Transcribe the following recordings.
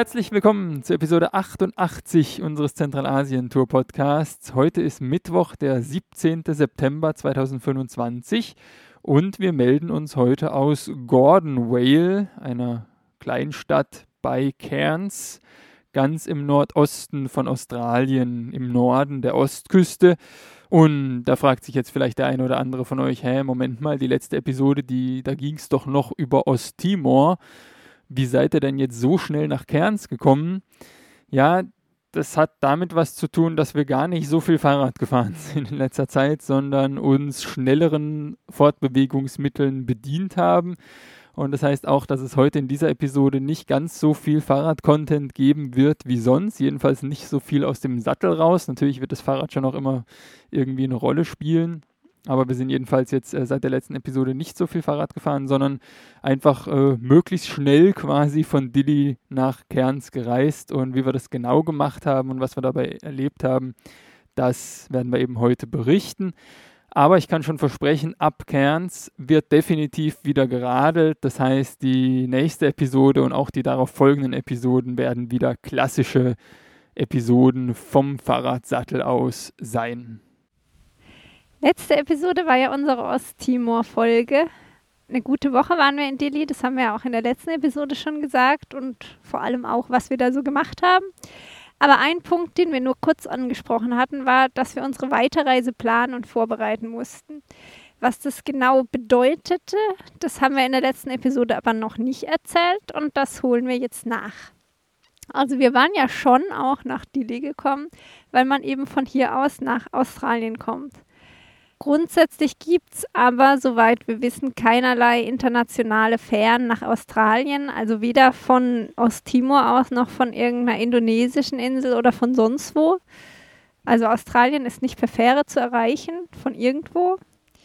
Herzlich willkommen zur Episode 88 unseres Zentralasien-Tour-Podcasts. Heute ist Mittwoch, der 17. September 2025 und wir melden uns heute aus Gordon-Vale, einer Kleinstadt bei Cairns, ganz im Nordosten von Australien, im Norden der Ostküste. Und da fragt sich jetzt vielleicht der eine oder andere von euch, Moment mal, die letzte Episode, da ging es doch noch über Osttimor. Wie seid ihr denn jetzt so schnell nach Cairns gekommen? Ja, das hat damit was zu tun, dass wir gar nicht so viel Fahrrad gefahren sind in letzter Zeit, sondern uns schnelleren Fortbewegungsmitteln bedient haben. Und das heißt auch, dass es heute in dieser Episode nicht ganz so viel Fahrrad-Content geben wird wie sonst. Jedenfalls nicht so viel aus dem Sattel raus. Natürlich wird das Fahrrad schon auch immer irgendwie eine Rolle spielen. Aber wir sind jedenfalls jetzt seit der letzten Episode nicht so viel Fahrrad gefahren, sondern einfach möglichst schnell quasi von Dili nach Cairns gereist. Und wie wir das genau gemacht haben und was wir dabei erlebt haben, das werden wir eben heute berichten. Aber ich kann schon versprechen, ab Cairns wird definitiv wieder geradelt. Das heißt, die nächste Episode und auch die darauf folgenden Episoden werden wieder klassische Episoden vom Fahrradsattel aus sein. Letzte Episode war ja unsere Osttimor-Folge. Eine gute Woche waren wir in Dili, das haben wir ja auch in der letzten Episode schon gesagt und vor allem auch, was wir da so gemacht haben. Aber ein Punkt, den wir nur kurz angesprochen hatten, war, dass wir unsere Weiterreise planen und vorbereiten mussten. Was das genau bedeutete, das haben wir in der letzten Episode aber noch nicht erzählt und das holen wir jetzt nach. Also wir waren ja schon auch nach Dili gekommen, weil man eben von hier aus nach Australien kommt. Grundsätzlich gibt es aber, soweit wir wissen, keinerlei internationale Fähren nach Australien, also weder von Osttimor aus noch von irgendeiner indonesischen Insel oder von sonst wo. Also Australien ist nicht per Fähre zu erreichen, von irgendwo.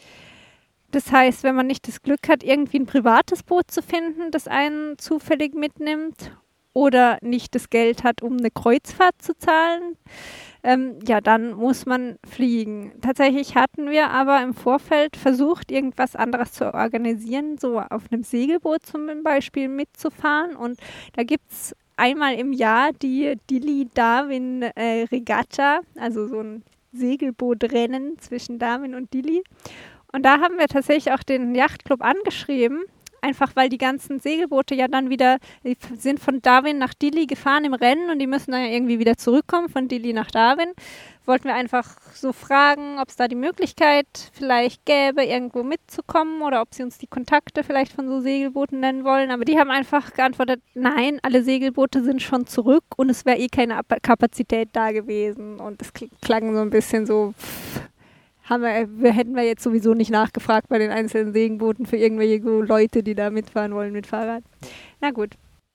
Das heißt, wenn man nicht das Glück hat, irgendwie ein privates Boot zu finden, das einen zufällig mitnimmt oder nicht das Geld hat, um eine Kreuzfahrt zu zahlen, dann muss man fliegen. Tatsächlich hatten wir aber im Vorfeld versucht, irgendwas anderes zu organisieren, so auf einem Segelboot zum Beispiel mitzufahren. Und da gibt es einmal im Jahr die Dili-Darwin Regatta, also so ein Segelbootrennen zwischen Darwin und Dili. Und da haben wir tatsächlich auch den Yachtclub angeschrieben, einfach weil die ganzen Segelboote ja dann wieder, die sind von Darwin nach Dili gefahren im Rennen und die müssen dann ja irgendwie wieder zurückkommen von Dili nach Darwin. Wollten wir einfach so fragen, ob es da die Möglichkeit vielleicht gäbe, irgendwo mitzukommen oder ob sie uns die Kontakte vielleicht von so Segelbooten nennen wollen. Aber die haben einfach geantwortet, nein, alle Segelboote sind schon zurück und es wäre keine Kapazität da gewesen. Und das klang so ein bisschen so... hätten wir jetzt sowieso nicht nachgefragt bei den einzelnen Segelbooten für irgendwelche Leute, die da mitfahren wollen mit Fahrrad. Na gut.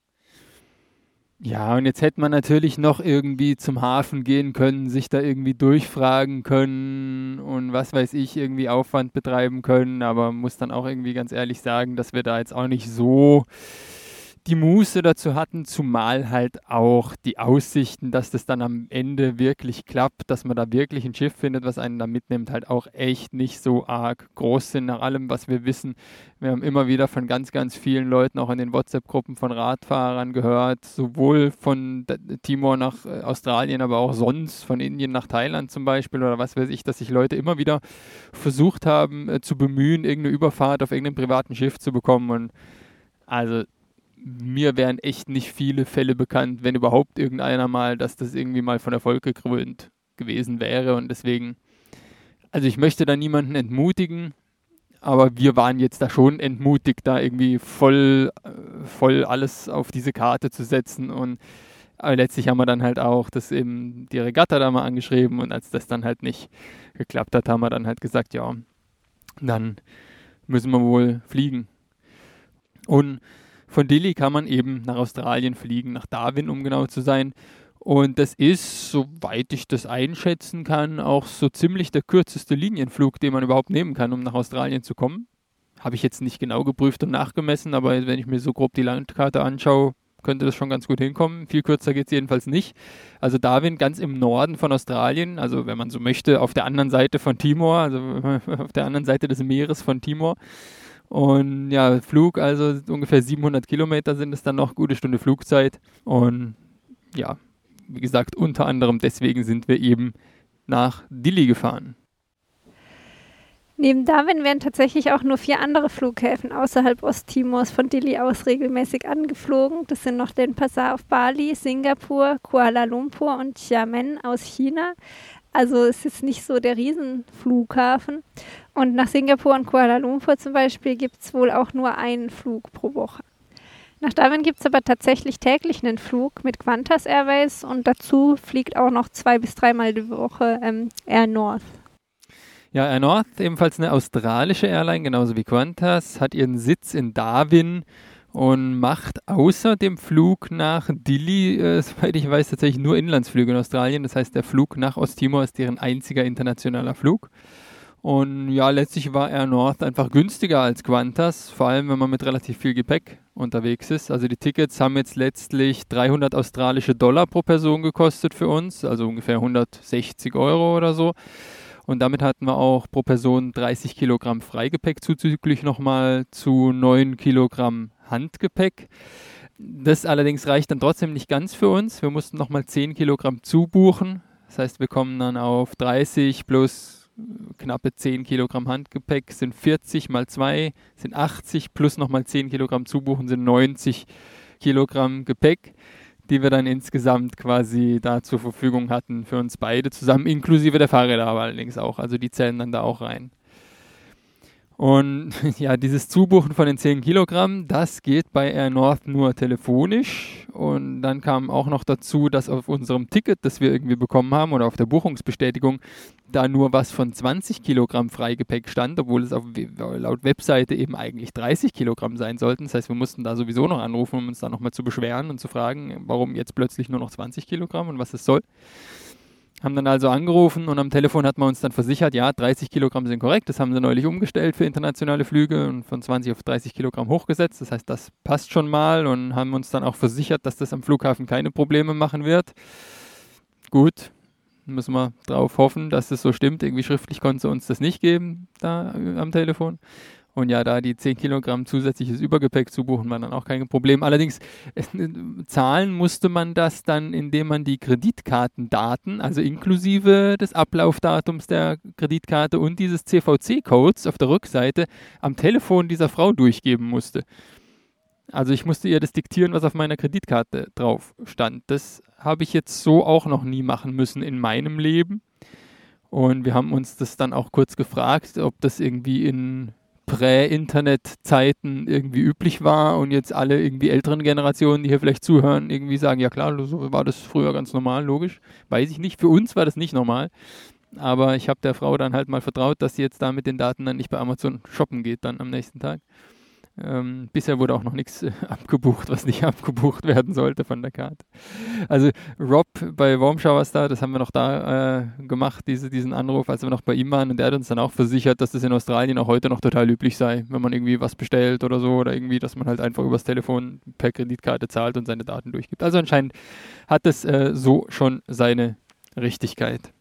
Ja, und jetzt hätte man natürlich noch irgendwie zum Hafen gehen können, sich da irgendwie durchfragen können und was weiß ich, irgendwie Aufwand betreiben können, aber muss dann auch irgendwie ganz ehrlich sagen, dass wir da jetzt auch nicht so die Muße dazu hatten, zumal halt auch die Aussichten, dass das dann am Ende wirklich klappt, dass man da wirklich ein Schiff findet, was einen da mitnimmt, halt auch echt nicht so arg groß sind, nach allem, was wir wissen. Wir haben immer wieder von ganz, ganz vielen Leuten, auch in den WhatsApp-Gruppen von Radfahrern gehört, sowohl von Timor nach Australien, aber auch sonst, von Indien nach Thailand zum Beispiel oder was weiß ich, dass sich Leute immer wieder versucht haben, zu bemühen, irgendeine Überfahrt auf irgendeinem privaten Schiff zu bekommen. Und also mir wären echt nicht viele Fälle bekannt, wenn überhaupt irgendeiner mal, dass das irgendwie mal von Erfolg gekrönt gewesen wäre. Und deswegen, also ich möchte da niemanden entmutigen, aber wir waren jetzt da schon entmutigt, da irgendwie voll alles auf diese Karte zu setzen. Und aber letztlich haben wir dann halt auch das eben die Regatta da mal angeschrieben und als das dann halt nicht geklappt hat, haben wir dann halt gesagt, ja, dann müssen wir wohl fliegen. Und von Dili kann man eben nach Australien fliegen, nach Darwin, um genau zu sein. Und das ist, soweit ich das einschätzen kann, auch so ziemlich der kürzeste Linienflug, den man überhaupt nehmen kann, um nach Australien zu kommen. Habe ich jetzt nicht genau geprüft und nachgemessen, aber wenn ich mir so grob die Landkarte anschaue, könnte das schon ganz gut hinkommen. Viel kürzer geht es jedenfalls nicht. Also Darwin ganz im Norden von Australien, also wenn man so möchte, auf der anderen Seite von Timor, also auf der anderen Seite des Meeres von Timor. Und ja, Flug, also ungefähr 700 Kilometer sind es dann noch, gute Stunde Flugzeit. Und ja, wie gesagt, unter anderem deswegen sind wir eben nach Dili gefahren. Neben Darwin werden tatsächlich auch nur 4 andere Flughäfen außerhalb Osttimors von Dili aus regelmäßig angeflogen. Das sind noch Denpasar auf Bali, Singapur, Kuala Lumpur und Xiamen aus China. Also es ist nicht so der Riesenflughafen. Und nach Singapur und Kuala Lumpur zum Beispiel gibt es wohl auch nur einen Flug pro Woche. Nach Darwin gibt es aber tatsächlich täglich einen Flug mit Qantas Airways und dazu fliegt auch noch 2 bis 3 Mal die Woche Air North. Ja, Air North, ebenfalls eine australische Airline, genauso wie Qantas, hat ihren Sitz in Darwin und macht außer dem Flug nach Dili, soweit ich weiß, tatsächlich nur Inlandsflüge in Australien. Das heißt, der Flug nach Osttimor ist deren einziger internationaler Flug. Und ja, letztlich war Air North einfach günstiger als Qantas, vor allem wenn man mit relativ viel Gepäck unterwegs ist. Also die Tickets haben jetzt letztlich 300 australische Dollar pro Person gekostet für uns, also ungefähr 160 Euro oder so. Und damit hatten wir auch pro Person 30 Kilogramm Freigepäck zuzüglich nochmal zu 9 Kilogramm Handgepäck. Das allerdings reicht dann trotzdem nicht ganz für uns. Wir mussten nochmal 10 Kilogramm zubuchen. Das heißt, wir kommen dann auf 30 plus knappe 10 Kilogramm Handgepäck, sind 40 mal 2, sind 80 plus nochmal 10 Kilogramm zubuchen, sind 90 Kilogramm Gepäck, die wir dann insgesamt quasi da zur Verfügung hatten für uns beide zusammen, inklusive der Fahrräder aber allerdings auch. Also die zählen dann da auch rein. Und ja, dieses Zubuchen von den 10 Kilogramm, das geht bei Air North nur telefonisch. Und dann kam auch noch dazu, dass auf unserem Ticket, das wir irgendwie bekommen haben, oder auf der Buchungsbestätigung, da nur was von 20 Kilogramm Freigepäck stand, obwohl es laut Webseite eben eigentlich 30 Kilogramm sein sollten. Das heißt, wir mussten da sowieso noch anrufen, um uns da nochmal zu beschweren und zu fragen, warum jetzt plötzlich nur noch 20 Kilogramm und was es soll. Haben dann also angerufen und am Telefon hat man uns dann versichert, ja, 30 Kilogramm sind korrekt. Das haben sie neulich umgestellt für internationale Flüge und von 20 auf 30 Kilogramm hochgesetzt. Das heißt, das passt schon mal und haben uns dann auch versichert, dass das am Flughafen keine Probleme machen wird. Gut, müssen wir drauf hoffen, dass das so stimmt. Irgendwie schriftlich konnte sie uns das nicht geben, da am Telefon. Und ja, da die 10 Kilogramm zusätzliches Übergepäck zu buchen, war dann auch kein Problem. Allerdings zahlen musste man das dann, indem man die Kreditkartendaten, also inklusive des Ablaufdatums der Kreditkarte und dieses CVC-Codes auf der Rückseite am Telefon dieser Frau durchgeben musste. Also ich musste ihr das diktieren, was auf meiner Kreditkarte drauf stand. Das habe ich jetzt so auch noch nie machen müssen in meinem Leben. Und wir haben uns das dann auch kurz gefragt, ob das irgendwie in Prä-Internet-Zeiten irgendwie üblich war und jetzt alle irgendwie älteren Generationen, die hier vielleicht zuhören, irgendwie sagen, ja klar, so war das früher ganz normal, logisch. Weiß ich nicht, für uns war das nicht normal, aber ich habe der Frau dann halt mal vertraut, dass sie jetzt da mit den Daten dann nicht bei Amazon shoppen geht dann am nächsten Tag. Bisher wurde auch noch nichts abgebucht, was nicht abgebucht werden sollte von der Karte. Also Rob bei Warm Showers da, das haben wir noch da gemacht, diesen Anruf, als wir noch bei ihm waren, und der hat uns dann auch versichert, dass das in Australien auch heute noch total üblich sei, wenn man irgendwie was bestellt oder so, oder irgendwie, dass man halt einfach übers Telefon per Kreditkarte zahlt und seine Daten durchgibt. Also anscheinend hat es so schon seine Richtigkeit.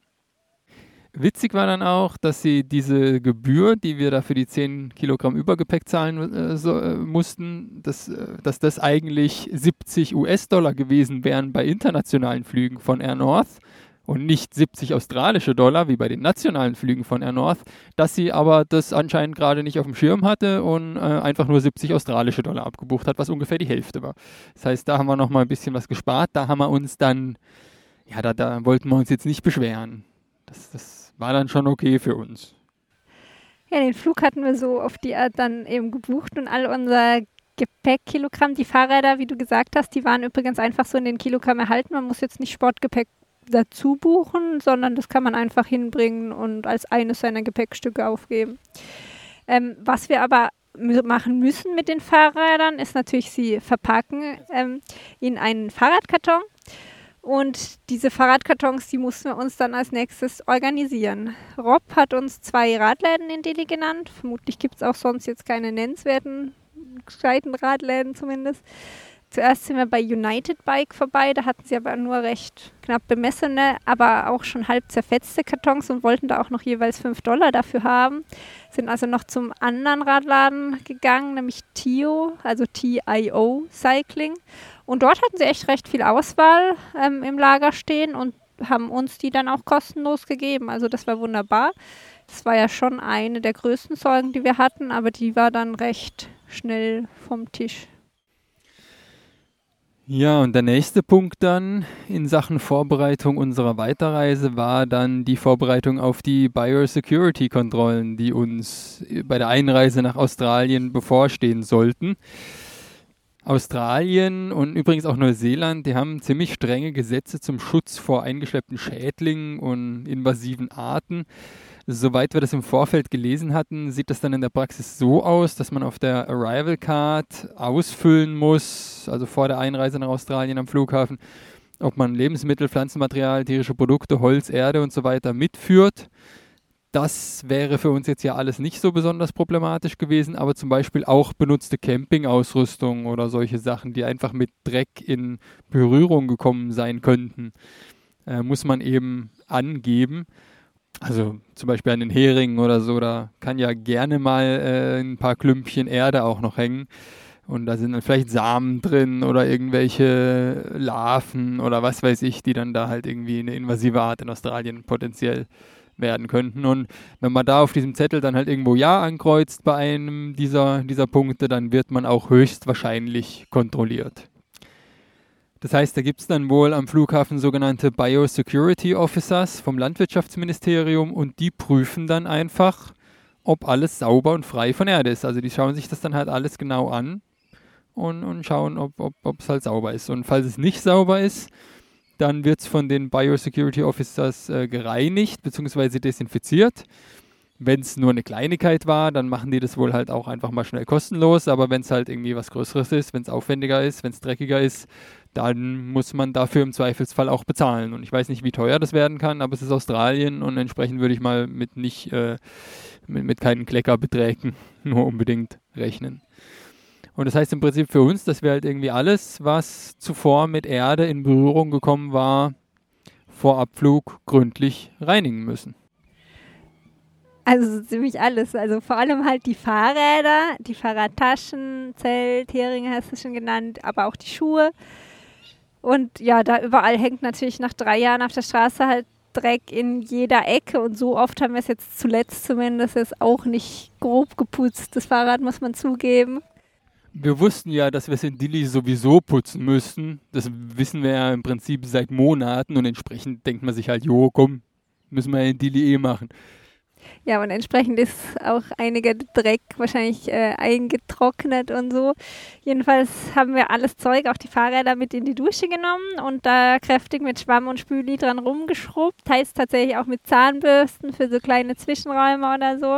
Witzig war dann auch, dass sie diese Gebühr, die wir da für die 10 Kilogramm Übergepäck zahlen mussten, dass das eigentlich 70 US-Dollar gewesen wären bei internationalen Flügen von Air North und nicht 70 australische Dollar wie bei den nationalen Flügen von Air North, dass sie aber das anscheinend gerade nicht auf dem Schirm hatte und einfach nur 70 australische Dollar abgebucht hat, was ungefähr die Hälfte war. Das heißt, da haben wir nochmal ein bisschen was gespart. Da haben wir uns dann, ja, da wollten wir uns jetzt nicht beschweren. Das war dann schon okay für uns. Ja, den Flug hatten wir so auf die Art dann eben gebucht und all unser Gepäckkilogramm, die Fahrräder, wie du gesagt hast, die waren übrigens einfach so in den Kilogramm erhalten. Man muss jetzt nicht Sportgepäck dazu buchen, sondern das kann man einfach hinbringen und als eines seiner Gepäckstücke aufgeben. Was wir aber machen müssen mit den Fahrrädern, ist natürlich sie verpacken in einen Fahrradkarton. Und diese Fahrradkartons, die mussten wir uns dann als nächstes organisieren. Rob hat uns 2 Radläden in Dili genannt. Vermutlich gibt es auch sonst jetzt keine nennenswerten, gescheiten Radläden zumindest. Zuerst sind wir bei United Bike vorbei, da hatten sie aber nur recht knapp bemessene, aber auch schon halb zerfetzte Kartons und wollten da auch noch jeweils $5 dafür haben. Sind also noch zum anderen Radladen gegangen, nämlich TIO, also TIO Cycling. Und dort hatten sie echt recht viel Auswahl im Lager stehen und haben uns die dann auch kostenlos gegeben. Also das war wunderbar. Das war ja schon eine der größten Sorgen, die wir hatten, aber die war dann recht schnell vom Tisch. Ja, und der nächste Punkt dann in Sachen Vorbereitung unserer Weiterreise war dann die Vorbereitung auf die Biosecurity-Kontrollen, die uns bei der Einreise nach Australien bevorstehen sollten. Australien und übrigens auch Neuseeland, die haben ziemlich strenge Gesetze zum Schutz vor eingeschleppten Schädlingen und invasiven Arten. Soweit wir das im Vorfeld gelesen hatten, sieht das dann in der Praxis so aus, dass man auf der Arrival Card ausfüllen muss, also vor der Einreise nach Australien am Flughafen, ob man Lebensmittel, Pflanzenmaterial, tierische Produkte, Holz, Erde und so weiter mitführt. Das wäre für uns jetzt ja alles nicht so besonders problematisch gewesen, aber zum Beispiel auch benutzte Campingausrüstung oder solche Sachen, die einfach mit Dreck in Berührung gekommen sein könnten, muss man eben angeben. Also zum Beispiel an den Heringen oder so, da kann ja gerne mal ein paar Klümpchen Erde auch noch hängen. Und da sind dann vielleicht Samen drin oder irgendwelche Larven oder was weiß ich, die dann da halt irgendwie eine invasive Art in Australien potenziell werden könnten. Und wenn man da auf diesem Zettel dann halt irgendwo Ja ankreuzt bei einem dieser Punkte, dann wird man auch höchstwahrscheinlich kontrolliert. Das heißt, da gibt es dann wohl am Flughafen sogenannte Biosecurity Officers vom Landwirtschaftsministerium und die prüfen dann einfach, ob alles sauber und frei von Erde ist. Also die schauen sich das dann halt alles genau an und schauen, ob es halt sauber ist. Und falls es nicht sauber ist, dann wird es von den Biosecurity Officers gereinigt bzw. desinfiziert. Wenn es nur eine Kleinigkeit war, dann machen die das wohl halt auch einfach mal schnell kostenlos. Aber wenn es halt irgendwie was Größeres ist, wenn es aufwendiger ist, wenn es dreckiger ist, dann muss man dafür im Zweifelsfall auch bezahlen. Und ich weiß nicht, wie teuer das werden kann, aber es ist Australien und entsprechend würde ich mal mit keinen Kleckerbeträgen nur unbedingt rechnen. Und das heißt im Prinzip für uns, dass wir halt irgendwie alles, was zuvor mit Erde in Berührung gekommen war, vor Abflug gründlich reinigen müssen. Also so ziemlich alles. Also vor allem halt die Fahrräder, die Fahrradtaschen, Zelt, Heringe hast du schon genannt, aber auch die Schuhe. Und ja, da überall hängt natürlich nach 3 Jahren auf der Straße halt Dreck in jeder Ecke. Und so oft haben wir es jetzt zuletzt zumindest jetzt auch nicht grob geputzt. Das Fahrrad muss man zugeben. Wir wussten ja, dass wir es in Dili sowieso putzen müssten. Das wissen wir ja im Prinzip seit Monaten und entsprechend denkt man sich halt, jo, komm, müssen wir in Dili machen. Ja, und entsprechend ist auch einiger Dreck wahrscheinlich eingetrocknet und so. Jedenfalls haben wir alles Zeug, auch die Fahrräder, mit in die Dusche genommen und da kräftig mit Schwamm und Spüli dran rumgeschrubbt. Heißt tatsächlich auch mit Zahnbürsten für so kleine Zwischenräume oder so.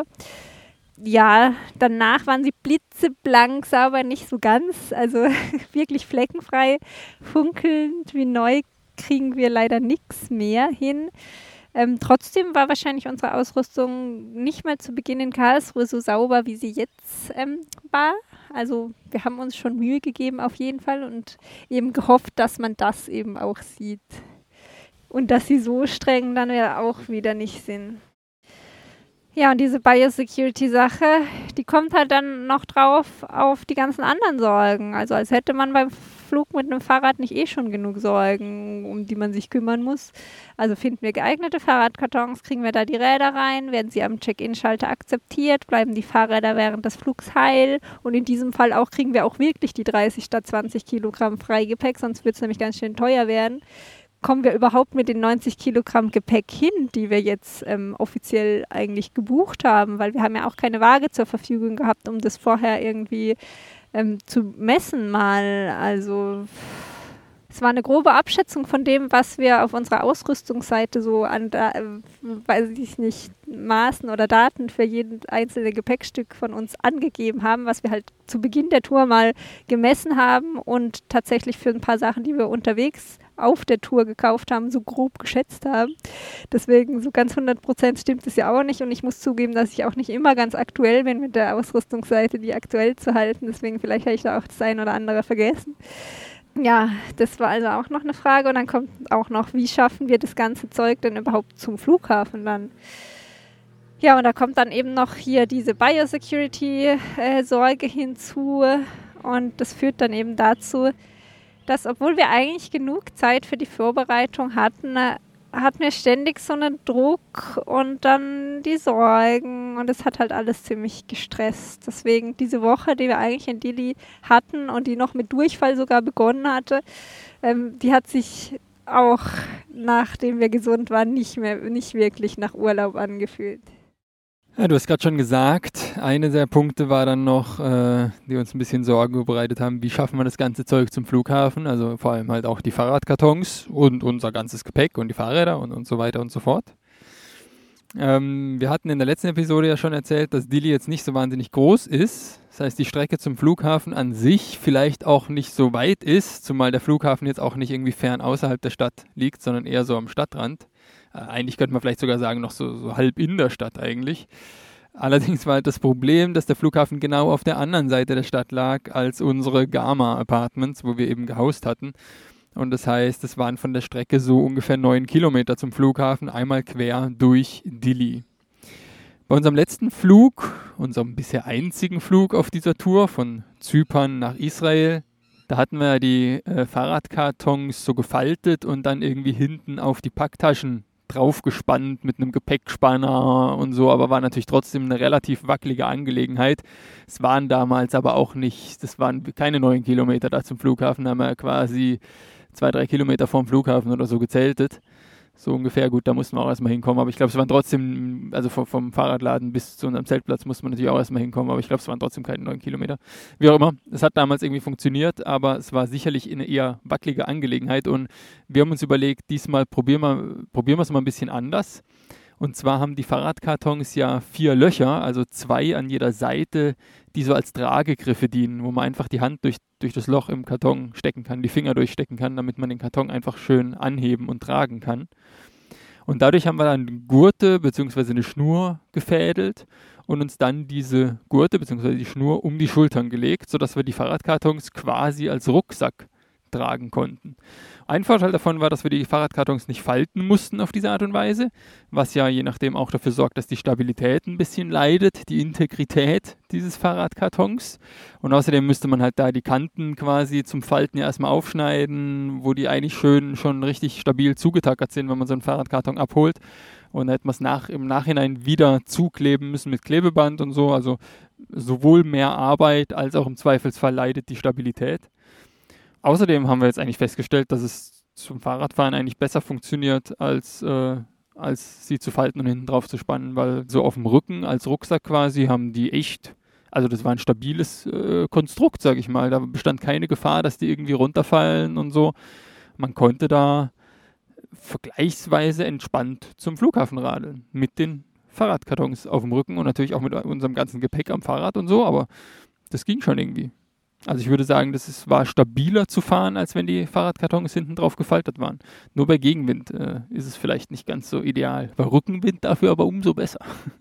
Ja, danach waren sie blitzeblank, sauber, nicht so ganz, also wirklich fleckenfrei, funkelnd wie neu, kriegen wir leider nichts mehr hin. Trotzdem war wahrscheinlich unsere Ausrüstung nicht mal zu Beginn in Karlsruhe so sauber, wie sie jetzt war. Also wir haben uns schon Mühe gegeben auf jeden Fall und eben gehofft, dass man das eben auch sieht. Und dass sie so streng dann ja auch wieder nicht sind. Ja, und diese Biosecurity-Sache, die kommt halt dann noch drauf auf die ganzen anderen Sorgen. Also als hätte man beim Flug mit einem Fahrrad nicht eh schon genug Sorgen, um die man sich kümmern muss. Also finden wir geeignete Fahrradkartons, kriegen wir da die Räder rein, werden sie am Check-in-Schalter akzeptiert, bleiben die Fahrräder während des Flugs heil und in diesem Fall auch kriegen wir auch wirklich die 30 statt 20 Kilogramm Freigepäck, sonst wird es nämlich ganz schön teuer werden. Kommen wir überhaupt mit den 90 Kilogramm Gepäck hin, die wir jetzt offiziell eigentlich gebucht haben, weil wir haben ja auch keine Waage zur Verfügung gehabt, um das vorher irgendwie zu messen mal. Also es war eine grobe Abschätzung von dem, was wir auf unserer Ausrüstungsseite so an, weiß ich nicht, Maßen oder Daten für jedes einzelne Gepäckstück von uns angegeben haben, was wir halt zu Beginn der Tour mal gemessen haben und tatsächlich für ein paar Sachen, die wir unterwegs auf der Tour gekauft haben, so grob geschätzt haben. Deswegen so ganz 100% stimmt es ja auch nicht und ich muss zugeben, dass ich auch nicht immer ganz aktuell bin mit der Ausrüstungsseite, die aktuell zu halten. Deswegen vielleicht habe ich da auch das ein oder andere vergessen. Ja, das war also auch noch eine Frage und dann kommt auch noch, wie schaffen wir das ganze Zeug denn überhaupt zum Flughafen dann? Ja, und da kommt dann eben noch hier diese Biosecurity-Sorge hinzu und das führt dann eben dazu, dass obwohl wir eigentlich genug Zeit für die Vorbereitung hatten, hatten wir ständig so einen Druck und dann die Sorgen und es hat halt alles ziemlich gestresst. Deswegen diese Woche, die wir eigentlich in Dili hatten und die noch mit Durchfall sogar begonnen hatte, die hat sich auch, nachdem wir gesund waren, nicht wirklich nach Urlaub angefühlt. Ja, du hast gerade schon gesagt, einer der Punkte war dann noch, die uns ein bisschen Sorgen bereitet haben, wie schaffen wir das ganze Zeug zum Flughafen, also vor allem halt auch die Fahrradkartons und unser ganzes Gepäck und die Fahrräder und so weiter und so fort. Wir hatten in der letzten Episode ja schon erzählt, dass Dili jetzt nicht so wahnsinnig groß ist, das heißt die Strecke zum Flughafen an sich vielleicht auch nicht so weit ist, zumal der Flughafen jetzt auch nicht irgendwie fern außerhalb der Stadt liegt, sondern eher so am Stadtrand. Eigentlich könnte man vielleicht sogar sagen, noch so halb in der Stadt eigentlich. Allerdings war halt das Problem, dass der Flughafen genau auf der anderen Seite der Stadt lag als unsere Gamma Apartments, wo wir eben gehaust hatten. Und das heißt, es waren von der Strecke so ungefähr 9 Kilometer zum Flughafen, einmal quer durch Dili. Bei unserem letzten Flug, unserem bisher einzigen Flug auf dieser Tour von Zypern nach Israel, da hatten wir die Fahrradkartons so gefaltet und dann irgendwie hinten auf die Packtaschen draufgespannt mit einem Gepäckspanner und so, aber war natürlich trotzdem eine relativ wackelige Angelegenheit. Es waren damals aber auch nicht, das waren keine 9 Kilometer da zum Flughafen, da haben wir quasi 2-3 Kilometer vorm Flughafen oder so gezeltet. So ungefähr, gut, da mussten wir auch erstmal hinkommen, aber ich glaube, es waren trotzdem, also vom Fahrradladen bis zu unserem Zeltplatz musste man natürlich auch erstmal hinkommen, aber ich glaube, es waren trotzdem keine 9 Kilometer. Wie auch immer, es hat damals irgendwie funktioniert, aber es war sicherlich eine eher wackelige Angelegenheit und wir haben uns überlegt, diesmal probieren wir es mal ein bisschen anders. Und zwar haben die Fahrradkartons ja 4 Löcher, also 2 an jeder Seite, die so als Tragegriffe dienen, wo man einfach die Hand durch das Loch im Karton stecken kann, die Finger durchstecken kann, damit man den Karton einfach schön anheben und tragen kann. Und dadurch haben wir dann Gurte bzw. eine Schnur gefädelt und uns dann diese Gurte bzw. die Schnur um die Schultern gelegt, sodass wir die Fahrradkartons quasi als Rucksack tragen konnten. Ein Vorteil davon war, dass wir die Fahrradkartons nicht falten mussten auf diese Art und Weise, was ja je nachdem auch dafür sorgt, dass die Stabilität ein bisschen leidet, die Integrität dieses Fahrradkartons. Und außerdem müsste man halt da die Kanten quasi zum Falten ja erstmal aufschneiden, wo die eigentlich schön schon richtig stabil zugetackert sind, wenn man so einen Fahrradkarton abholt. Und dann hätte man es im Nachhinein wieder zukleben müssen mit Klebeband und so. Also sowohl mehr Arbeit als auch im Zweifelsfall leidet die Stabilität. Außerdem haben wir jetzt eigentlich festgestellt, dass es zum Fahrradfahren eigentlich besser funktioniert, als sie zu falten und hinten drauf zu spannen, weil so auf dem Rücken als Rucksack quasi haben die echt, also das war ein stabiles Konstrukt, sage ich mal. Da bestand keine Gefahr, dass die irgendwie runterfallen und so. Man konnte da vergleichsweise entspannt zum Flughafen radeln mit den Fahrradkartons auf dem Rücken und natürlich auch mit unserem ganzen Gepäck am Fahrrad und so, aber das ging schon irgendwie. Also ich würde sagen, war stabiler zu fahren, als wenn die Fahrradkartons hinten drauf gefaltet waren. Nur bei Gegenwind ist es vielleicht nicht ganz so ideal. Bei Rückenwind dafür aber umso besser.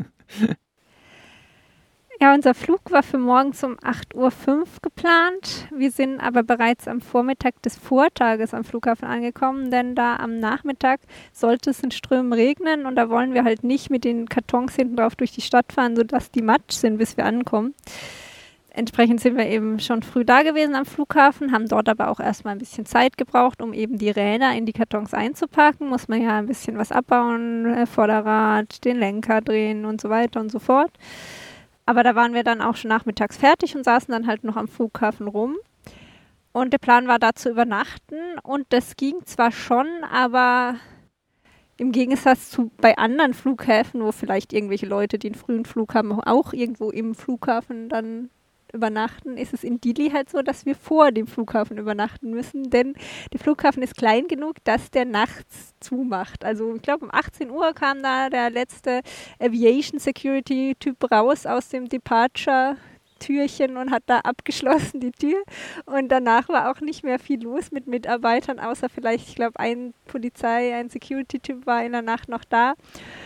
Ja, unser Flug war für morgens um 8.05 Uhr geplant. Wir sind aber bereits am Vormittag des Vortages am Flughafen angekommen, denn da am Nachmittag sollte es in Strömen regnen und da wollen wir halt nicht mit den Kartons hinten drauf durch die Stadt fahren, sodass die matsch sind, bis wir ankommen. Entsprechend sind wir eben schon früh da gewesen am Flughafen, haben dort aber auch erstmal ein bisschen Zeit gebraucht, um eben die Räder in die Kartons einzupacken. Muss man ja ein bisschen was abbauen, Vorderrad, den Lenker drehen und so weiter und so fort. Aber da waren wir dann auch schon nachmittags fertig und saßen dann halt noch am Flughafen rum. Und der Plan war da zu übernachten und das ging zwar schon, aber im Gegensatz zu bei anderen Flughäfen, wo vielleicht irgendwelche Leute, die einen frühen Flug haben, auch irgendwo im Flughafen dann übernachten, ist es in Dili halt so, dass wir vor dem Flughafen übernachten müssen, denn der Flughafen ist klein genug, dass der nachts zumacht. Also ich glaube um 18 Uhr kam da der letzte Aviation Security Typ raus aus dem Departure Türchen und hat da abgeschlossen die Tür. Und danach war auch nicht mehr viel los mit Mitarbeitern, außer vielleicht, ich glaube, ein Security-Typ war in der Nacht noch da.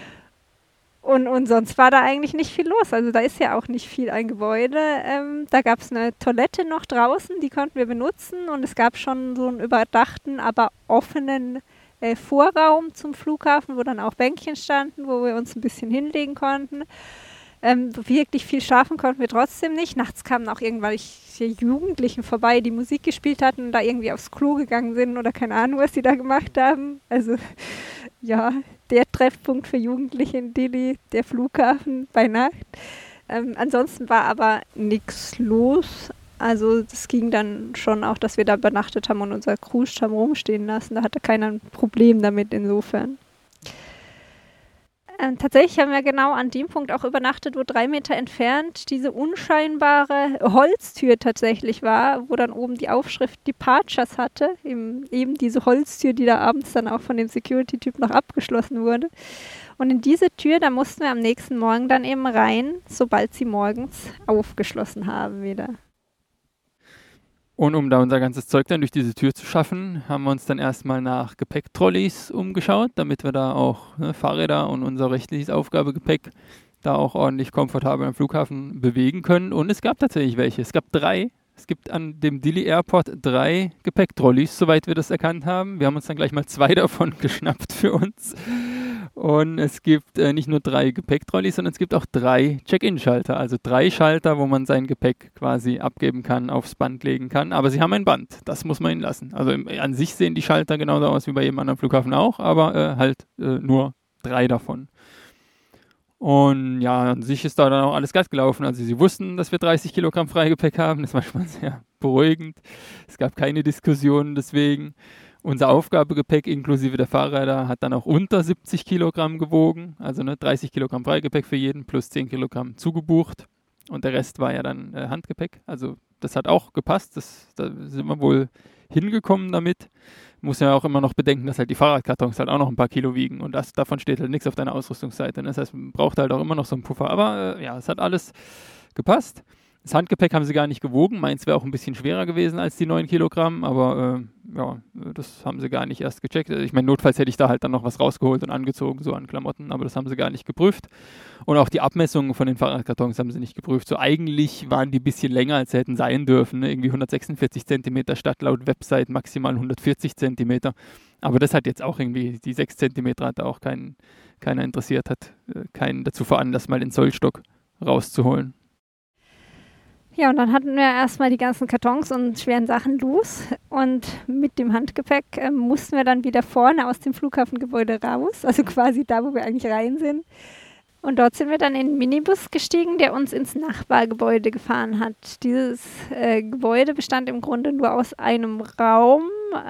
Und sonst war da eigentlich nicht viel los. Also da ist ja auch nicht viel ein Gebäude. Da gab es eine Toilette noch draußen, die konnten wir benutzen. Und es gab schon so einen überdachten, aber offenen Vorraum zum Flughafen, wo dann auch Bänkchen standen, wo wir uns ein bisschen hinlegen konnten. Wirklich viel schlafen konnten wir trotzdem nicht. Nachts kamen auch irgendwelche Jugendlichen vorbei, die Musik gespielt hatten und da irgendwie aufs Klo gegangen sind oder keine Ahnung, was sie da gemacht haben. Also ja, der Treffpunkt für Jugendliche in Dili, der Flughafen bei Nacht. Ansonsten war aber nichts los. Also das ging dann schon auch, dass wir da übernachtet haben und unser Cruise-Stamm rumstehen lassen. Da hatte keiner ein Problem damit insofern. Tatsächlich haben wir genau an dem Punkt auch übernachtet, wo 3 Meter entfernt diese unscheinbare Holztür tatsächlich war, wo dann oben die Aufschrift Departures hatte. Eben diese Holztür, die da abends dann auch von dem Security-Typ noch abgeschlossen wurde. Und in diese Tür, da mussten wir am nächsten Morgen dann eben rein, sobald sie morgens aufgeschlossen haben wieder. Und um da unser ganzes Zeug dann durch diese Tür zu schaffen, haben wir uns dann erstmal nach Gepäcktrolleys umgeschaut, damit wir da auch Fahrräder und unser rechtliches Aufgabegepäck da auch ordentlich komfortabel am Flughafen bewegen können. Und es gab tatsächlich welche. Es gab 3. Es gibt an dem Dili Airport 3 Gepäcktrolleys, soweit wir das erkannt haben. Wir haben uns dann gleich mal 2 davon geschnappt für uns. Und es gibt nicht nur 3 Gepäcktrolleys, sondern es gibt auch 3 Check-in-Schalter. Also 3 Schalter, wo man sein Gepäck quasi abgeben kann, aufs Band legen kann. Aber sie haben ein Band, das muss man ihnen lassen. Also an sich sehen die Schalter genauso aus wie bei jedem anderen Flughafen auch, aber nur 3 davon. Und ja, an sich ist da dann auch alles glatt gelaufen. Also sie wussten, dass wir 30 Kilogramm Freigepäck haben. Das war schon mal sehr beruhigend. Es gab keine Diskussionen deswegen. Unser Aufgabegepäck inklusive der Fahrräder hat dann auch unter 70 Kilogramm gewogen. Also 30 Kilogramm Freigepäck für jeden plus 10 Kilogramm zugebucht. Und der Rest war ja dann Handgepäck. Also das hat auch gepasst. Da sind wir wohl hingekommen damit. Muss ja auch immer noch bedenken, dass halt die Fahrradkartons halt auch noch ein paar Kilo wiegen. Und davon steht halt nichts auf deiner Ausrüstungsseite. Das heißt, man braucht halt auch immer noch so einen Puffer. Aber ja, es hat alles gepasst. Das Handgepäck haben sie gar nicht gewogen. Meins wäre auch ein bisschen schwerer gewesen als die 9 Kilogramm, aber ja, das haben sie gar nicht erst gecheckt. Ich meine, notfalls hätte ich da halt dann noch was rausgeholt und angezogen, so an Klamotten, aber das haben sie gar nicht geprüft. Und auch die Abmessungen von den Fahrradkartons haben sie nicht geprüft. So eigentlich waren die ein bisschen länger, als sie hätten sein dürfen. Ne? Irgendwie 146 Zentimeter statt laut Website maximal 140 Zentimeter. Aber das hat jetzt auch irgendwie, die 6 Zentimeter hat auch keiner interessiert, hat keinen dazu veranlasst, mal den Zollstock rauszuholen. Ja, und dann hatten wir erstmal die ganzen Kartons und schweren Sachen los und mit dem Handgepäck mussten wir dann wieder vorne aus dem Flughafengebäude raus, also quasi da, wo wir eigentlich rein sind. Und dort sind wir dann in einen Minibus gestiegen, der uns ins Nachbargebäude gefahren hat. Dieses Gebäude bestand im Grunde nur aus einem Raum.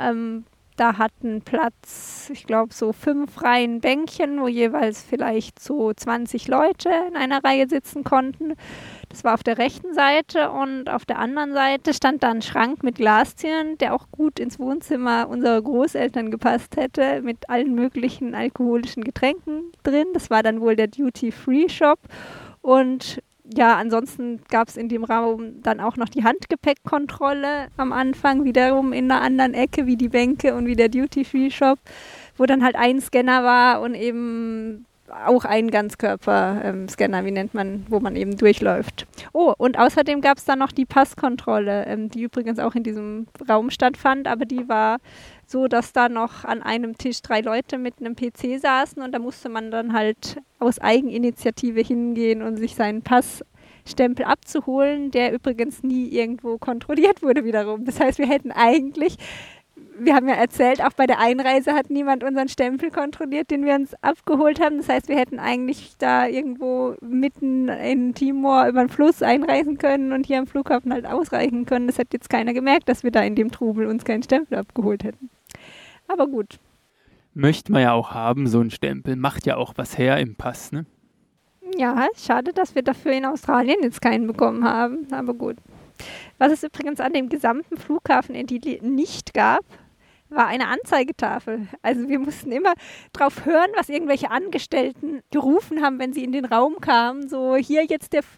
Da hatten Platz, ich glaube, so 5 freien Bänkchen, wo jeweils vielleicht so 20 Leute in einer Reihe sitzen konnten. Das war auf der rechten Seite und auf der anderen Seite stand da ein Schrank mit Glastüren, der auch gut ins Wohnzimmer unserer Großeltern gepasst hätte, mit allen möglichen alkoholischen Getränken drin. Das war dann wohl der Duty-Free-Shop und ja, ansonsten gab es in dem Raum dann auch noch die Handgepäckkontrolle am Anfang, wiederum in einer anderen Ecke wie die Bänke und wie der Duty-Free-Shop, wo dann halt ein Scanner war und eben auch ein Ganzkörper-Scanner, wie nennt man, wo man eben durchläuft. Oh, und außerdem gab es dann noch die Passkontrolle, die übrigens auch in diesem Raum stattfand, aber die war so, dass da noch an einem Tisch 3 Leute mit einem PC saßen und da musste man dann halt aus Eigeninitiative hingehen und sich seinen Passstempel abzuholen, der übrigens nie irgendwo kontrolliert wurde wiederum. Das heißt, wir hätten eigentlich, wir haben ja erzählt, auch bei der Einreise hat niemand unseren Stempel kontrolliert, den wir uns abgeholt haben. Das heißt, wir hätten eigentlich da irgendwo mitten in Timor über den Fluss einreisen können und hier am Flughafen halt ausreichen können. Das hätte jetzt keiner gemerkt, dass wir da in dem Trubel uns keinen Stempel abgeholt hätten. Aber gut. Möchte man ja auch haben, so ein Stempel. Macht ja auch was her im Pass, ne? Ja, schade, dass wir dafür in Australien jetzt keinen bekommen haben. Aber gut. Was es übrigens an dem gesamten Flughafen in Dili nicht gab, war eine Anzeigetafel. Also wir mussten immer drauf hören, was irgendwelche Angestellten gerufen haben, wenn sie in den Raum kamen. So, hier jetzt der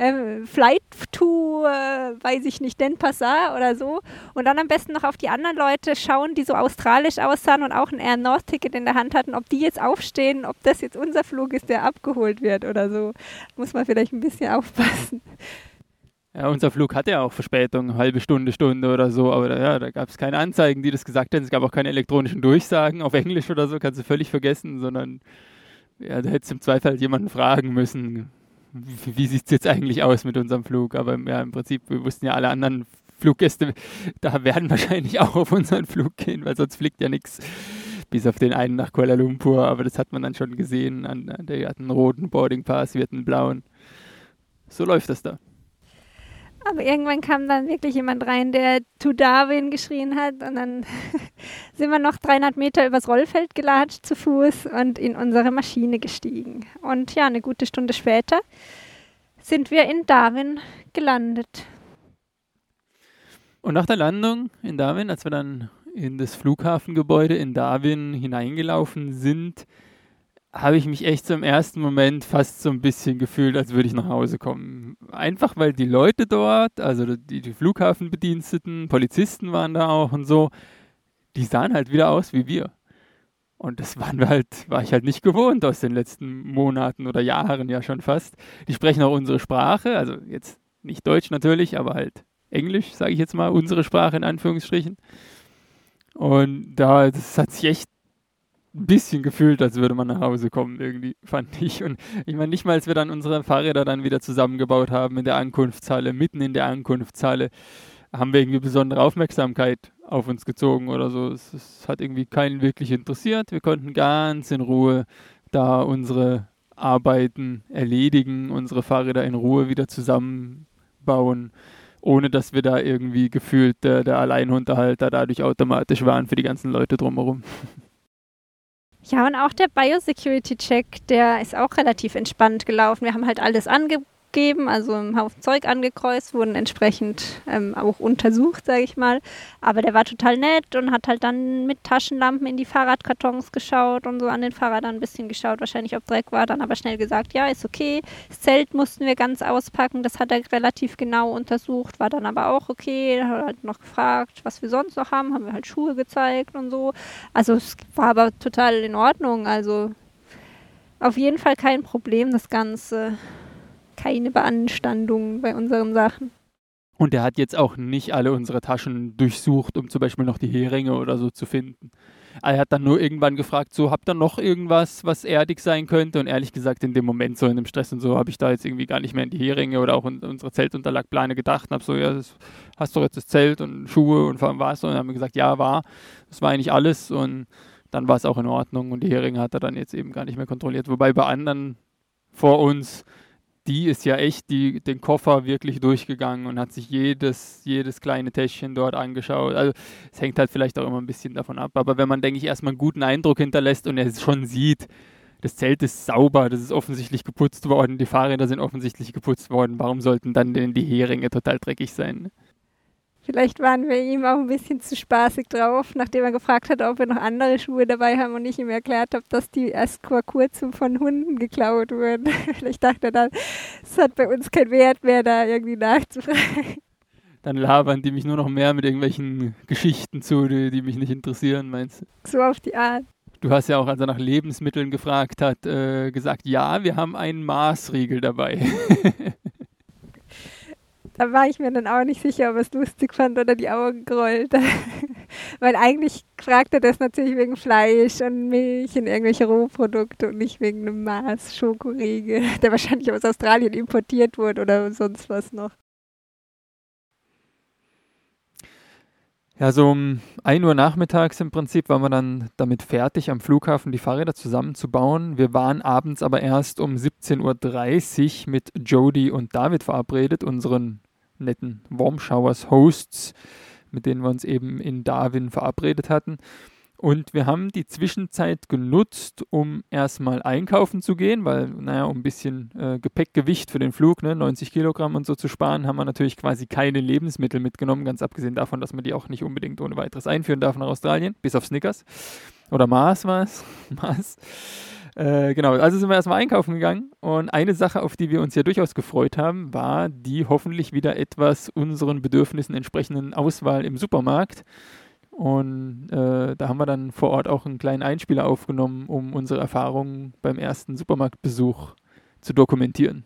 Flight to, weiß ich nicht, Denpasar oder so. Und dann am besten noch auf die anderen Leute schauen, die so australisch aussahen und auch ein Air North-Ticket in der Hand hatten, ob die jetzt aufstehen, ob das jetzt unser Flug ist, der abgeholt wird oder so. Muss man vielleicht ein bisschen aufpassen. Ja, unser Flug hatte ja auch Verspätung, halbe Stunde, Stunde oder so, aber da gab es keine Anzeigen, die das gesagt hätten. Es gab auch keine elektronischen Durchsagen auf Englisch oder so, kannst du völlig vergessen, sondern da hättest du im Zweifel halt jemanden fragen müssen, wie sieht es jetzt eigentlich aus mit unserem Flug? Aber ja, im Prinzip, wir wussten ja, alle anderen Fluggäste, da werden wahrscheinlich auch auf unseren Flug gehen, weil sonst fliegt ja nichts, bis auf den einen nach Kuala Lumpur, aber das hat man dann schon gesehen, der hat einen roten Boarding Pass, wir hatten einen blauen. So läuft das da. Aber irgendwann kam dann wirklich jemand rein, der To Darwin geschrien hat und dann sind wir noch 300 Meter übers Rollfeld gelatscht zu Fuß und in unsere Maschine gestiegen. Und ja, eine gute Stunde später sind wir in Darwin gelandet. Und nach der Landung in Darwin, als wir dann in das Flughafengebäude in Darwin hineingelaufen sind, habe ich mich echt so im ersten Moment fast so ein bisschen gefühlt, als würde ich nach Hause kommen. Einfach weil die Leute dort, also die Flughafenbediensteten, Polizisten waren da auch und so, die sahen halt wieder aus wie wir. Und das war ich halt nicht gewohnt aus den letzten Monaten oder Jahren ja schon fast. Die sprechen auch unsere Sprache, also jetzt nicht Deutsch natürlich, aber halt Englisch, sage ich jetzt mal, unsere Sprache in Anführungsstrichen. Und das hat sich echt ein bisschen gefühlt, als würde man nach Hause kommen irgendwie, fand ich. Und ich meine, nicht mal, als wir dann unsere Fahrräder dann wieder zusammengebaut haben in der Ankunftshalle, mitten in der Ankunftshalle, haben wir irgendwie besondere Aufmerksamkeit auf uns gezogen oder so. Es hat irgendwie keinen wirklich interessiert. Wir konnten ganz in Ruhe da unsere Arbeiten erledigen, unsere Fahrräder in Ruhe wieder zusammenbauen, ohne dass wir da irgendwie gefühlt der Alleinunterhalter dadurch automatisch waren für die ganzen Leute drumherum. Ja, und auch der Biosecurity-Check, der ist auch relativ entspannt gelaufen. Wir haben halt alles angegeben, also einen Haufen Zeug angekreuzt, wurden entsprechend auch untersucht, sage ich mal. Aber der war total nett und hat halt dann mit Taschenlampen in die Fahrradkartons geschaut und so an den Fahrrädern ein bisschen geschaut, wahrscheinlich ob Dreck war, dann aber schnell gesagt, ja, ist okay. Das Zelt mussten wir ganz auspacken, das hat er relativ genau untersucht, war dann aber auch okay. Er hat halt noch gefragt, was wir sonst noch haben wir halt Schuhe gezeigt und so. Also es war aber total in Ordnung, also auf jeden Fall kein Problem, das Ganze. Keine Beanstandung bei unseren Sachen. Und er hat jetzt auch nicht alle unsere Taschen durchsucht, um zum Beispiel noch die Heringe oder so zu finden. Er hat dann nur irgendwann gefragt, so, habt ihr noch irgendwas, was erdig sein könnte? Und ehrlich gesagt, in dem Moment, so in dem Stress und so, habe ich da jetzt irgendwie gar nicht mehr an die Heringe oder auch in unsere Zeltunterlagplane gedacht und habe so, ja, hast du jetzt das Zelt und Schuhe und vor allem war es so. Und dann haben wir gesagt, ja, war. Das war eigentlich alles und dann war es auch in Ordnung und die Heringe hat er dann jetzt eben gar nicht mehr kontrolliert. Wobei bei anderen vor uns, die ist ja echt den Koffer wirklich durchgegangen und hat sich jedes kleine Täschchen dort angeschaut. Also es hängt halt vielleicht auch immer ein bisschen davon ab. Aber wenn man, denke ich, erstmal einen guten Eindruck hinterlässt und er schon sieht, das Zelt ist sauber, das ist offensichtlich geputzt worden, die Fahrräder sind offensichtlich geputzt worden, warum sollten dann denn die Heringe total dreckig sein? Ne? Vielleicht waren wir ihm auch ein bisschen zu spaßig drauf, nachdem er gefragt hat, ob wir noch andere Schuhe dabei haben und ich ihm erklärt habe, dass die erst vor kurzem von Hunden geklaut wurden. Vielleicht dachte er dann, es hat bei uns keinen Wert mehr, da irgendwie nachzufragen. Dann labern die mich nur noch mehr mit irgendwelchen Geschichten zu, die mich nicht interessieren, meinst du? So auf die Art. Du hast ja auch, als er nach Lebensmitteln gefragt hat, gesagt, ja, wir haben einen Maßriegel dabei. Da war ich mir dann auch nicht sicher, ob er es lustig fand oder die Augen gerollt. Weil eigentlich fragt er das natürlich wegen Fleisch und Milch und irgendwelche Rohprodukte und nicht wegen einem Mars-Schokoriegel, der wahrscheinlich aus Australien importiert wurde oder sonst was noch. Ja, so um 1 Uhr nachmittags im Prinzip waren wir dann damit fertig, am Flughafen die Fahrräder zusammenzubauen. Wir waren abends aber erst um 17.30 Uhr mit Jody und David verabredet, unseren netten Warm Showers Hosts, mit denen wir uns eben in Darwin verabredet hatten. Und wir haben die Zwischenzeit genutzt, um erstmal einkaufen zu gehen, weil, naja, um ein bisschen Gepäckgewicht für den Flug, 90 Kilogramm und so zu sparen, haben wir natürlich quasi keine Lebensmittel mitgenommen, ganz abgesehen davon, dass man die auch nicht unbedingt ohne weiteres einführen darf nach Australien, bis auf Snickers. Oder Mars war es. Mars. Genau, also sind wir erstmal einkaufen gegangen und eine Sache, auf die wir uns ja durchaus gefreut haben, war die hoffentlich wieder etwas unseren Bedürfnissen entsprechenden Auswahl im Supermarkt. Und da haben wir dann vor Ort auch einen kleinen Einspieler aufgenommen, um unsere Erfahrungen beim ersten Supermarktbesuch zu dokumentieren.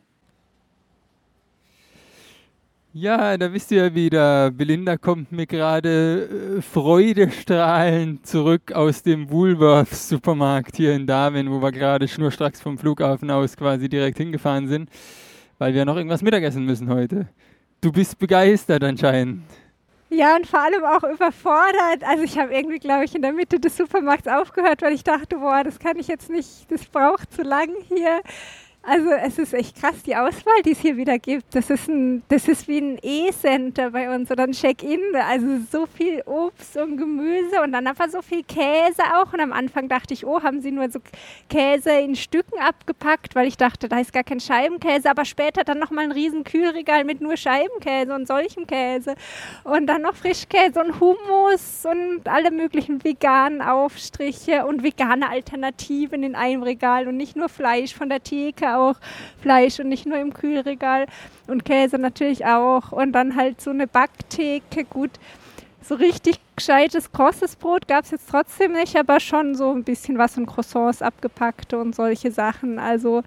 Ja, da bist du ja wieder. Belinda kommt mir gerade freudestrahlend zurück aus dem Woolworths-Supermarkt hier in Darwin, wo wir gerade schnurstracks vom Flughafen aus quasi direkt hingefahren sind, weil wir noch irgendwas Mittagessen müssen heute. Du bist begeistert anscheinend. Ja, und vor allem auch überfordert. Also ich habe irgendwie, glaube ich, in der Mitte des Supermarkts aufgehört, weil ich dachte, boah, das kann ich jetzt nicht, das braucht zu lang hier. Also es ist echt krass, die Auswahl, die es hier wieder gibt. Das ist wie ein E-Center bei uns oder ein Check-in. Also so viel Obst und Gemüse und dann einfach so viel Käse auch. Und am Anfang dachte ich, oh, haben sie nur so Käse in Stücken abgepackt, weil ich dachte, da ist gar kein Scheibenkäse. Aber später dann nochmal ein riesen Kühlregal mit nur Scheibenkäse und solchem Käse. Und dann noch Frischkäse und Hummus und alle möglichen veganen Aufstriche und vegane Alternativen in einem Regal und nicht nur Fleisch von der Theke, auch Fleisch und nicht nur im Kühlregal und Käse natürlich auch und dann halt so eine Backtheke, gut, so richtig gescheites, krosses Brot gab es jetzt trotzdem nicht, aber schon so ein bisschen was und Croissants abgepackte und solche Sachen, also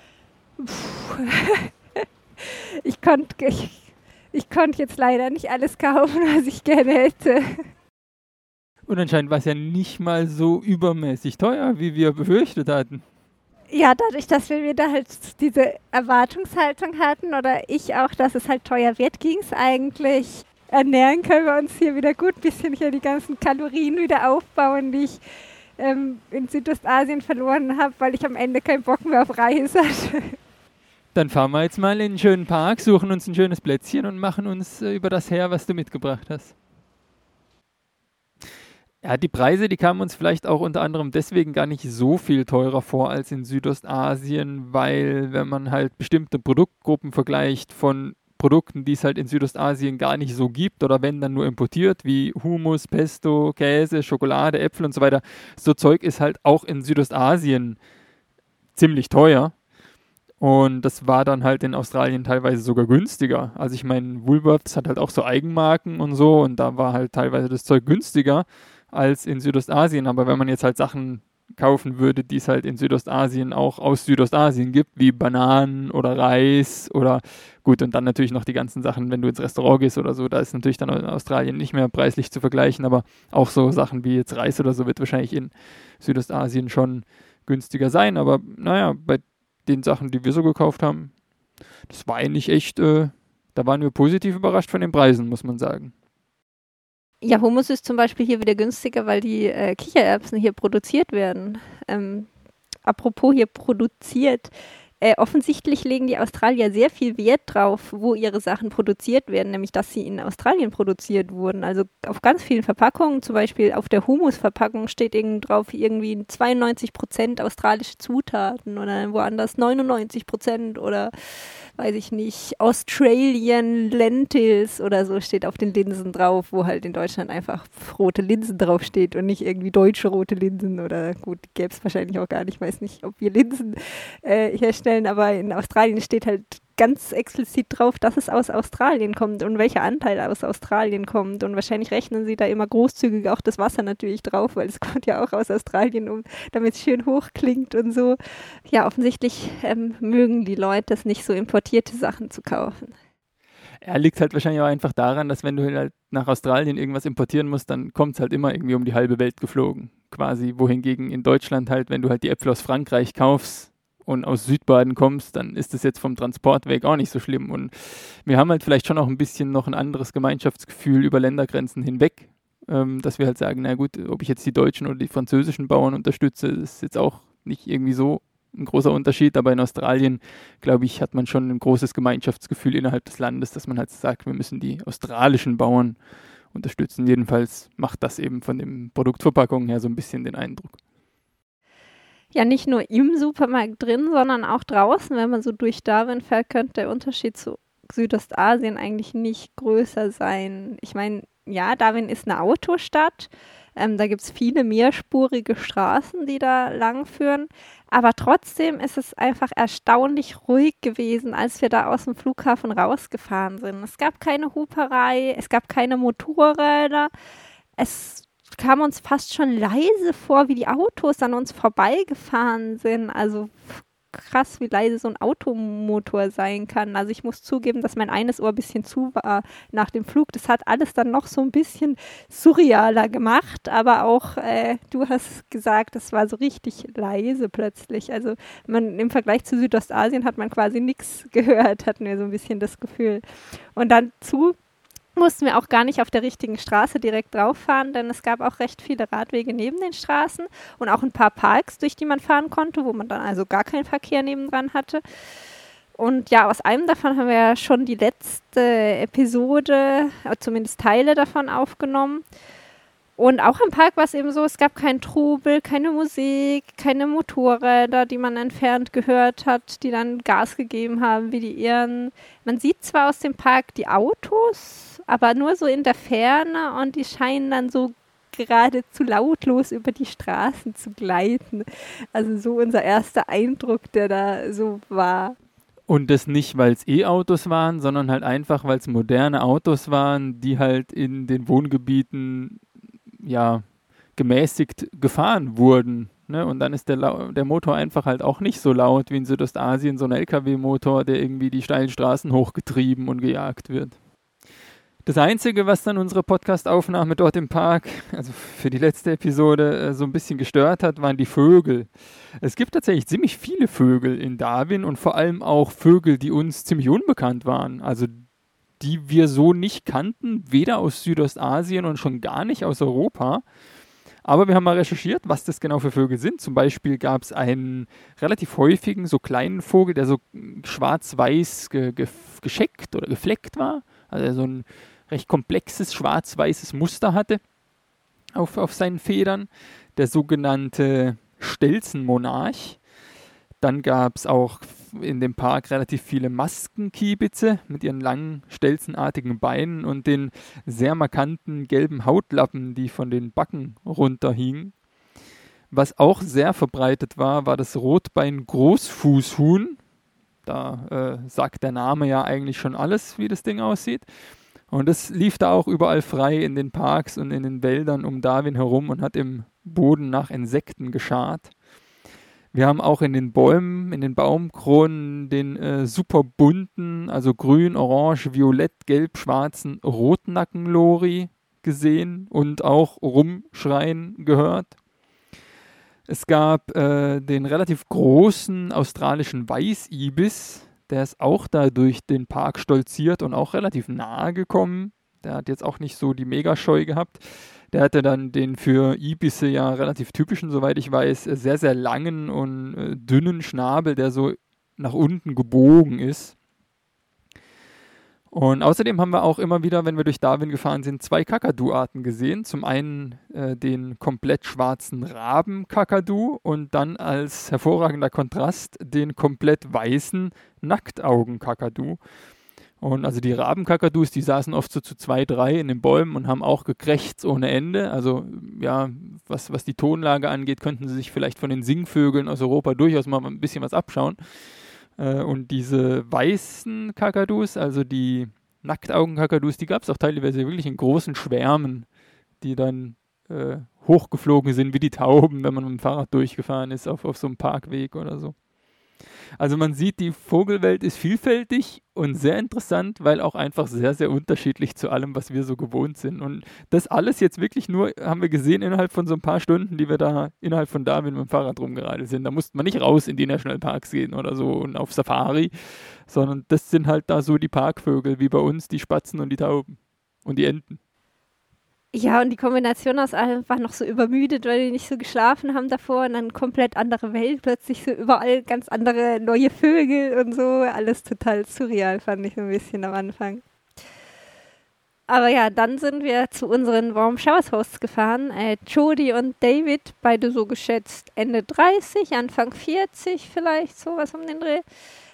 ich konnte jetzt leider nicht alles kaufen, was ich gerne hätte. Und anscheinend war es ja nicht mal so übermäßig teuer, wie wir befürchtet hatten. Ja, dadurch, dass wir wieder halt diese Erwartungshaltung hatten oder ich auch, dass es halt teuer wird, ging es eigentlich. Ernähren können wir uns hier wieder gut, ein bisschen hier die ganzen Kalorien wieder aufbauen, die ich in Südostasien verloren habe, weil ich am Ende keinen Bock mehr auf Reis hatte. Dann fahren wir jetzt mal in einen schönen Park, suchen uns ein schönes Plätzchen und machen uns über das her, was du mitgebracht hast. Ja, die Preise, die kamen uns vielleicht auch unter anderem deswegen gar nicht so viel teurer vor als in Südostasien, weil wenn man halt bestimmte Produktgruppen vergleicht von Produkten, die es halt in Südostasien gar nicht so gibt oder wenn dann nur importiert, wie Hummus, Pesto, Käse, Schokolade, Äpfel und so weiter, so Zeug ist halt auch in Südostasien ziemlich teuer. Und das war dann halt in Australien teilweise sogar günstiger. Also ich meine, Woolworths hat halt auch so Eigenmarken und so und da war halt teilweise das Zeug günstiger als in Südostasien. Aber wenn man jetzt halt Sachen kaufen würde, die es halt in Südostasien auch aus Südostasien gibt, wie Bananen oder Reis oder gut und dann natürlich noch die ganzen Sachen, wenn du ins Restaurant gehst oder so, da ist natürlich dann in Australien nicht mehr preislich zu vergleichen, aber auch so Sachen wie jetzt Reis oder so wird wahrscheinlich in Südostasien schon günstiger sein. Aber naja, bei den Sachen, die wir so gekauft haben, das war eigentlich echt, da waren wir positiv überrascht von den Preisen, muss man sagen. Ja, Hummus ist zum Beispiel hier wieder günstiger, weil die Kichererbsen hier produziert werden. Apropos hier produziert, offensichtlich legen die Australier sehr viel Wert drauf, wo ihre Sachen produziert werden, nämlich dass sie in Australien produziert wurden. Also auf ganz vielen Verpackungen, zum Beispiel auf der Hummus-Verpackung steht drauf irgendwie 92% australische Zutaten oder woanders 99% oder weiß ich nicht, Australian Lentils oder so steht auf den Linsen drauf, wo halt in Deutschland einfach rote Linsen draufsteht und nicht irgendwie deutsche rote Linsen oder gut, gäbe es wahrscheinlich auch gar nicht, ich weiß nicht, ob wir Linsen herstellen, aber in Australien steht halt ganz explizit drauf, dass es aus Australien kommt und welcher Anteil aus Australien kommt und wahrscheinlich rechnen sie da immer großzügig auch das Wasser natürlich drauf, weil es kommt ja auch aus Australien, damit es schön hoch klingt und so. Ja, offensichtlich mögen die Leute es nicht so, importierte Sachen zu kaufen. Ja, liegt halt wahrscheinlich auch einfach daran, dass wenn du halt nach Australien irgendwas importieren musst, dann kommt es halt immer irgendwie um die halbe Welt geflogen, quasi. Wohingegen in Deutschland halt, wenn du halt die Äpfel aus Frankreich kaufst und aus Südbaden kommst, dann ist das jetzt vom Transportweg auch nicht so schlimm. Und wir haben halt vielleicht schon auch ein bisschen noch ein anderes Gemeinschaftsgefühl über Ländergrenzen hinweg, dass wir halt sagen, na gut, ob ich jetzt die deutschen oder die französischen Bauern unterstütze, ist jetzt auch nicht irgendwie so ein großer Unterschied, aber in Australien, glaube ich, hat man schon ein großes Gemeinschaftsgefühl innerhalb des Landes, dass man halt sagt, wir müssen die australischen Bauern unterstützen. Jedenfalls macht das eben von den Produktverpackungen her so ein bisschen den Eindruck. Ja, nicht nur im Supermarkt drin, sondern auch draußen, wenn man so durch Darwin fährt, könnte der Unterschied zu Südostasien eigentlich nicht größer sein. Ich meine, ja, Darwin ist eine Autostadt, Da gibt es viele mehrspurige Straßen, die da lang führen. Aber trotzdem ist es einfach erstaunlich ruhig gewesen, als wir da aus dem Flughafen rausgefahren sind. Es gab keine Huperei, es gab keine Motorräder. Es kam uns fast schon leise vor, wie die Autos an uns vorbeigefahren sind. Also krass, wie leise so ein Automotor sein kann. Also ich muss zugeben, dass mein eines Ohr ein bisschen zu war nach dem Flug. Das hat alles dann noch so ein bisschen surrealer gemacht, aber auch, du hast gesagt, das war so richtig leise plötzlich. Also im Vergleich zu Südostasien hat man quasi nichts gehört, hatten wir so ein bisschen das Gefühl. Und dann mussten wir auch gar nicht auf der richtigen Straße direkt drauf fahren, denn es gab auch recht viele Radwege neben den Straßen und auch ein paar Parks, durch die man fahren konnte, wo man dann also gar keinen Verkehr nebendran hatte. Und ja, aus einem davon haben wir ja schon die letzte Episode, zumindest Teile davon aufgenommen. Und auch im Park war es eben so, es gab keinen Trubel, keine Musik, keine Motorräder, die man entfernt gehört hat, die dann Gas gegeben haben wie die Irren. Man sieht zwar aus dem Park die Autos, aber nur so in der Ferne und die scheinen dann so geradezu lautlos über die Straßen zu gleiten. Also so unser erster Eindruck, der da so war. Und das nicht, weil es E-Autos waren, sondern halt einfach, weil es moderne Autos waren, die halt in den Wohngebieten ja gemäßigt gefahren wurden. Ne? Und dann ist der Motor einfach halt auch nicht so laut wie in Südostasien, so ein LKW-Motor, der irgendwie die steilen Straßen hochgetrieben und gejagt wird. Das Einzige, was dann unsere Podcast-Aufnahme dort im Park, also für die letzte Episode, so ein bisschen gestört hat, waren die Vögel. Es gibt tatsächlich ziemlich viele Vögel in Darwin und vor allem auch Vögel, die uns ziemlich unbekannt waren. Also die wir so nicht kannten, weder aus Südostasien und schon gar nicht aus Europa. Aber wir haben mal recherchiert, was das genau für Vögel sind. Zum Beispiel gab es einen relativ häufigen, so kleinen Vogel, der so schwarz-weiß gescheckt oder gefleckt war. Also so ein recht komplexes schwarz-weißes Muster hatte auf seinen Federn. Der sogenannte Stelzenmonarch. Dann gab es auch in dem Park relativ viele Maskenkiebitze mit ihren langen, stelzenartigen Beinen und den sehr markanten gelben Hautlappen, die von den Backen runterhingen. Was auch sehr verbreitet war, war das Rotbein-Großfußhuhn. Da sagt der Name ja eigentlich schon alles, wie das Ding aussieht. Und das lief da auch überall frei in den Parks und in den Wäldern um Darwin herum und hat im Boden nach Insekten gescharrt. Wir haben auch in den Bäumen, in den Baumkronen den super bunten, also grün, orange, violett, gelb, schwarzen Rotnackenlori gesehen und auch rumschreien gehört. Es gab den relativ großen australischen Weißibis, der ist auch da durch den Park stolziert und auch relativ nahe gekommen. Der hat jetzt auch nicht so die Megascheu gehabt. Der hatte dann den für Ibisse ja relativ typischen, soweit ich weiß, sehr, sehr langen und dünnen Schnabel, der so nach unten gebogen ist. Und außerdem haben wir auch immer wieder, wenn wir durch Darwin gefahren sind, 2 Kakadu-Arten gesehen. Zum einen den komplett schwarzen Raben-Kakadu und dann als hervorragender Kontrast den komplett weißen Nacktaugen-Kakadu. Und also die Rabenkakadus, die saßen oft so zu 2, 3 in den Bäumen und haben auch gekrächzt ohne Ende. Also ja, was die Tonlage angeht, könnten sie sich vielleicht von den Singvögeln aus Europa durchaus mal ein bisschen was abschauen. Und diese weißen Kakadus, also die Nacktaugenkakadus, die gab es auch teilweise wirklich in großen Schwärmen, die dann hochgeflogen sind wie die Tauben, wenn man mit dem Fahrrad durchgefahren ist auf so einem Parkweg oder so. Also man sieht, die Vogelwelt ist vielfältig und sehr interessant, weil auch einfach sehr, sehr unterschiedlich zu allem, was wir so gewohnt sind. Und das alles jetzt wirklich nur, haben wir gesehen, innerhalb von so ein paar Stunden, die wir da innerhalb von Darwin mit dem Fahrrad rumgeradelt sind. Da musste man nicht raus in die Nationalparks gehen oder so und auf Safari, sondern das sind halt da so die Parkvögel, wie bei uns die Spatzen und die Tauben und die Enten. Ja, und die Kombination aus allem war noch so übermüdet, weil wir nicht so geschlafen haben davor und dann komplett andere Welt, plötzlich so überall ganz andere neue Vögel und so. Alles total surreal, fand ich so ein bisschen am Anfang. Aber ja, dann sind wir zu unseren Warm Showers Hosts gefahren. Jody und David, beide so geschätzt Ende 30, Anfang 40 vielleicht, sowas um den Dreh.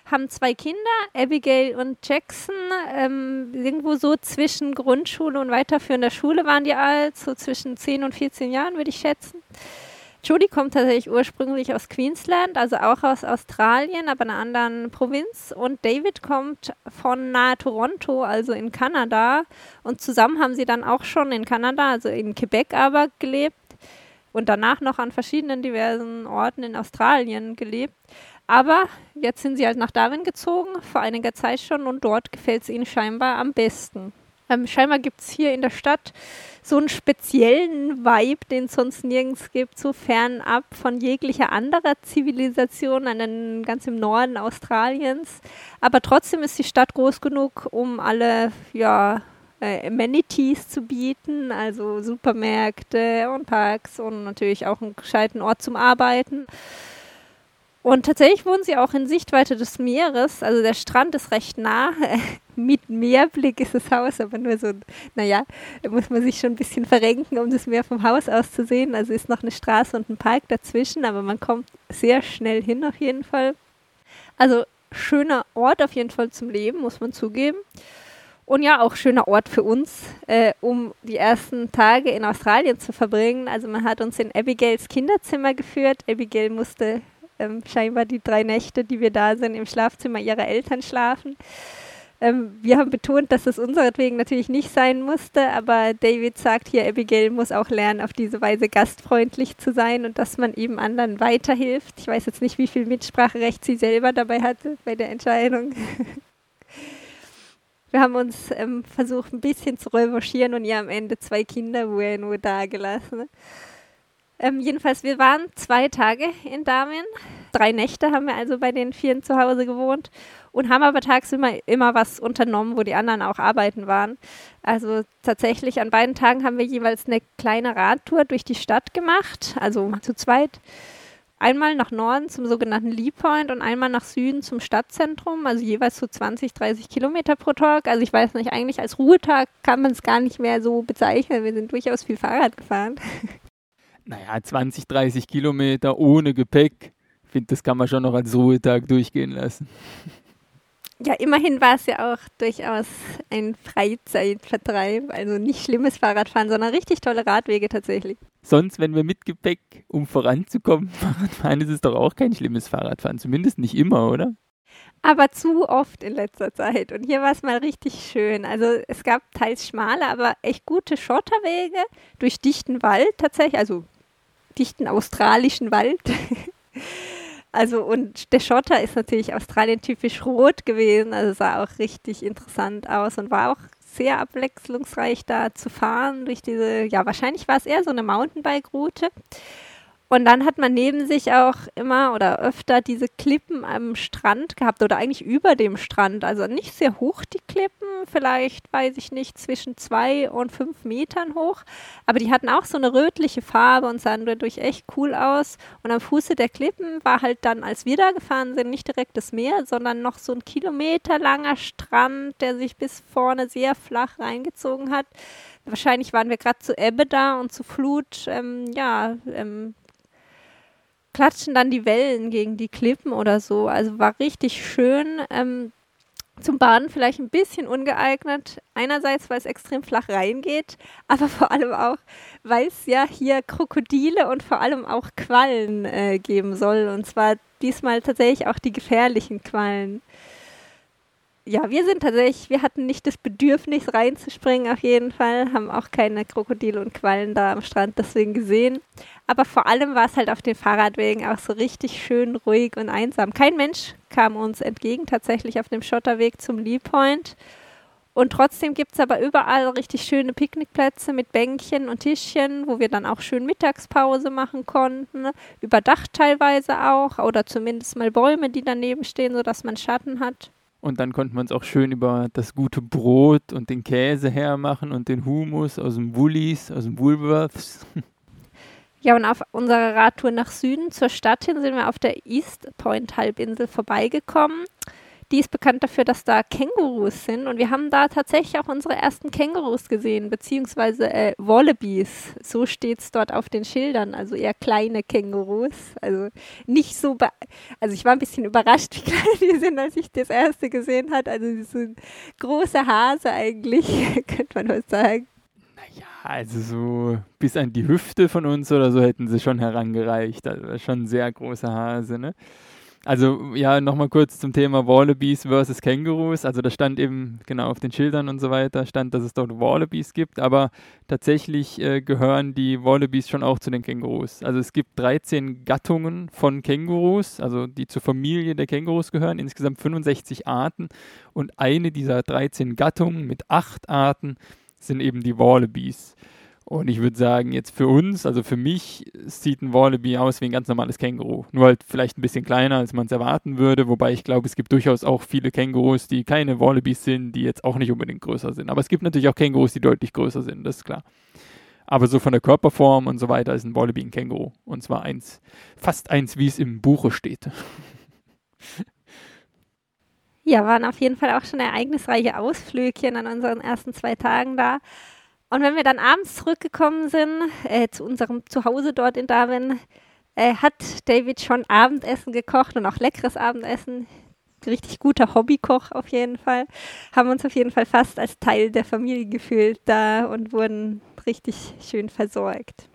haben 2 Kinder, Abigail und Jackson. Irgendwo so zwischen Grundschule und weiterführender Schule waren die alt, so zwischen 10 und 14 Jahren, würde ich schätzen. Jodie kommt tatsächlich ursprünglich aus Queensland, also auch aus Australien, aber einer anderen Provinz. Und David kommt von nahe Toronto, also in Kanada. Und zusammen haben sie dann auch schon in Kanada, also in Quebec aber gelebt. Und danach noch an verschiedenen diversen Orten in Australien gelebt. Aber jetzt sind sie halt nach Darwin gezogen, vor einiger Zeit schon. Und dort gefällt es ihnen scheinbar am besten. Scheinbar gibt es hier in der Stadt so einen speziellen Vibe, den es sonst nirgends gibt, so fernab von jeglicher anderer Zivilisation, ganz im Norden Australiens. Aber trotzdem ist die Stadt groß genug, um alle Amenities zu bieten, also Supermärkte und Parks und natürlich auch einen gescheiten Ort zum Arbeiten. Und tatsächlich wohnen sie auch in Sichtweite des Meeres, also der Strand ist recht nah, mit Meerblick ist das Haus, aber nur so, da muss man sich schon ein bisschen verrenken, um das Meer vom Haus aus zu sehen, also ist noch eine Straße und ein Park dazwischen, aber man kommt sehr schnell hin auf jeden Fall. Also schöner Ort auf jeden Fall zum Leben, muss man zugeben. Und ja, auch schöner Ort für uns, um die ersten Tage in Australien zu verbringen. Also man hat uns in Abigails Kinderzimmer geführt. Abigail musste scheinbar die 3 Nächte, die wir da sind, im Schlafzimmer ihrer Eltern schlafen. Wir haben betont, dass es unseretwegen natürlich nicht sein musste, aber David sagt hier, Abigail muss auch lernen, auf diese Weise gastfreundlich zu sein und dass man eben anderen weiterhilft. Ich weiß jetzt nicht, wie viel Mitspracherecht sie selber dabei hatte bei der Entscheidung. Wir haben uns versucht, ein bisschen zu revanchieren und ihr am Ende 2 Kinder nur dagelassen. Jedenfalls, wir waren 2 Tage in Darwin. 3 Nächte haben wir also bei den 4 zu Hause gewohnt und haben aber tagsüber immer was unternommen, wo die anderen auch arbeiten waren. Also tatsächlich an beiden Tagen haben wir jeweils eine kleine Radtour durch die Stadt gemacht, also zu zweit. Einmal nach Norden zum sogenannten Lee Point und einmal nach Süden zum Stadtzentrum, also jeweils so 20, 30 Kilometer pro Tag. Also ich weiß nicht, eigentlich als Ruhetag kann man es gar nicht mehr so bezeichnen. Wir sind durchaus viel Fahrrad gefahren. 20, 30 Kilometer ohne Gepäck. Ich finde, das kann man schon noch als Ruhetag durchgehen lassen. Ja, immerhin war es ja auch durchaus ein Freizeitvertreib. Also nicht schlimmes Fahrradfahren, sondern richtig tolle Radwege tatsächlich. Sonst, wenn wir mit Gepäck, um voranzukommen, Fahrradfahren, ist es doch auch kein schlimmes Fahrradfahren. Zumindest nicht immer, oder? Aber zu oft in letzter Zeit. Und hier war es mal richtig schön. Also es gab teils schmale, aber echt gute Schotterwege durch dichten Wald tatsächlich. Also dichten australischen Wald. Also und der Schotter ist natürlich Australien typisch rot gewesen, also sah auch richtig interessant aus und war auch sehr abwechslungsreich da zu fahren durch diese, ja wahrscheinlich war es eher so eine Mountainbike-Route. Und dann hat man neben sich auch immer oder öfter diese Klippen am Strand gehabt oder eigentlich über dem Strand. Also nicht sehr hoch die Klippen, vielleicht, weiß ich nicht, zwischen 2 und 5 Metern hoch. Aber die hatten auch so eine rötliche Farbe und sahen dadurch echt cool aus. Und am Fuße der Klippen war halt dann, als wir da gefahren sind, nicht direkt das Meer, sondern noch so ein kilometerlanger Strand, der sich bis vorne sehr flach reingezogen hat. Wahrscheinlich waren wir gerade zu Ebbe da und zu Flut, klatschen dann die Wellen gegen die Klippen oder so. Also war richtig schön. Zum Baden vielleicht ein bisschen ungeeignet. Einerseits, weil es extrem flach reingeht, aber vor allem auch, weil es ja hier Krokodile und vor allem auch Quallen geben soll. Und zwar diesmal tatsächlich auch die gefährlichen Quallen. Ja, wir hatten nicht das Bedürfnis reinzuspringen auf jeden Fall, haben auch keine Krokodile und Quallen da am Strand deswegen gesehen. Aber vor allem war es halt auf den Fahrradwegen auch so richtig schön ruhig und einsam. Kein Mensch kam uns entgegen, tatsächlich auf dem Schotterweg zum Lee Point. Und trotzdem gibt es aber überall richtig schöne Picknickplätze mit Bänkchen und Tischchen, wo wir dann auch schön Mittagspause machen konnten. Überdacht teilweise auch oder zumindest mal Bäume, die daneben stehen, sodass man Schatten hat. Und dann konnte man es auch schön über das gute Brot und den Käse hermachen und den Hummus aus dem Woolies, aus dem Woolworths. Ja, und auf unserer Radtour nach Süden zur Stadt hin sind wir auf der East Point Halbinsel vorbeigekommen. die ist bekannt dafür, dass da Kängurus sind. Und wir haben da tatsächlich auch unsere ersten Kängurus gesehen, beziehungsweise Wallabies. So steht es dort auf den Schildern. Also eher kleine Kängurus. Also nicht so, also ich war ein bisschen überrascht, wie klein die sind, als ich das erste gesehen habe. Also so ein großer Hase eigentlich, könnte man was sagen. Naja, also so bis an die Hüfte von uns oder so hätten sie schon herangereicht. Also schon ein sehr großer Hase, ne? Also ja, nochmal kurz zum Thema Wallabies versus Kängurus. Also da stand eben, genau auf den Schildern und so weiter, stand, dass es dort Wallabies gibt, aber tatsächlich gehören die Wallabies schon auch zu den Kängurus. Also es gibt 13 Gattungen von Kängurus, also die zur Familie der Kängurus gehören, insgesamt 65 Arten und eine dieser 13 Gattungen mit 8 Arten sind eben die Wallabies. Und ich würde sagen, jetzt für uns, also für mich, sieht ein Wallaby aus wie ein ganz normales Känguru. Nur halt vielleicht ein bisschen kleiner, als man es erwarten würde. Wobei ich glaube, es gibt durchaus auch viele Kängurus, die keine Wallabys sind, die jetzt auch nicht unbedingt größer sind. Aber es gibt natürlich auch Kängurus, die deutlich größer sind, das ist klar. Aber so von der Körperform und so weiter ist ein Wallaby ein Känguru. Und zwar fast eins, wie es im Buche steht. Ja, waren auf jeden Fall auch schon ereignisreiche Ausflügchen an unseren ersten 2 Tagen da. Und wenn wir dann abends zurückgekommen sind, zu unserem Zuhause dort in Darwin, hat David schon Abendessen gekocht und auch leckeres Abendessen. Richtig guter Hobbykoch auf jeden Fall. Haben uns auf jeden Fall fast als Teil der Familie gefühlt da und wurden richtig schön versorgt.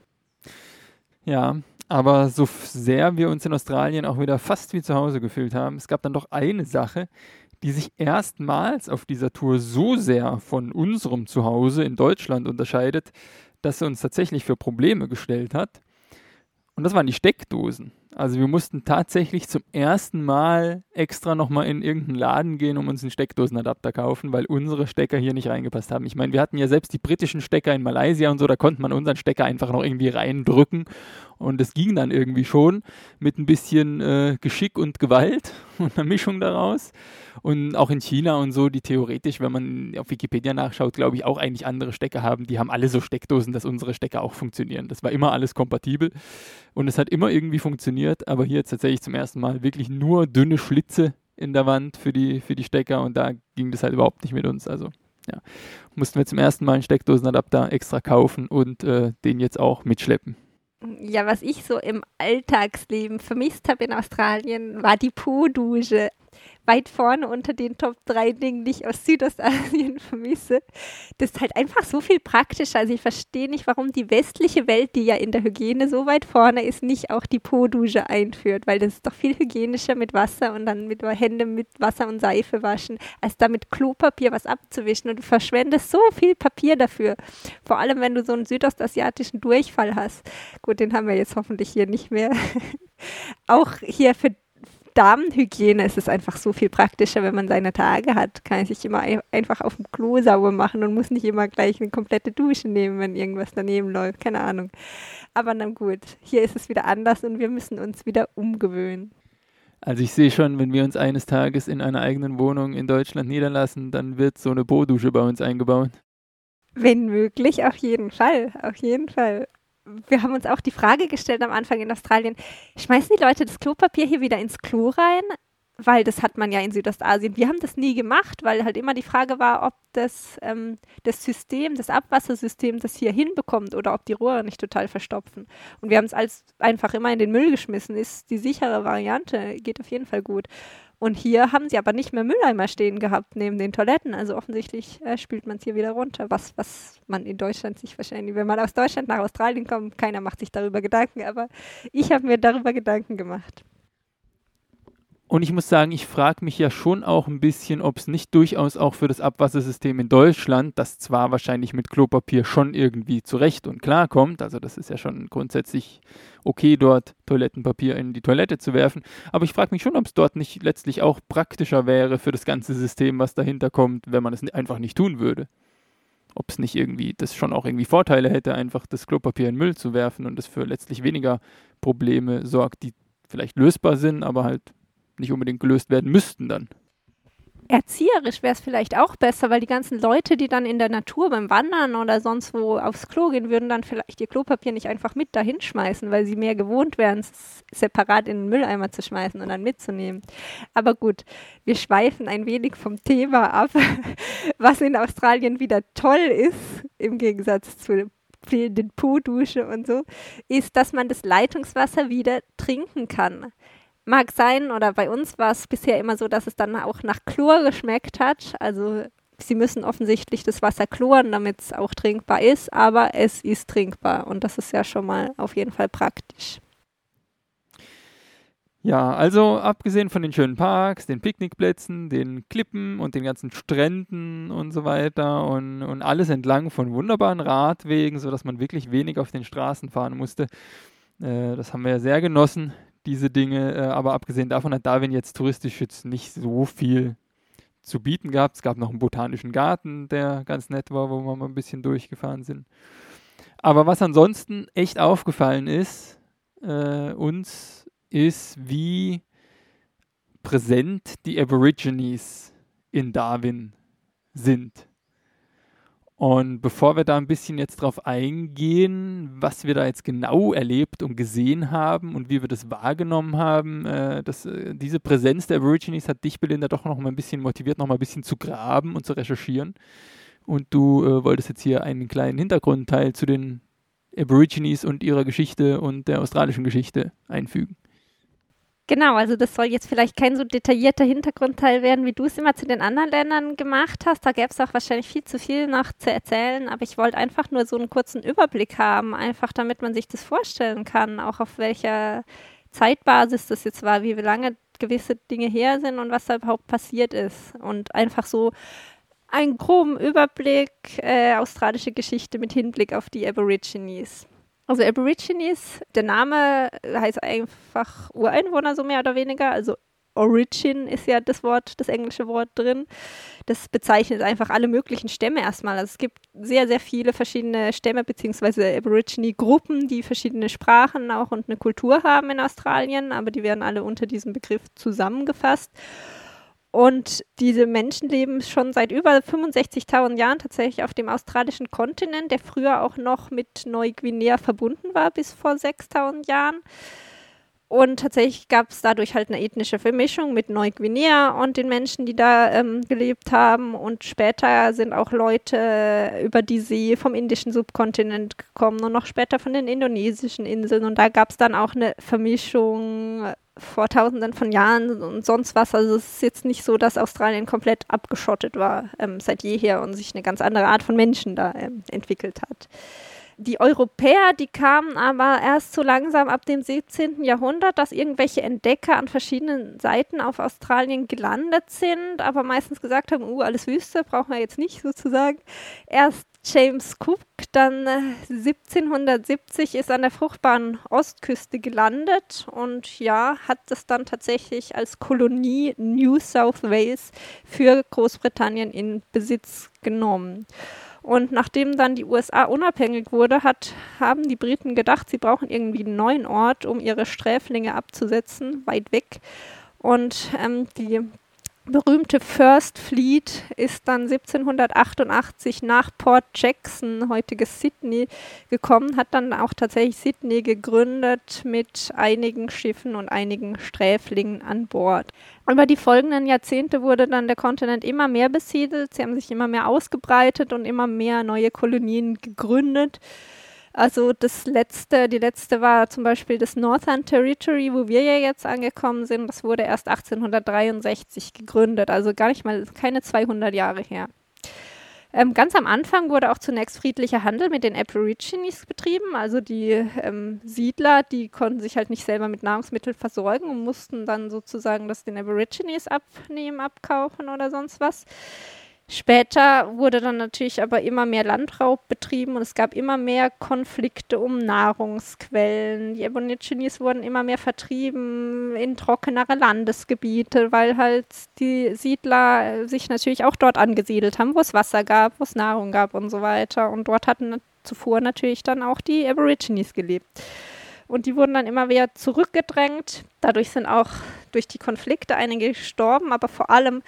Ja, aber so sehr wir uns in Australien auch wieder fast wie zu Hause gefühlt haben, es gab dann doch eine Sache, die sich erstmals auf dieser Tour so sehr von unserem Zuhause in Deutschland unterscheidet, dass sie uns tatsächlich für Probleme gestellt hat. Und das waren die Steckdosen. Also wir mussten tatsächlich zum ersten Mal extra nochmal in irgendeinen Laden gehen, um uns einen Steckdosenadapter kaufen, weil unsere Stecker hier nicht reingepasst haben. Ich meine, wir hatten ja selbst die britischen Stecker in Malaysia und so, da konnte man unseren Stecker einfach noch irgendwie reindrücken. Und es ging dann irgendwie schon mit ein bisschen Geschick und Gewalt und einer Mischung daraus. Und auch in China und so, die theoretisch, wenn man auf Wikipedia nachschaut, glaube ich, auch eigentlich andere Stecker haben. Die haben alle so Steckdosen, dass unsere Stecker auch funktionieren. Das war immer alles kompatibel und es hat immer irgendwie funktioniert. Aber hier jetzt tatsächlich zum ersten Mal wirklich nur dünne Schlitze in der Wand für die Stecker und da ging das halt überhaupt nicht mit uns. Also ja, mussten wir zum ersten Mal einen Steckdosenadapter extra kaufen und den jetzt auch mitschleppen. Ja, was ich so im Alltagsleben vermisst habe in Australien, war die Po-Dusche. Weit vorne unter den Top 3 Dingen, die ich aus Südostasien vermisse. Das ist halt einfach so viel praktischer. Also ich verstehe nicht, warum die westliche Welt, die ja in der Hygiene so weit vorne ist, nicht auch die Po-Dusche einführt, weil das ist doch viel hygienischer mit Wasser und dann mit Hände mit Wasser und Seife waschen, als da mit Klopapier was abzuwischen. Und du verschwendest so viel Papier dafür. Vor allem, wenn du so einen südostasiatischen Durchfall hast. Gut, den haben wir jetzt hoffentlich hier nicht mehr. Auch hier für Damenhygiene ist es einfach so viel praktischer, wenn man seine Tage hat. Kann sich immer einfach auf dem Klo sauber machen und muss nicht immer gleich eine komplette Dusche nehmen, wenn irgendwas daneben läuft. Keine Ahnung. Aber na gut, hier ist es wieder anders und wir müssen uns wieder umgewöhnen. Also ich sehe schon, wenn wir uns eines Tages in einer eigenen Wohnung in Deutschland niederlassen, dann wird so eine Po-Dusche bei uns eingebaut. Wenn möglich, auf jeden Fall. Auf jeden Fall. Wir haben uns auch die Frage gestellt am Anfang in Australien, schmeißen die Leute das Klopapier hier wieder ins Klo rein? Weil das hat man ja in Südostasien. Wir haben das nie gemacht, weil halt immer die Frage war, ob das System, das Abwassersystem das hier hinbekommt oder ob die Rohre nicht total verstopfen. Und wir haben es einfach immer in den Müll geschmissen. Ist die sichere Variante, geht auf jeden Fall gut. Und hier haben sie aber nicht mehr Mülleimer stehen gehabt neben den Toiletten. Also offensichtlich spült man es hier wieder runter, was man in Deutschland sich wahrscheinlich, wenn man aus Deutschland nach Australien kommt, keiner macht sich darüber Gedanken, aber ich habe mir darüber Gedanken gemacht. Und ich muss sagen, ich frage mich ja schon auch ein bisschen, ob es nicht durchaus auch für das Abwassersystem in Deutschland, das zwar wahrscheinlich mit Klopapier schon irgendwie zurecht und klar kommt, also das ist ja schon grundsätzlich okay, dort Toilettenpapier in die Toilette zu werfen, aber ich frage mich schon, ob es dort nicht letztlich auch praktischer wäre für das ganze System, was dahinter kommt, wenn man es einfach nicht tun würde. Ob es nicht irgendwie, das schon auch irgendwie Vorteile hätte, einfach das Klopapier in den Müll zu werfen und das für letztlich weniger Probleme sorgt, die vielleicht lösbar sind, aber halt nicht unbedingt gelöst werden müssten dann. erzieherisch wäre es vielleicht auch besser, weil die ganzen Leute, die dann in der Natur beim Wandern oder sonst wo aufs Klo gehen, würden dann vielleicht ihr Klopapier nicht einfach mit dahin schmeißen, weil sie mehr gewohnt wären, es separat in den Mülleimer zu schmeißen und dann mitzunehmen. Aber gut, wir schweifen ein wenig vom Thema ab. Was in Australien wieder toll ist, im Gegensatz zu der fehlenden Po-Dusche und so, ist, dass man das Leitungswasser wieder trinken kann. Mag sein, oder bei uns war es bisher immer so, dass es dann auch nach Chlor geschmeckt hat. Also sie müssen offensichtlich das Wasser chloren, damit es auch trinkbar ist, aber es ist trinkbar und das ist ja schon mal auf jeden Fall praktisch. Ja, also abgesehen von den schönen Parks, den Picknickplätzen, den Klippen und den ganzen Stränden und so weiter und alles entlang von wunderbaren Radwegen, sodass man wirklich wenig auf den Straßen fahren musste. Das haben wir ja sehr genossen, diese Dinge, aber abgesehen davon hat Darwin jetzt touristisch jetzt nicht so viel zu bieten gehabt. Es gab noch einen botanischen Garten, der ganz nett war, wo wir mal ein bisschen durchgefahren sind. Aber was ansonsten echt aufgefallen ist, uns ist, wie präsent die Aborigines in Darwin sind. Und bevor wir da ein bisschen jetzt drauf eingehen, was wir da jetzt genau erlebt und gesehen haben und wie wir das wahrgenommen haben, diese Präsenz der Aborigines hat dich, Belinda, doch noch mal ein bisschen motiviert, noch mal ein bisschen zu graben und zu recherchieren. Und du wolltest jetzt hier einen kleinen Hintergrundteil zu den Aborigines und ihrer Geschichte und der australischen Geschichte einfügen. Genau, also das soll jetzt vielleicht kein so detaillierter Hintergrundteil werden, wie du es immer zu den anderen Ländern gemacht hast. Da gäbe es auch wahrscheinlich viel zu viel noch zu erzählen, aber ich wollte einfach nur so einen kurzen Überblick haben, einfach damit man sich das vorstellen kann, auch auf welcher Zeitbasis das jetzt war, wie lange gewisse Dinge her sind und was da überhaupt passiert ist. Und einfach so einen groben Überblick, australische Geschichte mit Hinblick auf die Aborigines. Also Aborigines, der Name heißt einfach Ureinwohner, so mehr oder weniger. Also Origin ist ja das englische Wort drin. Das bezeichnet einfach alle möglichen Stämme erstmal. Also es gibt sehr, sehr viele verschiedene Stämme bzw. Aborigine-Gruppen, die verschiedene Sprachen auch und eine Kultur haben in Australien, aber die werden alle unter diesem Begriff zusammengefasst. Und diese Menschen leben schon seit über 65.000 Jahren tatsächlich auf dem australischen Kontinent, der früher auch noch mit Neuguinea verbunden war bis vor 6.000 Jahren. Und tatsächlich gab es dadurch halt eine ethnische Vermischung mit Neuguinea und den Menschen, die da gelebt haben. Und später sind auch Leute über die See vom indischen Subkontinent gekommen und noch später von den indonesischen Inseln. Und da gab es dann auch eine Vermischung vor Tausenden von Jahren und sonst was. Also es ist jetzt nicht so, dass Australien komplett abgeschottet war seit jeher und sich eine ganz andere Art von Menschen da entwickelt hat. Die Europäer, die kamen aber erst so langsam ab dem 17. Jahrhundert, dass irgendwelche Entdecker an verschiedenen Seiten auf Australien gelandet sind, aber meistens gesagt haben, alles Wüste, brauchen wir jetzt nicht sozusagen. Erst James Cook dann 1770 ist an der fruchtbaren Ostküste gelandet und ja, hat das dann tatsächlich als Kolonie New South Wales für Großbritannien in Besitz genommen. Und nachdem dann die USA unabhängig wurde, haben die Briten gedacht, sie brauchen irgendwie einen neuen Ort, um ihre Sträflinge abzusetzen, weit weg. Und die berühmte First Fleet ist dann 1788 nach Port Jackson, heutiges Sydney, gekommen, hat dann auch tatsächlich Sydney gegründet mit einigen Schiffen und einigen Sträflingen an Bord. Über die folgenden Jahrzehnte wurde dann der Kontinent immer mehr besiedelt, sie haben sich immer mehr ausgebreitet und immer mehr neue Kolonien gegründet. Also die letzte war zum Beispiel das Northern Territory, wo wir ja jetzt angekommen sind. Das wurde erst 1863 gegründet, also gar nicht mal, keine 200 Jahre her. Ganz am Anfang wurde auch zunächst friedlicher Handel mit den Aborigines betrieben. Also die Siedler, die konnten sich halt nicht selber mit Nahrungsmitteln versorgen und mussten dann sozusagen das den Aborigines abkaufen oder sonst was. Später wurde dann natürlich aber immer mehr Landraub betrieben und es gab immer mehr Konflikte um Nahrungsquellen. Die Aborigines wurden immer mehr vertrieben in trockenere Landesgebiete, weil halt die Siedler sich natürlich auch dort angesiedelt haben, wo es Wasser gab, wo es Nahrung gab und so weiter. Und dort hatten zuvor natürlich dann auch die Aborigines gelebt. Und die wurden dann immer mehr zurückgedrängt. Dadurch sind auch durch die Konflikte einige gestorben, aber vor allem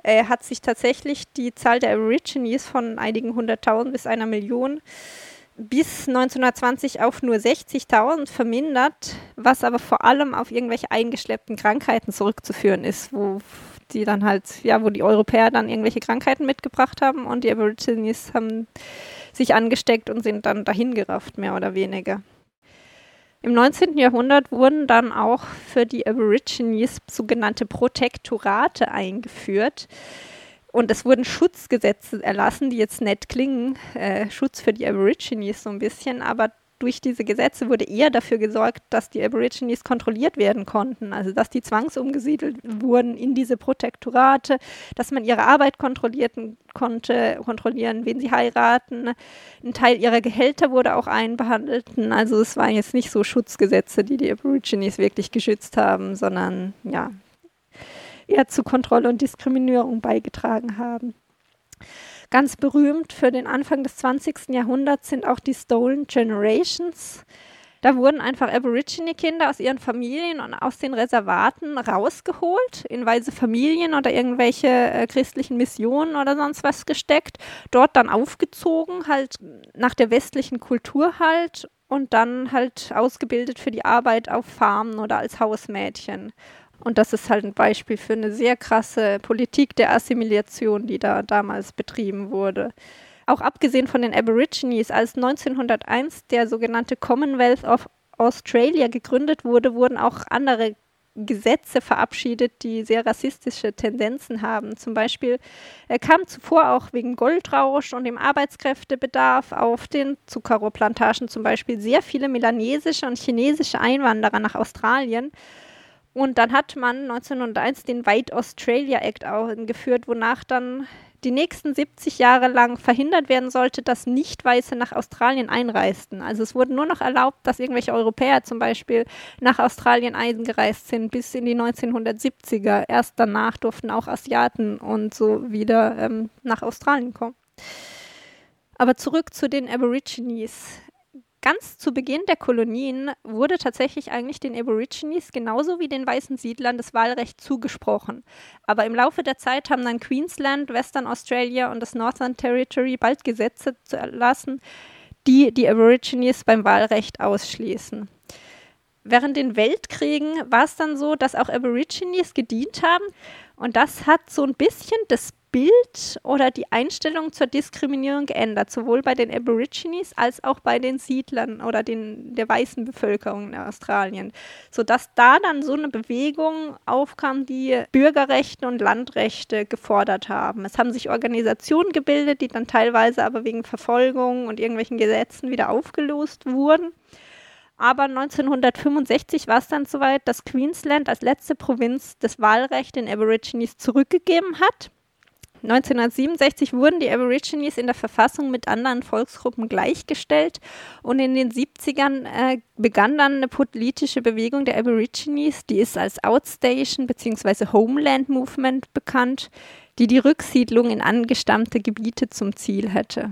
hat sich tatsächlich die Zahl der Aborigines von einigen 100.000 bis 1 Million bis 1920 auf nur 60.000 vermindert, was aber vor allem auf irgendwelche eingeschleppten Krankheiten zurückzuführen ist, wo die Europäer dann irgendwelche Krankheiten mitgebracht haben und die Aborigines haben sich angesteckt und sind dann dahingerafft, mehr oder weniger. Im 19. Jahrhundert wurden dann auch für die Aborigines sogenannte Protektorate eingeführt. Und es wurden Schutzgesetze erlassen, die jetzt nett klingen, Schutz für die Aborigines so ein bisschen, aber durch diese Gesetze wurde eher dafür gesorgt, dass die Aborigines kontrolliert werden konnten, also dass die zwangsumgesiedelt wurden in diese Protektorate, dass man ihre Arbeit kontrollieren, wen sie heiraten. Ein Teil ihrer Gehälter wurde auch einbehandelt. Also es waren jetzt nicht so Schutzgesetze, die Aborigines wirklich geschützt haben, sondern ja, eher zu Kontrolle und Diskriminierung beigetragen haben. Ganz berühmt für den Anfang des 20. Jahrhunderts sind auch die Stolen Generations. Da wurden einfach Aborigine-Kinder aus ihren Familien und aus den Reservaten rausgeholt, in weise Familien oder irgendwelche christlichen Missionen oder sonst was gesteckt, dort dann aufgezogen, halt nach der westlichen Kultur halt und dann halt ausgebildet für die Arbeit auf Farmen oder als Hausmädchen. Und das ist halt ein Beispiel für eine sehr krasse Politik der Assimilation, die da damals betrieben wurde. Auch abgesehen von den Aborigines, als 1901 der sogenannte Commonwealth of Australia gegründet wurde, wurden auch andere Gesetze verabschiedet, die sehr rassistische Tendenzen haben. Zum Beispiel kam zuvor auch wegen Goldrausch und dem Arbeitskräftebedarf auf den Zuckerrohrplantagen zum Beispiel sehr viele melanesische und chinesische Einwanderer nach Australien. Und dann hat man 1901 den White Australia Act eingeführt, wonach dann die nächsten 70 Jahre lang verhindert werden sollte, dass Nicht-Weiße nach Australien einreisten. Also es wurde nur noch erlaubt, dass irgendwelche Europäer zum Beispiel nach Australien eingereist sind, bis in die 1970er. Erst danach durften auch Asiaten und so wieder nach Australien kommen. Aber zurück zu den Aborigines. Ganz zu Beginn der Kolonien wurde tatsächlich eigentlich den Aborigines genauso wie den weißen Siedlern das Wahlrecht zugesprochen. Aber im Laufe der Zeit haben dann Queensland, Western Australia und das Northern Territory bald Gesetze zu erlassen, die die Aborigines beim Wahlrecht ausschließen. Während den Weltkriegen war es dann so, dass auch Aborigines gedient haben und das hat so ein bisschen das Bild oder die Einstellung zur Diskriminierung geändert, sowohl bei den Aborigines als auch bei den Siedlern oder der weißen Bevölkerung in Australien, sodass da dann so eine Bewegung aufkam, die Bürgerrechte und Landrechte gefordert haben. Es haben sich Organisationen gebildet, die dann teilweise aber wegen Verfolgung und irgendwelchen Gesetzen wieder aufgelöst wurden. Aber 1965 war es dann soweit, dass Queensland als letzte Provinz das Wahlrecht den Aborigines zurückgegeben hat. 1967 wurden die Aborigines in der Verfassung mit anderen Volksgruppen gleichgestellt und in den 70ern begann dann eine politische Bewegung der Aborigines, die ist als Outstation bzw. Homeland Movement bekannt, die Rücksiedlung in angestammte Gebiete zum Ziel hatte.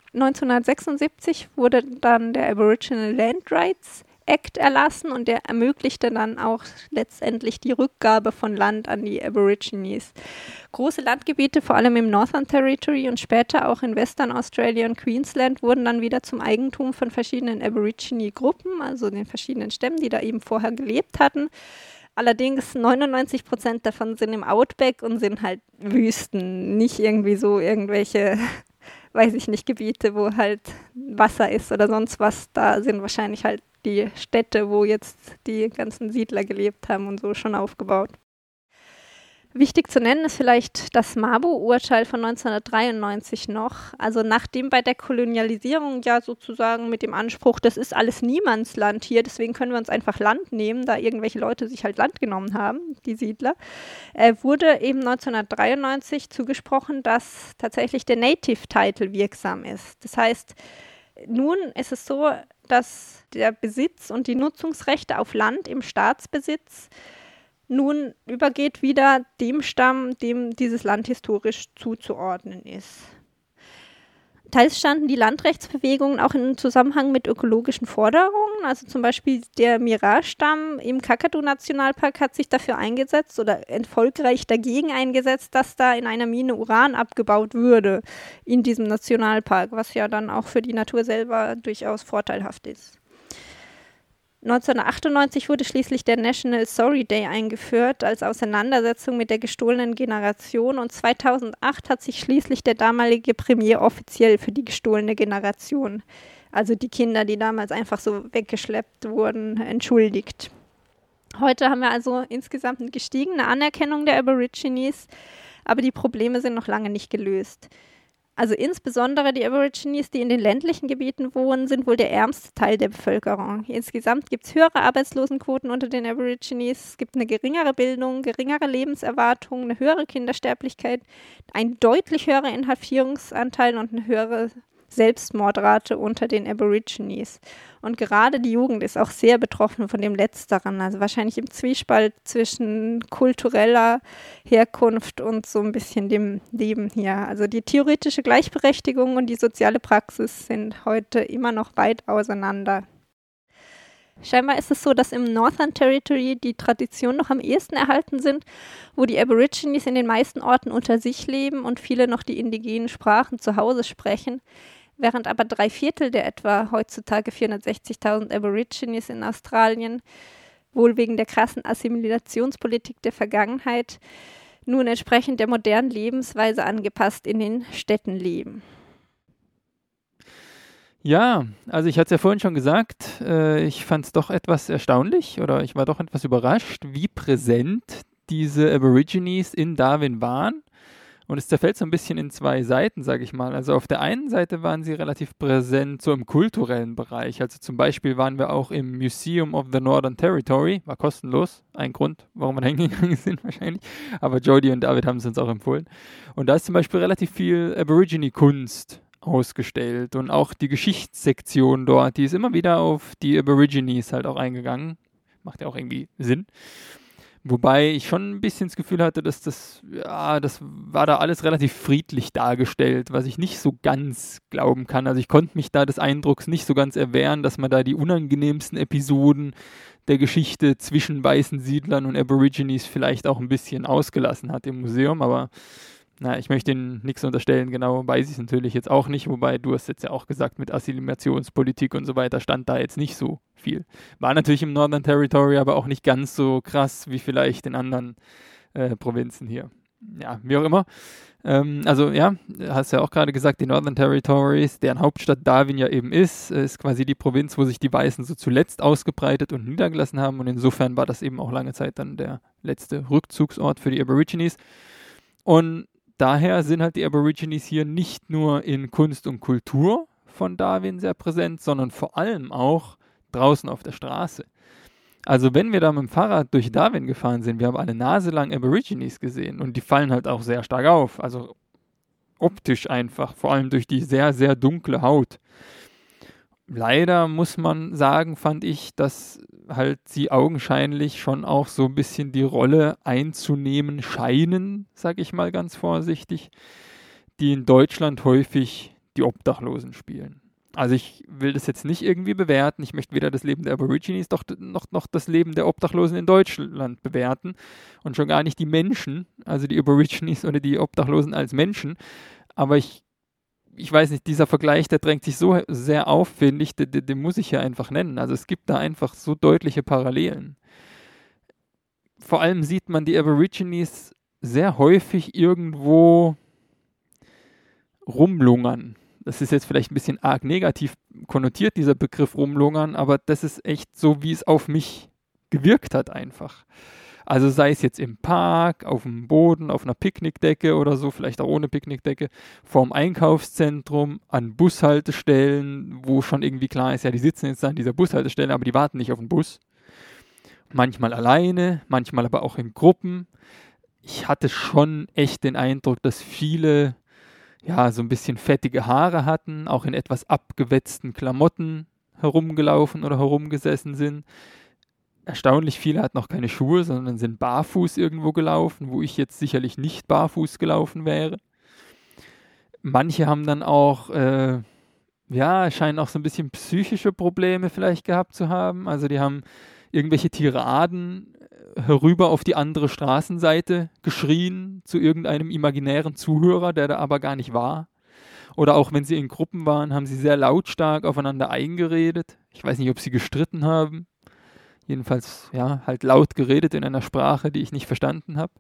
1976 wurde dann der Aboriginal Land Rights Act erlassen und der ermöglichte dann auch letztendlich die Rückgabe von Land an die Aborigines. Große Landgebiete, vor allem im Northern Territory und später auch in Western Australia und Queensland, wurden dann wieder zum Eigentum von verschiedenen Aborigine-Gruppen, also den verschiedenen Stämmen, die da eben vorher gelebt hatten. Allerdings 99% davon sind im Outback und sind halt Wüsten, nicht irgendwie so irgendwelche weiß ich nicht, Gebiete, wo halt Wasser ist oder sonst was. Da sind wahrscheinlich halt die Städte, wo jetzt die ganzen Siedler gelebt haben und so schon aufgebaut. Wichtig zu nennen ist vielleicht das Mabo-Urteil von 1993 noch. Also nachdem bei der Kolonialisierung ja sozusagen mit dem Anspruch, das ist alles Niemandsland hier, deswegen können wir uns einfach Land nehmen, da irgendwelche Leute sich halt Land genommen haben, die Siedler, wurde eben 1993 zugesprochen, dass tatsächlich der Native-Title wirksam ist. Das heißt, nun ist es so, dass der Besitz und die Nutzungsrechte auf Land im Staatsbesitz nun übergeht wieder dem Stamm, dem dieses Land historisch zuzuordnen ist. Teils standen die Landrechtsbewegungen auch in Zusammenhang mit ökologischen Forderungen. Also zum Beispiel der Mirarr-Stamm im Kakadu-Nationalpark hat sich dafür eingesetzt oder erfolgreich dagegen eingesetzt, dass da in einer Mine Uran abgebaut würde in diesem Nationalpark, was ja dann auch für die Natur selber durchaus vorteilhaft ist. 1998 wurde schließlich der National Sorry Day eingeführt als Auseinandersetzung mit der gestohlenen Generation und 2008 hat sich schließlich der damalige Premier offiziell für die gestohlene Generation, also die Kinder, die damals einfach so weggeschleppt wurden, entschuldigt. Heute haben wir also insgesamt eine gestiegene Anerkennung der Aborigines, aber die Probleme sind noch lange nicht gelöst. Also insbesondere die Aborigines, die in den ländlichen Gebieten wohnen, sind wohl der ärmste Teil der Bevölkerung. Insgesamt gibt es höhere Arbeitslosenquoten unter den Aborigines, es gibt eine geringere Bildung, geringere Lebenserwartung, eine höhere Kindersterblichkeit, einen deutlich höheren Inhaftierungsanteil und eine höhere Selbstmordrate unter den Aborigines. Und gerade die Jugend ist auch sehr betroffen von dem Letzteren, also wahrscheinlich im Zwiespalt zwischen kultureller Herkunft und so ein bisschen dem Leben hier. Also die theoretische Gleichberechtigung und die soziale Praxis sind heute immer noch weit auseinander. Scheinbar ist es so, dass im Northern Territory die Traditionen noch am ehesten erhalten sind, wo die Aborigines in den meisten Orten unter sich leben und viele noch die indigenen Sprachen zu Hause sprechen, während aber 3/4 der etwa heutzutage 460.000 Aborigines in Australien wohl wegen der krassen Assimilationspolitik der Vergangenheit nun entsprechend der modernen Lebensweise angepasst in den Städten leben. Ja, also ich hatte es ja vorhin schon gesagt, ich fand es doch etwas erstaunlich oder ich war doch etwas überrascht, wie präsent diese Aborigines in Darwin waren. Und es zerfällt so ein bisschen in zwei Seiten, sage ich mal. Also auf der einen Seite waren sie relativ präsent so im kulturellen Bereich. Also zum Beispiel waren wir auch im Museum of the Northern Territory, war kostenlos, ein Grund, warum wir da hingegangen sind wahrscheinlich. Aber Jodie und David haben es uns auch empfohlen. Und da ist zum Beispiel relativ viel Aborigine-Kunst ausgestellt und auch die Geschichtssektion dort, die ist immer wieder auf die Aborigines halt auch eingegangen. Macht ja auch irgendwie Sinn. Wobei ich schon ein bisschen das Gefühl hatte, dass das war da alles relativ friedlich dargestellt, was ich nicht so ganz glauben kann. Also ich konnte mich da des Eindrucks nicht so ganz erwehren, dass man da die unangenehmsten Episoden der Geschichte zwischen weißen Siedlern und Aborigines vielleicht auch ein bisschen ausgelassen hat im Museum, aber ich möchte Ihnen nichts unterstellen, genau weiß ich es natürlich jetzt auch nicht, wobei du hast jetzt ja auch gesagt, mit Assimilationspolitik und so weiter stand da jetzt nicht so viel. War natürlich im Northern Territory, aber auch nicht ganz so krass wie vielleicht in anderen Provinzen hier. Ja, wie auch immer. Also ja, hast ja auch gerade gesagt, die Northern Territories, deren Hauptstadt Darwin ja eben ist quasi die Provinz, wo sich die Weißen so zuletzt ausgebreitet und niedergelassen haben und insofern war das eben auch lange Zeit dann der letzte Rückzugsort für die Aborigines. Und daher sind halt die Aborigines hier nicht nur in Kunst und Kultur von Darwin sehr präsent, sondern vor allem auch draußen auf der Straße. Also wenn wir da mit dem Fahrrad durch Darwin gefahren sind, wir haben eine Nase lang Aborigines gesehen und die fallen halt auch sehr stark auf, also optisch einfach, vor allem durch die sehr, sehr dunkle Haut. Leider muss man sagen, fand ich, dass halt sie augenscheinlich schon auch so ein bisschen die Rolle einzunehmen scheinen, sage ich mal ganz vorsichtig, die in Deutschland häufig die Obdachlosen spielen. Also ich will das jetzt nicht irgendwie bewerten, ich möchte weder das Leben der Aborigines noch das Leben der Obdachlosen in Deutschland bewerten und schon gar nicht die Menschen, also die Aborigines oder die Obdachlosen als Menschen, aber ich weiß nicht, dieser Vergleich, der drängt sich so sehr auf, finde ich, den muss ich hier einfach nennen. Also es gibt da einfach so deutliche Parallelen. Vor allem sieht man die Aborigines sehr häufig irgendwo rumlungern. Das ist jetzt vielleicht ein bisschen arg negativ konnotiert, dieser Begriff rumlungern, aber das ist echt so, wie es auf mich gewirkt hat einfach. Also sei es jetzt im Park, auf dem Boden, auf einer Picknickdecke oder so, vielleicht auch ohne Picknickdecke, vorm Einkaufszentrum, an Bushaltestellen, wo schon irgendwie klar ist, ja, die sitzen jetzt da an dieser Bushaltestelle, aber die warten nicht auf den Bus. Manchmal alleine, manchmal aber auch in Gruppen. Ich hatte schon echt den Eindruck, dass viele ja so ein bisschen fettige Haare hatten, auch in etwas abgewetzten Klamotten herumgelaufen oder herumgesessen sind. Erstaunlich viele hatten noch keine Schuhe, sondern sind barfuß irgendwo gelaufen, wo ich jetzt sicherlich nicht barfuß gelaufen wäre. Manche haben dann auch, scheinen auch so ein bisschen psychische Probleme vielleicht gehabt zu haben. Also die haben irgendwelche Tiraden herüber auf die andere Straßenseite geschrien zu irgendeinem imaginären Zuhörer, der da aber gar nicht war. Oder auch wenn sie in Gruppen waren, haben sie sehr lautstark aufeinander eingeredet. Ich weiß nicht, ob sie gestritten haben. Jedenfalls, ja, halt laut geredet in einer Sprache, die ich nicht verstanden habe.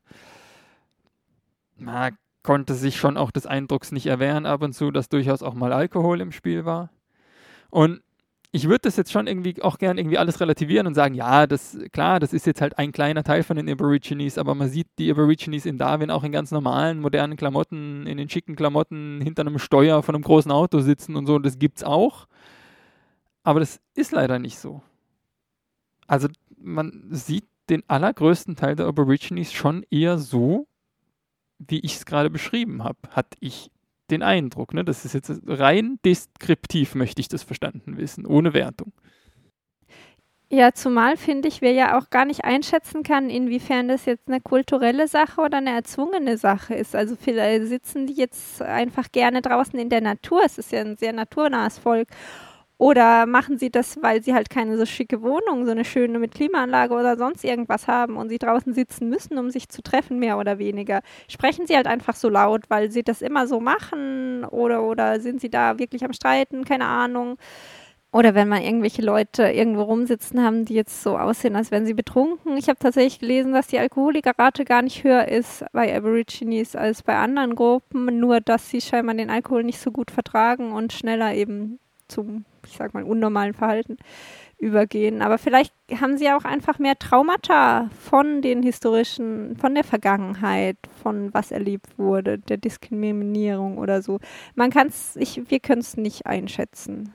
Man konnte sich schon auch des Eindrucks nicht erwehren ab und zu, dass durchaus auch mal Alkohol im Spiel war. Und ich würde das jetzt schon irgendwie auch gern irgendwie alles relativieren und sagen, ja, das ist jetzt halt ein kleiner Teil von den Aborigines, aber man sieht die Aborigines in Darwin auch in ganz normalen, modernen Klamotten, in den schicken Klamotten, hinter einem Steuer von einem großen Auto sitzen und so, und das gibt's auch. Aber das ist leider nicht so. Also man sieht den allergrößten Teil der Aborigines schon eher so, wie ich es gerade beschrieben habe, hatte ich den Eindruck. Ne? Das ist jetzt rein deskriptiv, möchte ich das verstanden wissen, ohne Wertung. Ja, zumal finde ich, wir ja auch gar nicht einschätzen kann, inwiefern das jetzt eine kulturelle Sache oder eine erzwungene Sache ist. Also vielleicht sitzen die jetzt einfach gerne draußen in der Natur. Es ist ja ein sehr naturnahes Volk. Oder machen sie das, weil sie halt keine so schicke Wohnung, so eine schöne mit Klimaanlage oder sonst irgendwas haben und sie draußen sitzen müssen, um sich zu treffen, mehr oder weniger. Sprechen sie halt einfach so laut, weil sie das immer so machen, oder sind sie da wirklich am Streiten, keine Ahnung. Oder wenn mal irgendwelche Leute irgendwo rumsitzen haben, die jetzt so aussehen, als wären sie betrunken. Ich habe tatsächlich gelesen, dass die Alkoholikerrate gar nicht höher ist bei Aborigines als bei anderen Gruppen, nur dass sie scheinbar den Alkohol nicht so gut vertragen und schneller eben zum, ich sag mal, unnormalen Verhalten übergehen. Aber vielleicht haben sie auch einfach mehr Traumata von den historischen, von der Vergangenheit, von was erlebt wurde, der Diskriminierung oder so. Wir können es nicht einschätzen.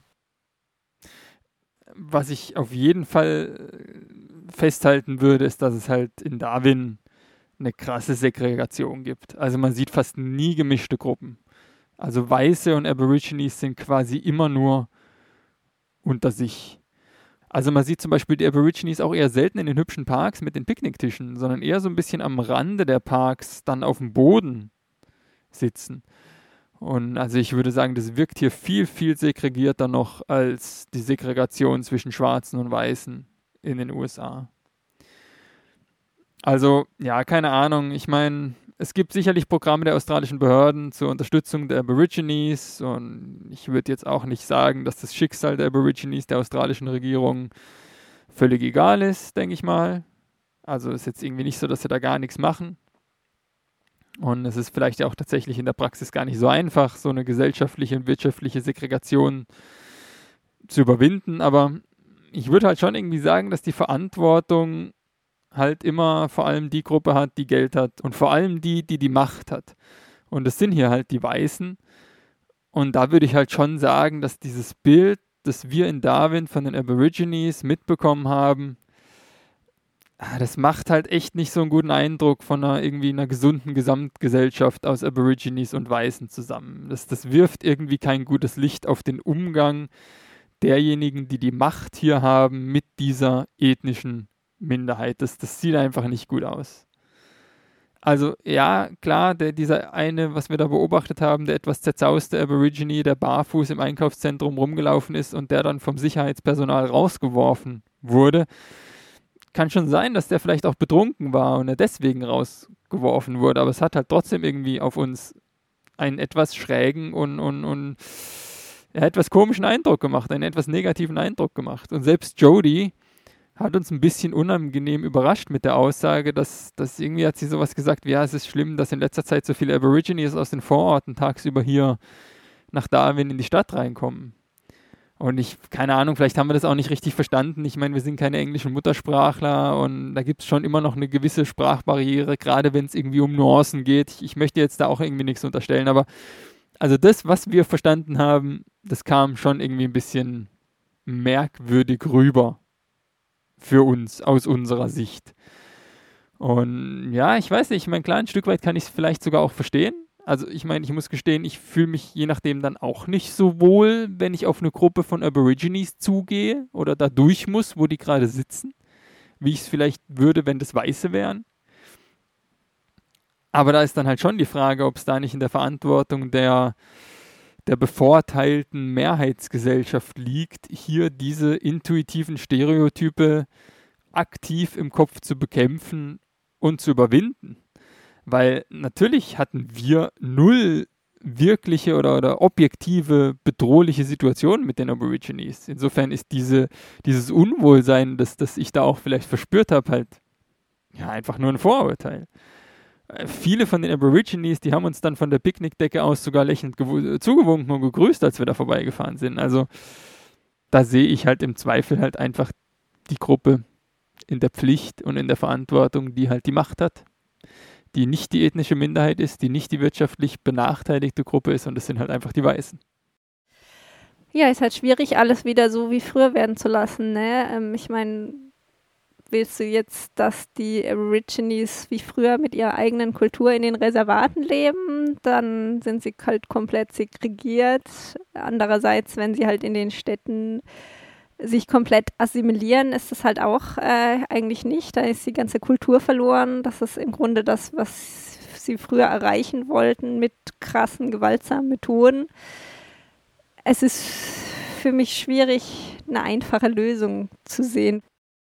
Was ich auf jeden Fall festhalten würde, ist, dass es halt in Darwin eine krasse Segregation gibt. Also man sieht fast nie gemischte Gruppen. Also Weiße und Aborigines sind quasi immer nur unter sich. Also man sieht zum Beispiel die Aborigines auch eher selten in den hübschen Parks mit den Picknicktischen, sondern eher so ein bisschen am Rande der Parks dann auf dem Boden sitzen. Und also ich würde sagen, das wirkt hier viel, viel segregierter noch als die Segregation zwischen Schwarzen und Weißen in den USA. Also, ja, keine Ahnung. Ich meine, es gibt sicherlich Programme der australischen Behörden zur Unterstützung der Aborigines, und ich würde jetzt auch nicht sagen, dass das Schicksal der Aborigines der australischen Regierung völlig egal ist, denke ich mal. Also ist jetzt irgendwie nicht so, dass sie da gar nichts machen. Und es ist vielleicht ja auch tatsächlich in der Praxis gar nicht so einfach, so eine gesellschaftliche und wirtschaftliche Segregation zu überwinden. Aber ich würde halt schon irgendwie sagen, dass die Verantwortung halt immer vor allem die Gruppe hat, die Geld hat, und vor allem die Macht hat. Und das sind hier halt die Weißen. Und da würde ich halt schon sagen, dass dieses Bild, das wir in Darwin von den Aborigines mitbekommen haben, das macht halt echt nicht so einen guten Eindruck von einer gesunden Gesamtgesellschaft aus Aborigines und Weißen zusammen. Das wirft irgendwie kein gutes Licht auf den Umgang derjenigen, die die Macht hier haben, mit dieser ethnischen Minderheit. Das sieht einfach nicht gut aus. Also ja, klar, dieser eine, was wir da beobachtet haben, der etwas zerzauste Aborigine, der barfuß im Einkaufszentrum rumgelaufen ist und der dann vom Sicherheitspersonal rausgeworfen wurde, kann schon sein, dass der vielleicht auch betrunken war und er deswegen rausgeworfen wurde, aber es hat halt trotzdem irgendwie auf uns einen etwas schrägen und etwas komischen Eindruck gemacht, einen etwas negativen Eindruck gemacht. Und selbst Jodie hat uns ein bisschen unangenehm überrascht mit der Aussage, dass irgendwie hat sie sowas gesagt, wie, ja, es ist schlimm, dass in letzter Zeit so viele Aborigines aus den Vororten tagsüber hier nach Darwin in die Stadt reinkommen. Und keine Ahnung, vielleicht haben wir das auch nicht richtig verstanden. Ich meine, wir sind keine englischen Muttersprachler und da gibt es schon immer noch eine gewisse Sprachbarriere, gerade wenn es irgendwie um Nuancen geht. Ich möchte jetzt da auch irgendwie nichts unterstellen, aber also das, was wir verstanden haben, das kam schon irgendwie ein bisschen merkwürdig rüber für uns, aus unserer Sicht. Und ja, ich weiß nicht, ich meine, klar, ein Stück weit kann ich es vielleicht sogar auch verstehen. Also ich meine, ich muss gestehen, ich fühle mich je nachdem dann auch nicht so wohl, wenn ich auf eine Gruppe von Aborigines zugehe oder da durch muss, wo die gerade sitzen, wie ich es vielleicht würde, wenn das Weiße wären. Aber da ist dann halt schon die Frage, ob es da nicht in der Verantwortung der bevorteilten Mehrheitsgesellschaft liegt, hier diese intuitiven Stereotype aktiv im Kopf zu bekämpfen und zu überwinden. Weil natürlich hatten wir null wirkliche oder objektive bedrohliche Situationen mit den Aborigines. Insofern ist dieses Unwohlsein, das ich da auch vielleicht verspürt habe, halt ja einfach nur ein Vorurteil. Viele von den Aborigines, die haben uns dann von der Picknickdecke aus sogar lächelnd zugewunken und gegrüßt, als wir da vorbeigefahren sind. Also da sehe ich halt im Zweifel halt einfach die Gruppe in der Pflicht und in der Verantwortung, die halt die Macht hat, die nicht die ethnische Minderheit ist, die nicht die wirtschaftlich benachteiligte Gruppe ist, und das sind halt einfach die Weißen. Ja, ist halt schwierig, alles wieder so wie früher werden zu lassen, ne? Ich meine, willst du jetzt, dass die Aborigines wie früher mit ihrer eigenen Kultur in den Reservaten leben, dann sind sie halt komplett segregiert. Andererseits, wenn sie halt in den Städten sich komplett assimilieren, ist das halt auch eigentlich nicht. Da ist die ganze Kultur verloren. Das ist im Grunde das, was sie früher erreichen wollten mit krassen, gewaltsamen Methoden. Es ist für mich schwierig, eine einfache Lösung zu sehen.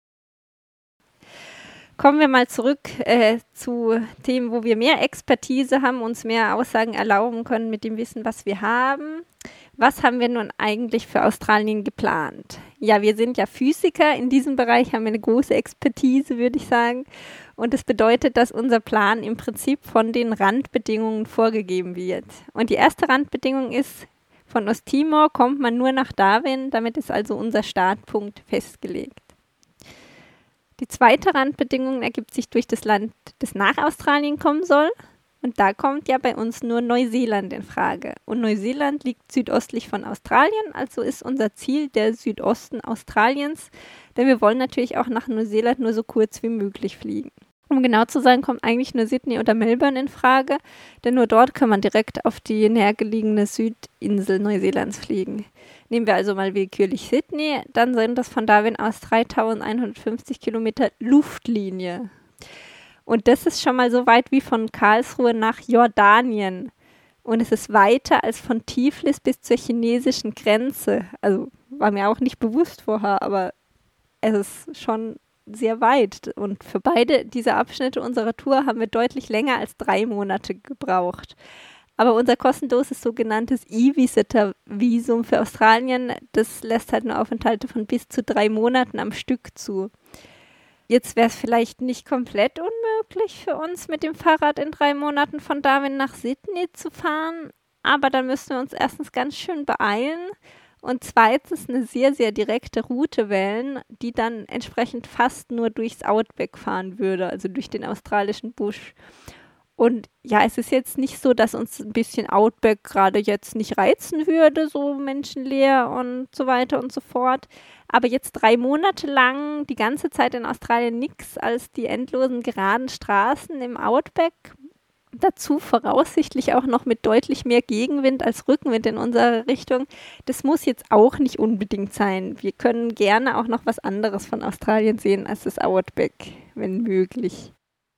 Kommen wir mal zurück zu Themen, wo wir mehr Expertise haben, uns mehr Aussagen erlauben können mit dem Wissen, was wir haben. Was haben wir nun eigentlich für Australien geplant? Ja, wir sind ja Physiker. In diesem Bereich haben wir eine große Expertise, würde ich sagen. Und das bedeutet, dass unser Plan im Prinzip von den Randbedingungen vorgegeben wird. Und die erste Randbedingung ist, von Osttimor kommt man nur nach Darwin. Damit ist also unser Startpunkt festgelegt. Die zweite Randbedingung ergibt sich durch das Land, das nach Australien kommen soll. Und da kommt ja bei uns nur Neuseeland in Frage. Und Neuseeland liegt südöstlich von Australien, also ist unser Ziel der Südosten Australiens. Denn wir wollen natürlich auch nach Neuseeland nur so kurz wie möglich fliegen. Um genau zu sein, kommt eigentlich nur Sydney oder Melbourne in Frage, denn nur dort kann man direkt auf die nähergelegene Südinsel Neuseelands fliegen. Nehmen wir also mal willkürlich Sydney, dann sind das von Darwin aus 3150 Kilometer Luftlinie. Und das ist schon mal so weit wie von Karlsruhe nach Jordanien. Und es ist weiter als von Tiflis bis zur chinesischen Grenze. Also war mir auch nicht bewusst vorher, aber es ist schon sehr weit. Und für beide diese Abschnitte unserer Tour haben wir deutlich länger als 3 Monate gebraucht. Aber unser kostenloses sogenanntes E-Visitor-Visum für Australien, das lässt halt nur Aufenthalte von bis zu 3 Monaten am Stück zu. Jetzt wäre es vielleicht nicht komplett unmöglich für uns, mit dem Fahrrad in 3 Monaten von Darwin nach Sydney zu fahren. Aber dann müssen wir uns erstens ganz schön beeilen und zweitens eine sehr, sehr direkte Route wählen, die dann entsprechend fast nur durchs Outback fahren würde, also durch den australischen Busch. Und ja, es ist jetzt nicht so, dass uns ein bisschen Outback gerade jetzt nicht reizen würde, so menschenleer und so weiter und so fort. Aber jetzt 3 Monate lang die ganze Zeit in Australien nichts als die endlosen geraden Straßen im Outback. Dazu voraussichtlich auch noch mit deutlich mehr Gegenwind als Rückenwind in unsere Richtung. Das muss jetzt auch nicht unbedingt sein. Wir können gerne auch noch was anderes von Australien sehen als das Outback, wenn möglich.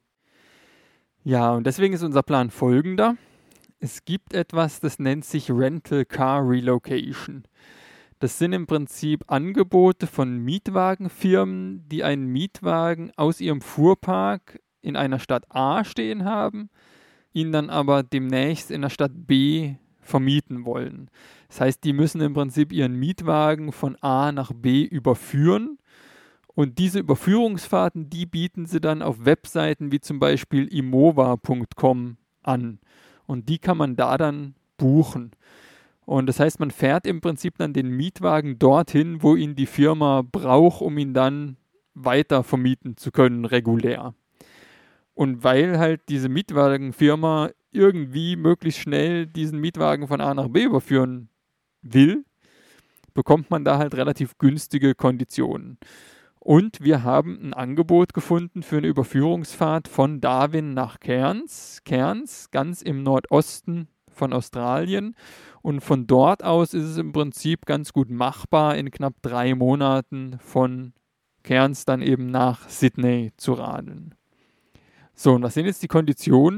Ja, und deswegen ist unser Plan folgender. Es gibt etwas, das nennt sich Rental Car Relocation. Das sind im Prinzip Angebote von Mietwagenfirmen, die einen Mietwagen aus ihrem Fuhrpark in einer Stadt A stehen haben, ihn dann aber demnächst in der Stadt B vermieten wollen. Das heißt, die müssen im Prinzip ihren Mietwagen von A nach B überführen. Und diese Überführungsfahrten, die bieten sie dann auf Webseiten wie zum Beispiel imova.com an. Und die kann man da dann buchen. Und das heißt, man fährt im Prinzip dann den Mietwagen dorthin, wo ihn die Firma braucht, um ihn dann weiter vermieten zu können, regulär. Und weil halt diese Mietwagenfirma irgendwie möglichst schnell diesen Mietwagen von A nach B überführen will, bekommt man da halt relativ günstige Konditionen. Und wir haben ein Angebot gefunden für eine Überführungsfahrt von Darwin nach Cairns. Cairns, ganz im Nordosten von Australien. Und von dort aus ist es im Prinzip ganz gut machbar, in knapp 3 Monaten von Cairns dann eben nach Sydney zu radeln. So, und was sind jetzt die Konditionen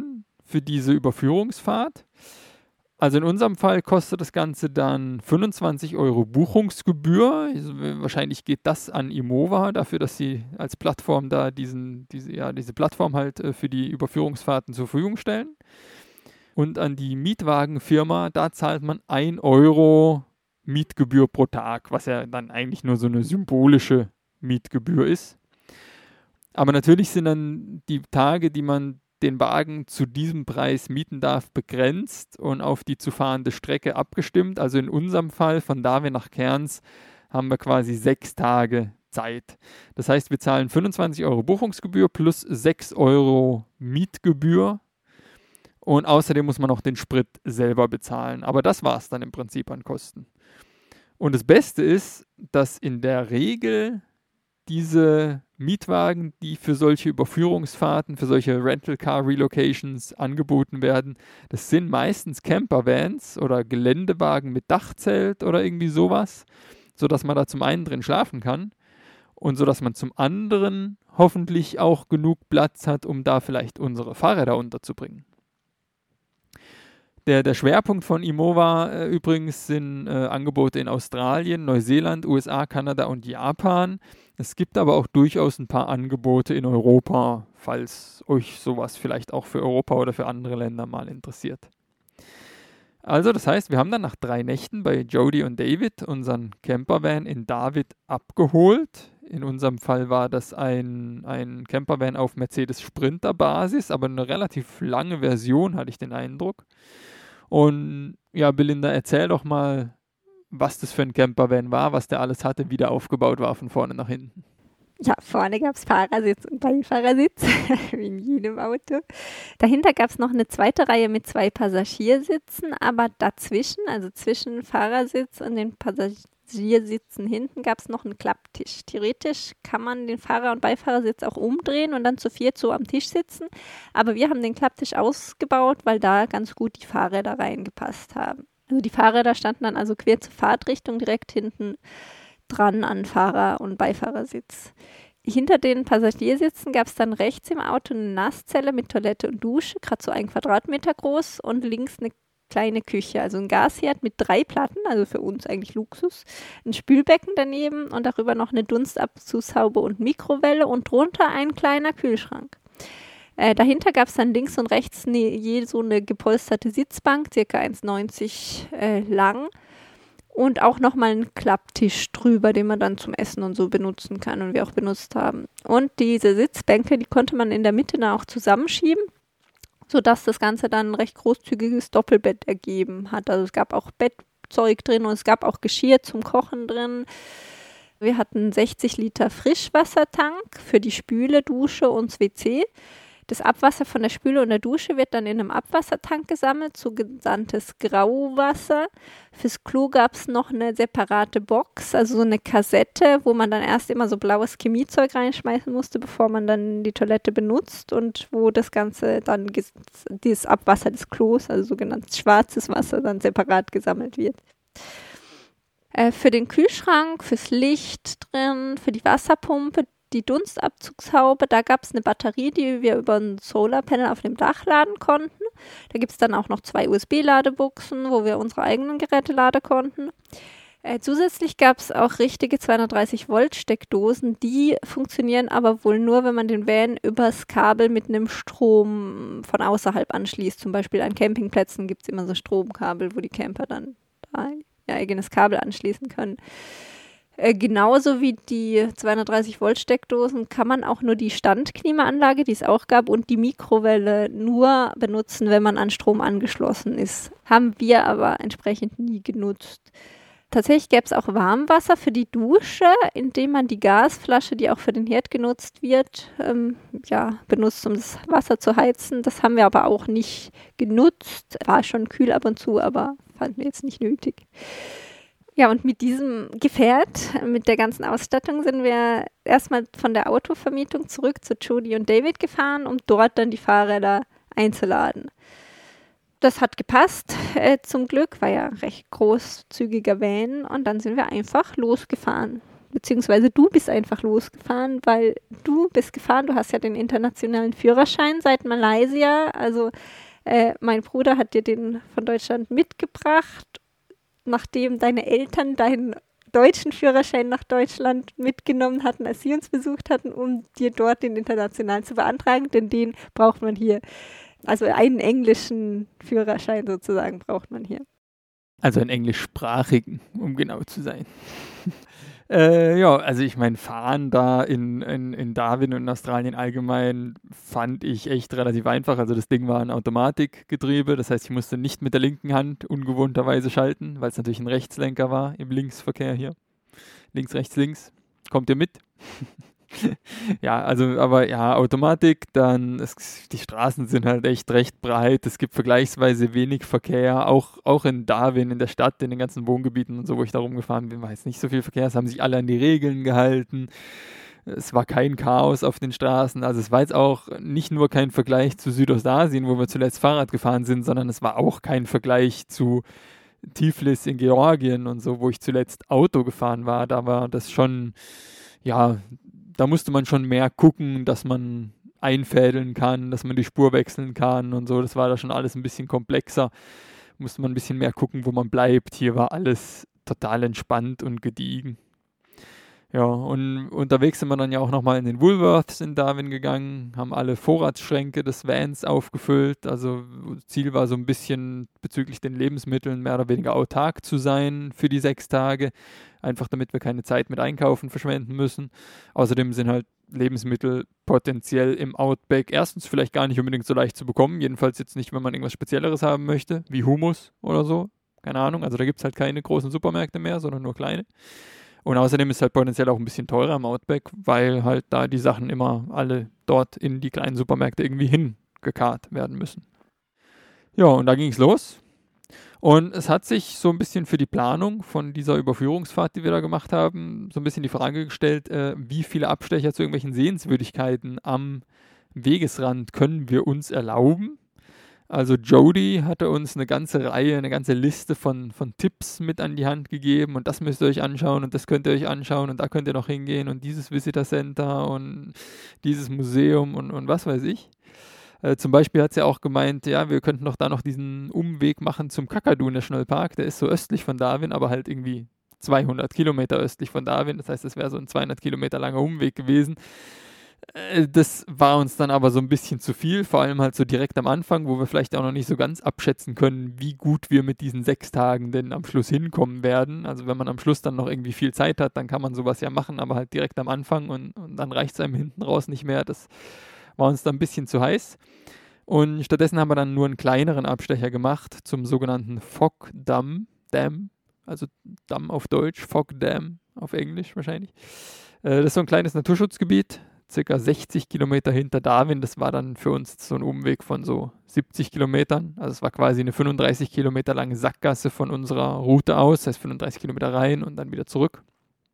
für diese Überführungsfahrt. Also in unserem Fall kostet das Ganze dann 25 € Buchungsgebühr. Also wahrscheinlich geht das an Imova dafür, dass sie als Plattform da diese Plattform halt für die Überführungsfahrten zur Verfügung stellen. Und an die Mietwagenfirma, da zahlt man 1 € Mietgebühr pro Tag, was ja dann eigentlich nur so eine symbolische Mietgebühr ist. Aber natürlich sind dann die Tage, die man den Wagen zu diesem Preis mieten darf, begrenzt und auf die zu fahrende Strecke abgestimmt. Also in unserem Fall von Dawe nach Cairns haben wir quasi 6 Tage Zeit. Das heißt, wir zahlen 25 € Buchungsgebühr plus 6 € Mietgebühr und außerdem muss man auch den Sprit selber bezahlen. Aber das war es dann im Prinzip an Kosten. Und das Beste ist, dass in der Regel diese Mietwagen, die für solche Überführungsfahrten, für solche Rental-Car-Relocations angeboten werden, das sind meistens Campervans oder Geländewagen mit Dachzelt oder irgendwie sowas, sodass man da zum einen drin schlafen kann und sodass man zum anderen hoffentlich auch genug Platz hat, um da vielleicht unsere Fahrräder unterzubringen. Der Schwerpunkt von Imova übrigens sind Angebote in Australien, Neuseeland, USA, Kanada und Japan. Es gibt aber auch durchaus ein paar Angebote in Europa, falls euch sowas vielleicht auch für Europa oder für andere Länder mal interessiert. Also das heißt, wir haben dann nach 3 Nächten bei Jody und David unseren Campervan in David abgeholt. In unserem Fall war das ein Campervan auf Mercedes Sprinter Basis, aber eine relativ lange Version, hatte ich den Eindruck. Und ja, Belinda, erzähl doch mal, was das für ein Campervan war, was der alles hatte, wie der aufgebaut war von vorne nach hinten. Ja, vorne gab es Fahrersitz und Beifahrersitz, wie in jedem Auto. Dahinter gab es noch eine zweite Reihe mit 2 Passagiersitzen, aber dazwischen, also zwischen Fahrersitz und den Passagiersitzen hinten, gab es noch einen Klapptisch. Theoretisch kann man den Fahrer- und Beifahrersitz auch umdrehen und dann zu 4 so am Tisch sitzen, aber wir haben den Klapptisch ausgebaut, weil da ganz gut die Fahrräder reingepasst haben. Also die Fahrräder standen dann also quer zur Fahrtrichtung direkt hinten dran an Fahrer- und Beifahrersitz. Hinter den Passagiersitzen gab es dann rechts im Auto eine Nasszelle mit Toilette und Dusche, gerade so 1 Quadratmeter groß, und links eine kleine Küche, also ein Gasherd mit 3 Platten, also für uns eigentlich Luxus, ein Spülbecken daneben und darüber noch eine Dunstabzugshaube und Mikrowelle und drunter ein kleiner Kühlschrank. Dahinter gab es dann links und rechts je so eine gepolsterte Sitzbank, ca. 1,90 lang. Und auch nochmal einen Klapptisch drüber, den man dann zum Essen und so benutzen kann und wir auch benutzt haben. Und diese Sitzbänke, die konnte man in der Mitte dann auch zusammenschieben, sodass das Ganze dann ein recht großzügiges Doppelbett ergeben hat. Also es gab auch Bettzeug drin und es gab auch Geschirr zum Kochen drin. Wir hatten 60 Liter Frischwassertank für die Spüle, Dusche und das WC. Das Abwasser von der Spüle und der Dusche wird dann in einem Abwassertank gesammelt, sogenanntes Grauwasser. Fürs Klo gab es noch eine separate Box, also so eine Kassette, wo man dann erst immer so blaues Chemiezeug reinschmeißen musste, bevor man dann die Toilette benutzt und wo das Ganze dann, dieses Abwasser des Klos, also sogenanntes schwarzes Wasser, dann separat gesammelt wird. Für den Kühlschrank, fürs Licht drin, für die Wasserpumpe, die Dunstabzugshaube, da gab es eine Batterie, die wir über ein Solarpanel auf dem Dach laden konnten. Da gibt es dann auch noch 2 USB-Ladebuchsen, wo wir unsere eigenen Geräte laden konnten. Zusätzlich gab es auch richtige 230-Volt-Steckdosen, die funktionieren aber wohl nur, wenn man den Van übers Kabel mit einem Strom von außerhalb anschließt. Zum Beispiel an Campingplätzen gibt es immer so Stromkabel, wo die Camper dann da ihr eigenes Kabel anschließen können. Genauso wie die 230-Volt-Steckdosen kann man auch nur die Standklimaanlage, die es auch gab, und die Mikrowelle nur benutzen, wenn man an Strom angeschlossen ist. Haben wir aber entsprechend nie genutzt. Tatsächlich gäbe es auch Warmwasser für die Dusche, indem man die Gasflasche, die auch für den Herd genutzt wird, benutzt, um das Wasser zu heizen. Das haben wir aber auch nicht genutzt. War schon kühl ab und zu, aber fanden wir jetzt nicht nötig. Ja, und mit diesem Gefährt, mit der ganzen Ausstattung, sind wir erstmal von der Autovermietung zurück zu Jody und David gefahren, um dort dann die Fahrräder einzuladen. Das hat gepasst, zum Glück, war ja ein recht großzügiger Van, und dann sind wir einfach losgefahren. Beziehungsweise du bist einfach losgefahren, weil du bist gefahren, du hast ja den internationalen Führerschein seit Malaysia, also Mein Bruder hat dir den von Deutschland mitgebracht, nachdem deine Eltern deinen deutschen Führerschein nach Deutschland mitgenommen hatten, als sie uns besucht hatten, um dir dort den internationalen zu beantragen, denn den braucht man hier. Also einen englischen Führerschein sozusagen braucht man hier. Also einen englischsprachigen, um genau zu sein. Ja, also ich meine, Fahren da in Darwin und in Australien allgemein fand ich echt relativ einfach. Also das Ding war ein Automatikgetriebe, das heißt, ich musste nicht mit der linken Hand ungewohnterweise schalten, weil es natürlich ein Rechtslenker war im Linksverkehr hier. Links, rechts, links. Kommt ihr mit? Ja, also, aber ja, Automatik, dann, die Straßen sind halt echt recht breit, es gibt vergleichsweise wenig Verkehr, auch in Darwin, in der Stadt, in den ganzen Wohngebieten und so, wo ich da rumgefahren bin, war jetzt nicht so viel Verkehr, es haben sich alle an die Regeln gehalten, es war kein Chaos auf den Straßen, also es war jetzt auch nicht nur kein Vergleich zu Südostasien, wo wir zuletzt Fahrrad gefahren sind, sondern es war auch kein Vergleich zu Tiflis in Georgien und so, wo ich zuletzt Auto gefahren war, da war das schon, ja, da musste man schon mehr gucken, dass man einfädeln kann, dass man die Spur wechseln kann und so. Das war da schon alles ein bisschen komplexer. Musste man ein bisschen mehr gucken, wo man bleibt. Hier war alles total entspannt und gediegen. Ja, und unterwegs sind wir dann ja auch nochmal in den Woolworths in Darwin gegangen, haben alle Vorratsschränke des Vans aufgefüllt. Also Ziel war so ein bisschen bezüglich den Lebensmitteln mehr oder weniger autark zu sein für die 6 Tage. Einfach damit wir keine Zeit mit Einkaufen verschwenden müssen. Außerdem sind halt Lebensmittel potenziell im Outback erstens vielleicht gar nicht unbedingt so leicht zu bekommen. Jedenfalls jetzt nicht, wenn man irgendwas Spezielleres haben möchte, wie Hummus oder so. Keine Ahnung, also da gibt es halt keine großen Supermärkte mehr, sondern nur kleine. Und außerdem ist es halt potenziell auch ein bisschen teurer im Outback, weil halt da die Sachen immer alle dort in die kleinen Supermärkte irgendwie hingekarrt werden müssen. Ja, und da ging es los. Und es hat sich so ein bisschen für die Planung von dieser Überführungsfahrt, die wir da gemacht haben, so ein bisschen die Frage gestellt, wie viele Abstecher zu irgendwelchen Sehenswürdigkeiten am Wegesrand können wir uns erlauben. Also Jody hatte uns eine ganze Reihe, eine ganze Liste von Tipps mit an die Hand gegeben und das müsst ihr euch anschauen und das könnt ihr euch anschauen und da könnt ihr noch hingehen und dieses Visitor Center und dieses Museum und was weiß ich. Zum Beispiel hat sie auch gemeint, ja, wir könnten doch da noch diesen Umweg machen zum Kakadu National Park, der ist so östlich von Darwin, aber halt irgendwie 200 Kilometer östlich von Darwin, das heißt, das wäre so ein 200 Kilometer langer Umweg gewesen. Das war uns dann aber so ein bisschen zu viel, vor allem halt so direkt am Anfang, wo wir vielleicht auch noch nicht so ganz abschätzen können, wie gut wir mit diesen 6 Tagen denn am Schluss hinkommen werden. Also wenn man am Schluss dann noch irgendwie viel Zeit hat, dann kann man sowas ja machen, aber halt direkt am Anfang und dann reicht es einem hinten raus nicht mehr. Das war uns dann ein bisschen zu heiß. Und stattdessen haben wir dann nur einen kleineren Abstecher gemacht zum sogenannten Fog Dam, also Damm auf Deutsch, Fog Dam auf Englisch wahrscheinlich. Das ist so ein kleines Naturschutzgebiet, circa 60 Kilometer hinter Darwin. Das war dann für uns so ein Umweg von so 70 Kilometern. Also es war quasi eine 35 Kilometer lange Sackgasse von unserer Route aus. Das heißt 35 Kilometer rein und dann wieder zurück.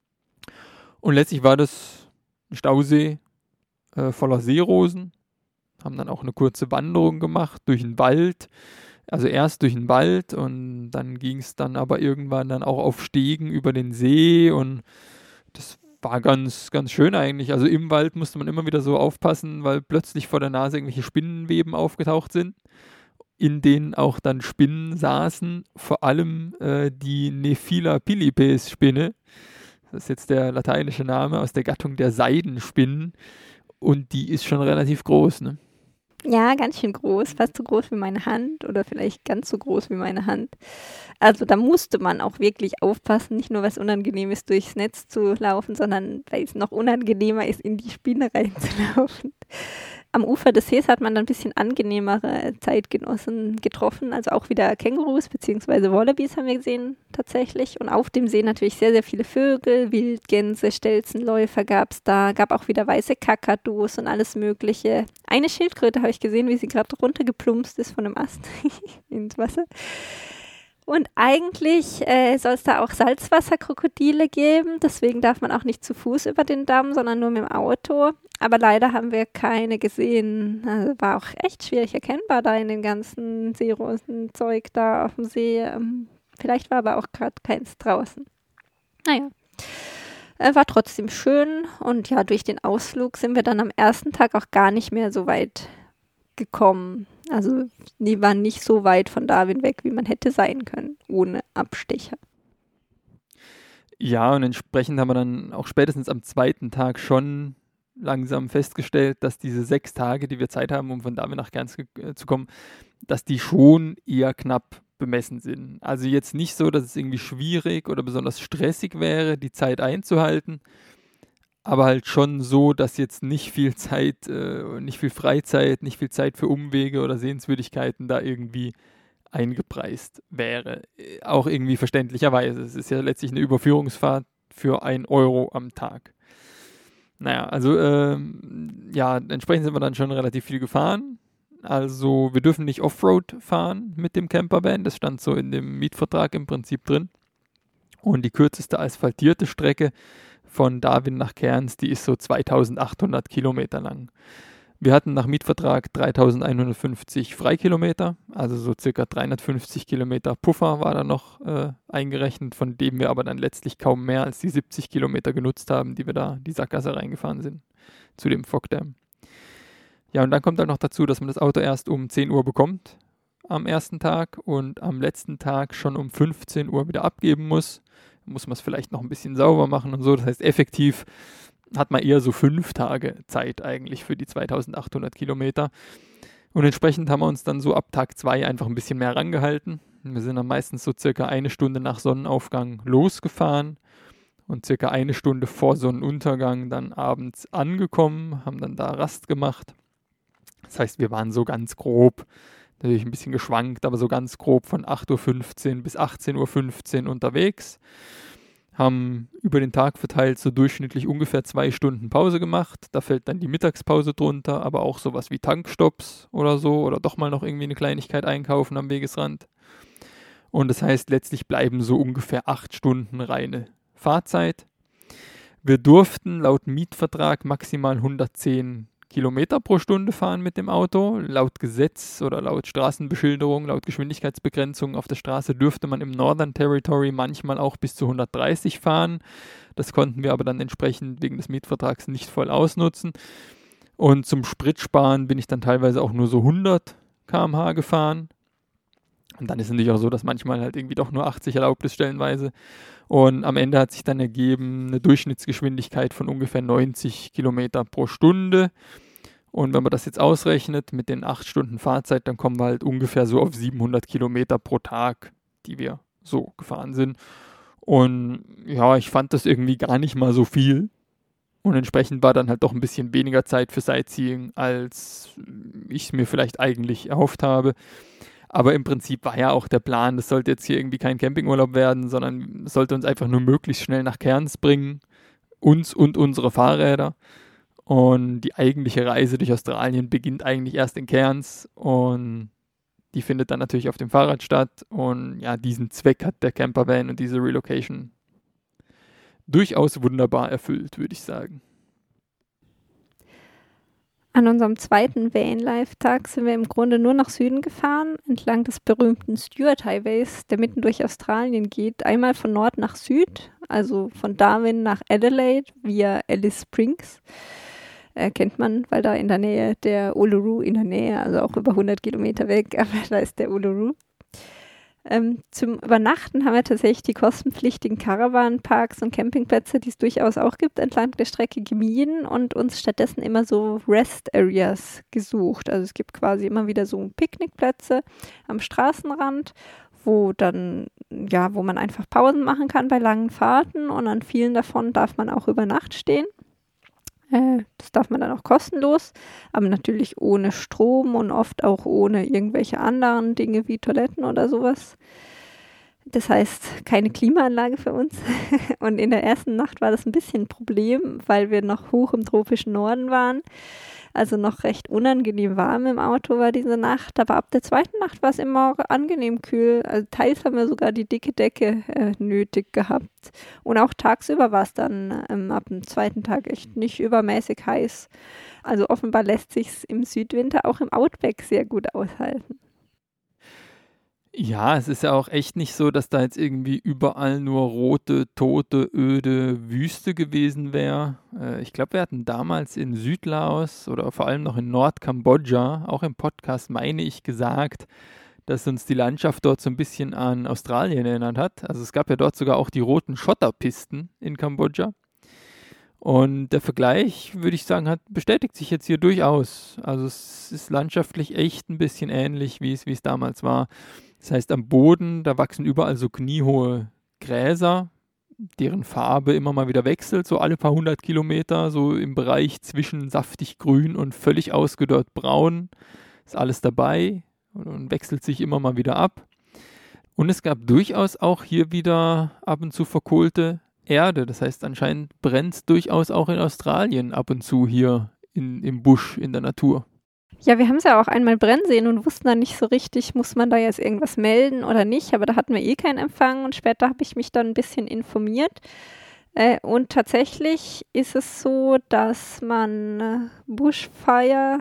Und letztlich war das ein Stausee voller Seerosen. Haben dann auch eine kurze Wanderung gemacht durch den Wald. Also erst durch den Wald und dann ging es dann aber irgendwann dann auch auf Stegen über den See und das war ganz, ganz schön eigentlich. Also im Wald musste man immer wieder so aufpassen, weil plötzlich vor der Nase irgendwelche Spinnenweben aufgetaucht sind, in denen auch dann Spinnen saßen, vor allem die Nephila pilipes Spinne. Das ist jetzt der lateinische Name aus der Gattung der Seidenspinnen und die ist schon relativ groß, ne? Ja, ganz schön groß, fast so groß wie meine Hand oder vielleicht ganz so groß wie meine Hand. Also da musste man auch wirklich aufpassen, nicht nur was unangenehm ist, durchs Netz zu laufen, sondern weil es noch unangenehmer ist, in die Spinne reinzulaufen. Am Ufer des Sees hat man dann ein bisschen angenehmere Zeitgenossen getroffen, also auch wieder Kängurus bzw. Wallabies haben wir gesehen tatsächlich. Und auf dem See natürlich sehr, sehr viele Vögel, Wildgänse, Stelzenläufer gab auch wieder weiße Kakadus und alles mögliche. Eine Schildkröte habe ich gesehen, wie sie gerade runtergeplumpst ist von dem Ast ins Wasser. Und eigentlich soll es da auch Salzwasserkrokodile geben, deswegen darf man auch nicht zu Fuß über den Damm, sondern nur mit dem Auto. Aber leider haben wir keine gesehen. Also war auch echt schwierig erkennbar da in dem ganzen Seerosenzeug da auf dem See. Vielleicht war aber auch gerade keins draußen. Naja, war trotzdem schön und ja, durch den Ausflug sind wir dann am ersten Tag auch gar nicht mehr so weit gekommen. Also die waren nicht so weit von Darwin weg, wie man hätte sein können, ohne Abstecher. Ja, und entsprechend haben wir dann auch spätestens am zweiten Tag schon langsam festgestellt, dass diese 6 Tage, die wir Zeit haben, um von Darwin nach Cairns zu kommen, dass die schon eher knapp bemessen sind. Also jetzt nicht so, dass es irgendwie schwierig oder besonders stressig wäre, die Zeit einzuhalten, aber halt schon so, dass jetzt nicht viel Zeit, nicht viel Freizeit, nicht viel Zeit für Umwege oder Sehenswürdigkeiten da irgendwie eingepreist wäre. Auch irgendwie verständlicherweise. Es ist ja letztlich eine Überführungsfahrt für 1 Euro am Tag. Naja, also ja, entsprechend sind wir dann schon relativ viel gefahren. Also wir dürfen nicht Offroad fahren mit dem Campervan, das stand so in dem Mietvertrag im Prinzip drin. Und die kürzeste asphaltierte Strecke von Darwin nach Cairns, die ist so 2800 Kilometer lang. Wir hatten nach Mietvertrag 3150 Freikilometer, also so circa 350 Kilometer Puffer war da noch eingerechnet, von dem wir aber dann letztlich kaum mehr als die 70 Kilometer genutzt haben, die wir da die Sackgasse reingefahren sind, zu dem Fog Dam. Ja, und dann kommt dann noch dazu, dass man das Auto erst um 10 Uhr bekommt am ersten Tag und am letzten Tag schon um 15 Uhr wieder abgeben muss. Da muss man es vielleicht noch ein bisschen sauber machen und so. Das heißt, effektiv hat man eher so 5 Tage Zeit eigentlich für die 2800 Kilometer. Und entsprechend haben wir uns dann so ab Tag 2 einfach ein bisschen mehr rangehalten. Wir sind dann meistens so circa 1 Stunde nach Sonnenaufgang losgefahren und circa 1 Stunde vor Sonnenuntergang dann abends angekommen, haben dann da Rast gemacht. Das heißt, wir waren so ganz grob, natürlich ein bisschen geschwankt, aber so ganz grob von 8:15 Uhr bis 18:15 Uhr unterwegs. Haben über den Tag verteilt so durchschnittlich ungefähr 2 Stunden Pause gemacht. Da fällt dann die Mittagspause drunter, aber auch sowas wie Tankstopps oder so oder doch mal noch irgendwie eine Kleinigkeit einkaufen am Wegesrand. Und das heißt, letztlich bleiben so ungefähr 8 Stunden reine Fahrzeit. Wir durften laut Mietvertrag maximal 110 Kilometer pro Stunde fahren mit dem Auto. Laut Gesetz oder laut Straßenbeschilderung, laut Geschwindigkeitsbegrenzung auf der Straße dürfte man im Northern Territory manchmal auch bis zu 130 fahren. Das konnten wir aber dann entsprechend wegen des Mietvertrags nicht voll ausnutzen. Und zum Spritsparen bin ich dann teilweise auch nur so 100 km/h gefahren. Und dann ist es natürlich auch so, dass manchmal halt irgendwie doch nur 80 erlaubt ist stellenweise. Und am Ende hat sich dann ergeben eine Durchschnittsgeschwindigkeit von ungefähr 90 Kilometer pro Stunde. Und wenn man das jetzt ausrechnet mit den 8 Stunden Fahrzeit, dann kommen wir halt ungefähr so auf 700 Kilometer pro Tag, die wir so gefahren sind. Und ja, ich fand das irgendwie gar nicht mal so viel. Und entsprechend war dann halt doch ein bisschen weniger Zeit für Sightseeing, als ich es mir vielleicht eigentlich erhofft habe. Aber im Prinzip war ja auch der Plan, das sollte jetzt hier irgendwie kein Campingurlaub werden, sondern es sollte uns einfach nur möglichst schnell nach Cairns bringen, uns und unsere Fahrräder. Und die eigentliche Reise durch Australien beginnt eigentlich erst in Cairns und die findet dann natürlich auf dem Fahrrad statt. Und ja, diesen Zweck hat der Campervan und diese Relocation durchaus wunderbar erfüllt, würde ich sagen. An unserem zweiten Vanlife-Tag sind wir im Grunde nur nach Süden gefahren, entlang des berühmten Stuart Highways, der mitten durch Australien geht. Einmal von Nord nach Süd, also von Darwin nach Adelaide via Alice Springs. Kennt man, weil da in der Nähe der Uluru, also auch über 100 Kilometer weg, aber da ist der Uluru. Zum Übernachten haben wir tatsächlich die kostenpflichtigen Caravan-Parks und Campingplätze, die es durchaus auch gibt, entlang der Strecke gemieden und uns stattdessen immer so Rest-Areas gesucht. Also es gibt quasi immer wieder so Picknickplätze am Straßenrand, wo man einfach Pausen machen kann bei langen Fahrten und an vielen davon darf man auch über Nacht stehen. Das darf man dann auch kostenlos, aber natürlich ohne Strom und oft auch ohne irgendwelche anderen Dinge wie Toiletten oder sowas. Das heißt, keine Klimaanlage für uns. Und in der ersten Nacht war das ein bisschen ein Problem, weil wir noch hoch im tropischen Norden waren. Also noch recht unangenehm warm im Auto war diese Nacht. Aber ab der zweiten Nacht war es immer angenehm kühl. Also teils haben wir sogar die dicke Decke nötig gehabt. Und auch tagsüber war es dann ab dem zweiten Tag echt nicht übermäßig heiß. Also offenbar lässt sich es im Südwinter auch im Outback sehr gut aushalten. Ja, es ist ja auch echt nicht so, dass da jetzt irgendwie überall nur rote, tote, öde Wüste gewesen wäre. Ich glaube, wir hatten damals in Südlaos oder vor allem noch in Nordkambodscha, auch im Podcast meine ich gesagt, dass uns die Landschaft dort so ein bisschen an Australien erinnert hat. Also es gab ja dort sogar auch die roten Schotterpisten in Kambodscha. Und der Vergleich, würde ich sagen, bestätigt sich jetzt hier durchaus. Also es ist landschaftlich echt ein bisschen ähnlich, wie es damals war. Das heißt, am Boden, da wachsen überall so kniehohe Gräser, deren Farbe immer mal wieder wechselt, so alle paar 100 Kilometer, so im Bereich zwischen saftig grün und völlig ausgedörrt braun. Ist alles dabei und wechselt sich immer mal wieder ab. Und es gab durchaus auch hier wieder ab und zu verkohlte Erde. Das heißt, anscheinend brennt es durchaus auch in Australien ab und zu hier im Busch, in der Natur. Ja, wir haben es ja auch einmal brennen sehen und wussten dann nicht so richtig, muss man da jetzt irgendwas melden oder nicht. Aber da hatten wir keinen Empfang und später habe ich mich dann ein bisschen informiert. Und tatsächlich ist es so, dass man Buschfeuer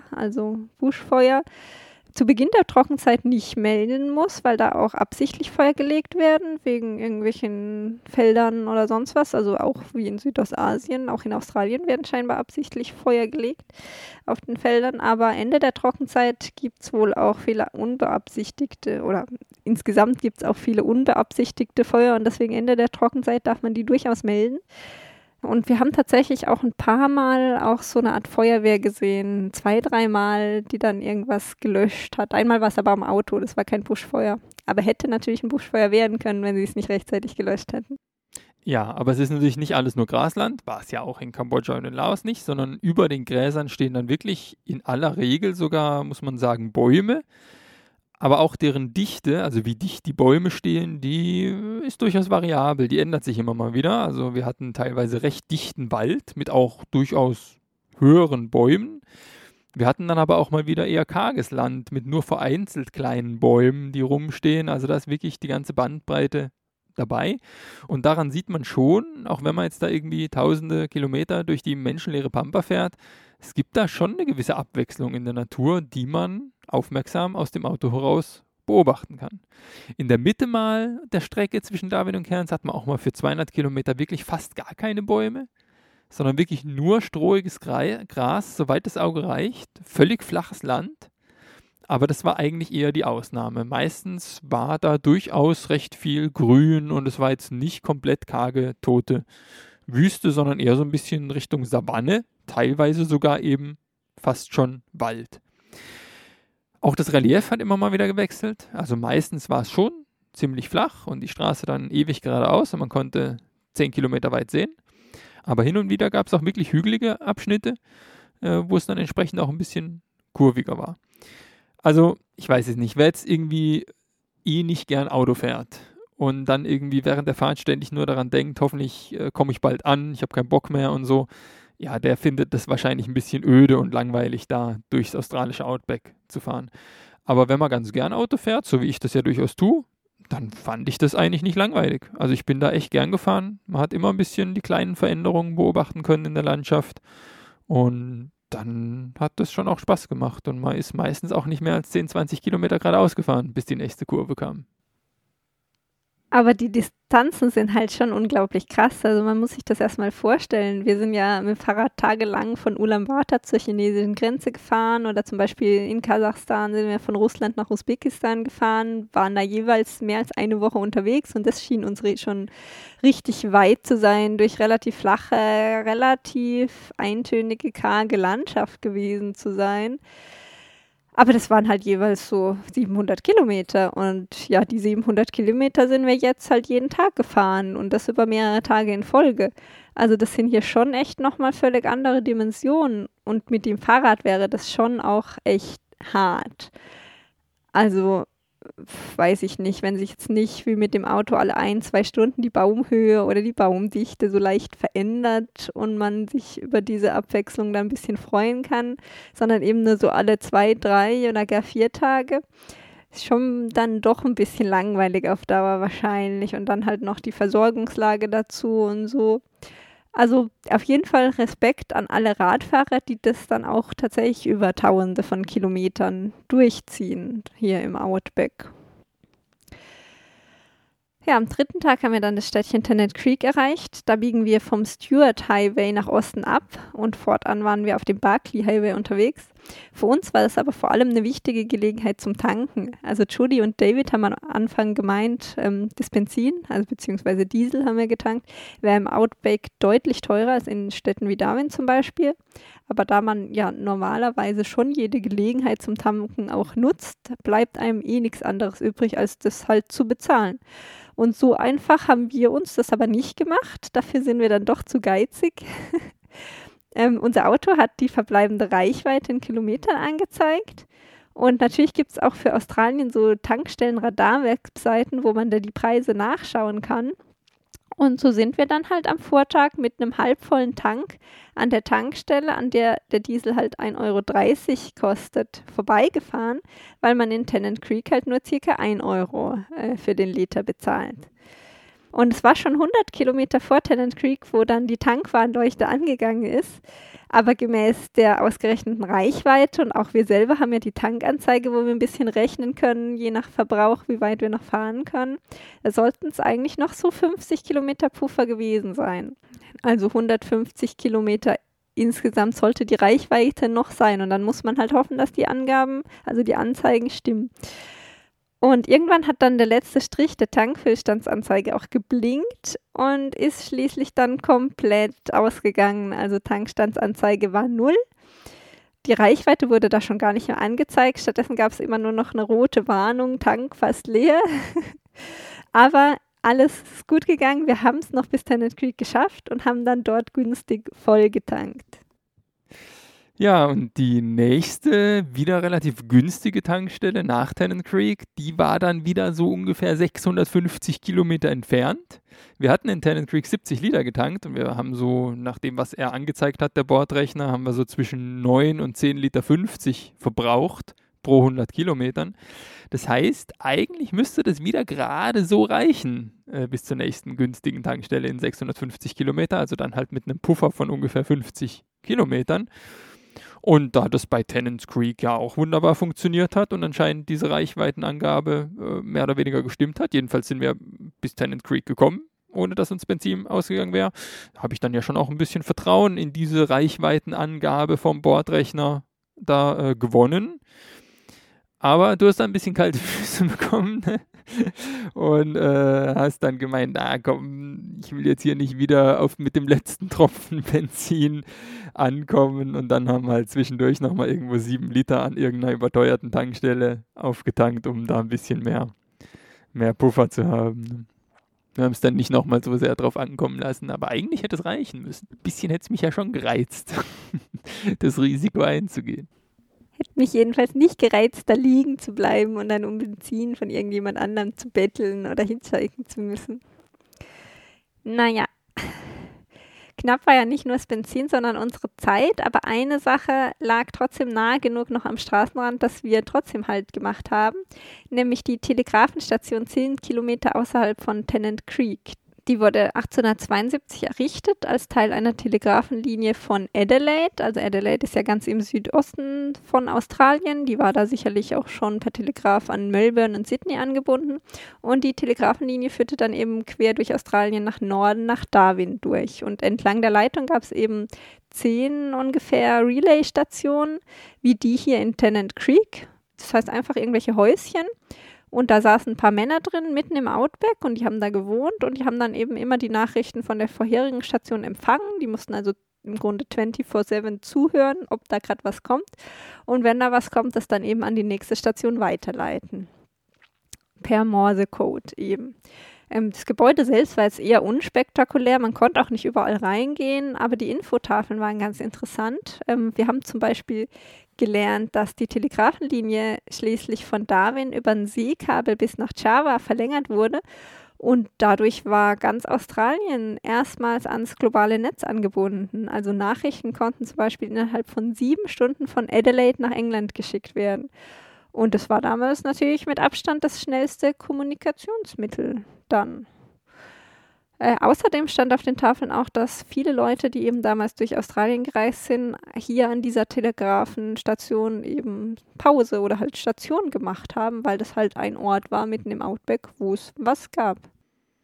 zu Beginn der Trockenzeit nicht melden muss, weil da auch absichtlich Feuer gelegt werden, wegen irgendwelchen Feldern oder sonst was. Also auch wie in Südostasien, auch in Australien werden scheinbar absichtlich Feuer gelegt auf den Feldern. Aber Ende der Trockenzeit gibt es wohl auch viele unbeabsichtigte oder insgesamt gibt es auch viele unbeabsichtigte Feuer und deswegen Ende der Trockenzeit darf man die durchaus melden. Und wir haben tatsächlich auch ein paar Mal auch so eine Art Feuerwehr gesehen, 2, 3 Mal, die dann irgendwas gelöscht hat. Einmal war es aber am Auto, das war kein Buschfeuer. Aber hätte natürlich ein Buschfeuer werden können, wenn sie es nicht rechtzeitig gelöscht hätten. Ja, aber es ist natürlich nicht alles nur Grasland, war es ja auch in Kambodscha und in Laos nicht, sondern über den Gräsern stehen dann wirklich in aller Regel sogar, muss man sagen, Bäume. Aber auch deren Dichte, also wie dicht die Bäume stehen, die ist durchaus variabel. Die ändert sich immer mal wieder. Also wir hatten teilweise recht dichten Wald mit auch durchaus höheren Bäumen. Wir hatten dann aber auch mal wieder eher karges Land mit nur vereinzelt kleinen Bäumen, die rumstehen. Also da ist wirklich die ganze Bandbreite dabei. Und daran sieht man schon, auch wenn man jetzt da irgendwie tausende Kilometer durch die menschenleere Pampa fährt, es gibt da schon eine gewisse Abwechslung in der Natur, die man aufmerksam aus dem Auto heraus beobachten kann. In der Mitte mal der Strecke zwischen Darwin und Cairns hat man auch mal für 200 Kilometer wirklich fast gar keine Bäume, sondern wirklich nur strohiges Gras, soweit das Auge reicht, völlig flaches Land. Aber das war eigentlich eher die Ausnahme. Meistens war da durchaus recht viel Grün und es war jetzt nicht komplett karge, tote Wüste, sondern eher so ein bisschen Richtung Savanne, teilweise sogar eben fast schon Wald. Auch das Relief hat immer mal wieder gewechselt. Also meistens war es schon ziemlich flach und die Straße dann ewig geradeaus und man konnte 10 Kilometer weit sehen. Aber hin und wieder gab es auch wirklich hügelige Abschnitte, wo es dann entsprechend auch ein bisschen kurviger war. Also, ich weiß es nicht, wer jetzt irgendwie nicht gern Auto fährt und dann irgendwie während der Fahrt ständig nur daran denkt, hoffentlich komme ich bald an, ich habe keinen Bock mehr und so, ja, der findet das wahrscheinlich ein bisschen öde und langweilig, da durchs australische Outback zu fahren. Aber wenn man ganz gern Auto fährt, so wie ich das ja durchaus tue, dann fand ich das eigentlich nicht langweilig. Also ich bin da echt gern gefahren. Man hat immer ein bisschen die kleinen Veränderungen beobachten können in der Landschaft und dann hat das schon auch Spaß gemacht und man ist meistens auch nicht mehr als 10, 20 Kilometer geradeaus gefahren, bis die nächste Kurve kam. Aber die Distanzen sind halt schon unglaublich krass. Also man muss sich das erstmal vorstellen. Wir sind ja mit dem Fahrrad tagelang von Ulaanbaatar zur chinesischen Grenze gefahren oder zum Beispiel in Kasachstan sind wir von Russland nach Usbekistan gefahren, waren da jeweils mehr als eine Woche unterwegs und das schien uns schon richtig weit zu sein, durch relativ flache, relativ eintönige, karge Landschaft gewesen zu sein. Aber das waren halt jeweils so 700 Kilometer und ja, die 700 Kilometer sind wir jetzt halt jeden Tag gefahren und das über mehrere Tage in Folge. Also das sind hier schon echt nochmal völlig andere Dimensionen und mit dem Fahrrad wäre das schon auch echt hart. Also weiß ich nicht, wenn sich jetzt nicht wie mit dem Auto alle 1, 2 Stunden die Baumhöhe oder die Baumdichte so leicht verändert und man sich über diese Abwechslung dann ein bisschen freuen kann, sondern eben nur so alle 2, 3 oder gar 4 Tage. Ist schon dann doch ein bisschen langweilig auf Dauer wahrscheinlich und dann halt noch die Versorgungslage dazu und so. Also auf jeden Fall Respekt an alle Radfahrer, die das dann auch tatsächlich über Tausende von Kilometern durchziehen hier im Outback. Ja, am 3. Tag haben wir dann das Städtchen Tennant Creek erreicht. Da biegen wir vom Stewart Highway nach Osten ab und fortan waren wir auf dem Barkley Highway unterwegs. Für uns war das aber vor allem eine wichtige Gelegenheit zum Tanken. Also Judy und David haben am Anfang gemeint, das Benzin, also beziehungsweise Diesel haben wir getankt, wäre im Outback deutlich teurer als in Städten wie Darwin zum Beispiel. Aber da man ja normalerweise schon jede Gelegenheit zum Tanken auch nutzt, bleibt einem nichts anderes übrig, als das halt zu bezahlen. Und so einfach haben wir uns das aber nicht gemacht. Dafür sind wir dann doch zu geizig. Unser Auto hat die verbleibende Reichweite in Kilometern angezeigt. Und natürlich gibt es auch für Australien so Tankstellen-Radar-Webseiten, wo man da die Preise nachschauen kann. Und so sind wir dann halt am Vortag mit einem halbvollen Tank an der Tankstelle, an der der Diesel halt 1,30 € kostet, vorbeigefahren, weil man in Tennant Creek halt nur ca. 1 € für den Liter bezahlt. Und es war schon 100 Kilometer vor Tennant Creek, wo dann die Tankwarnleuchte angegangen ist. Aber gemäß der ausgerechneten Reichweite und auch wir selber haben ja die Tankanzeige, wo wir ein bisschen rechnen können, je nach Verbrauch, wie weit wir noch fahren können. Da sollten es eigentlich noch so 50 Kilometer Puffer gewesen sein. Also 150 Kilometer insgesamt sollte die Reichweite noch sein. Und dann muss man halt hoffen, dass die Angaben, also die Anzeigen stimmen. Und irgendwann hat dann der letzte Strich der Tankfüllstandsanzeige auch geblinkt und ist schließlich dann komplett ausgegangen. Also Tankstandsanzeige war 0. Die Reichweite wurde da schon gar nicht mehr angezeigt. Stattdessen gab es immer nur noch eine rote Warnung, Tank fast leer. Aber alles ist gut gegangen. Wir haben es noch bis Tennant Creek geschafft und haben dann dort günstig voll getankt. Ja, und die nächste, wieder relativ günstige Tankstelle nach Tennant Creek, die war dann wieder so ungefähr 650 Kilometer entfernt. Wir hatten in Tennant Creek 70 Liter getankt und wir haben so, nach dem, was er angezeigt hat, der Bordrechner, haben wir so zwischen 9 und 10,50 Liter verbraucht pro 100 Kilometern. Das heißt, eigentlich müsste das wieder gerade so reichen bis zur nächsten günstigen Tankstelle in 650 Kilometer, also dann halt mit einem Puffer von ungefähr 50 Kilometern. Und da das bei Tennant Creek ja auch wunderbar funktioniert hat und anscheinend diese Reichweitenangabe mehr oder weniger gestimmt hat, jedenfalls sind wir bis Tennant Creek gekommen, ohne dass uns Benzin ausgegangen wäre, habe ich dann ja schon auch ein bisschen Vertrauen in diese Reichweitenangabe vom Bordrechner da gewonnen. Aber du hast da ein bisschen kalte Füße bekommen, ne? Und hast dann gemeint, na komm, ich will jetzt hier nicht wieder mit dem letzten Tropfen Benzin ankommen. Und dann haben wir halt zwischendurch nochmal irgendwo 7 Liter an irgendeiner überteuerten Tankstelle aufgetankt, um da ein bisschen mehr Puffer zu haben. Wir haben es dann nicht nochmal so sehr drauf ankommen lassen, aber eigentlich hätte es reichen müssen. Ein bisschen hätte es mich ja schon gereizt, das Risiko einzugehen. Hätte mich jedenfalls nicht gereizt, da liegen zu bleiben und dann um Benzin von irgendjemand anderem zu betteln oder hitchhiken zu müssen. Naja, knapp war ja nicht nur das Benzin, sondern unsere Zeit, aber eine Sache lag trotzdem nahe genug noch am Straßenrand, dass wir trotzdem Halt gemacht haben, nämlich die Telegrafenstation 10 Kilometer außerhalb von Tennant Creek. Die wurde 1872 errichtet als Teil einer Telegrafenlinie von Adelaide. Also Adelaide ist ja ganz im Südosten von Australien. Die war da sicherlich auch schon per Telegraph an Melbourne und Sydney angebunden. Und die Telegrafenlinie führte dann eben quer durch Australien nach Norden, nach Darwin durch. Und entlang der Leitung gab es eben 10 ungefähr Relay-Stationen, wie die hier in Tennant Creek. Das heißt einfach irgendwelche Häuschen. Und da saßen ein paar Männer drin, mitten im Outback, und die haben da gewohnt und die haben dann eben immer die Nachrichten von der vorherigen Station empfangen. Die mussten also im Grunde 24/7 zuhören, ob da gerade was kommt. Und wenn da was kommt, das dann eben an die nächste Station weiterleiten. Per Morsecode eben. Das Gebäude selbst war jetzt eher unspektakulär, man konnte auch nicht überall reingehen, aber die Infotafeln waren ganz interessant. Wir haben zum Beispiel gelernt, dass die Telegrafenlinie schließlich von Darwin über ein Seekabel bis nach Java verlängert wurde und dadurch war ganz Australien erstmals ans globale Netz angebunden. Also Nachrichten konnten zum Beispiel innerhalb von 7 Stunden von Adelaide nach England geschickt werden. Und das war damals natürlich mit Abstand das schnellste Kommunikationsmittel dann. Außerdem stand auf den Tafeln auch, dass viele Leute, die eben damals durch Australien gereist sind, hier an dieser Telegrafenstation eben Pause oder halt Station gemacht haben, weil das halt ein Ort war mitten im Outback, wo es was gab.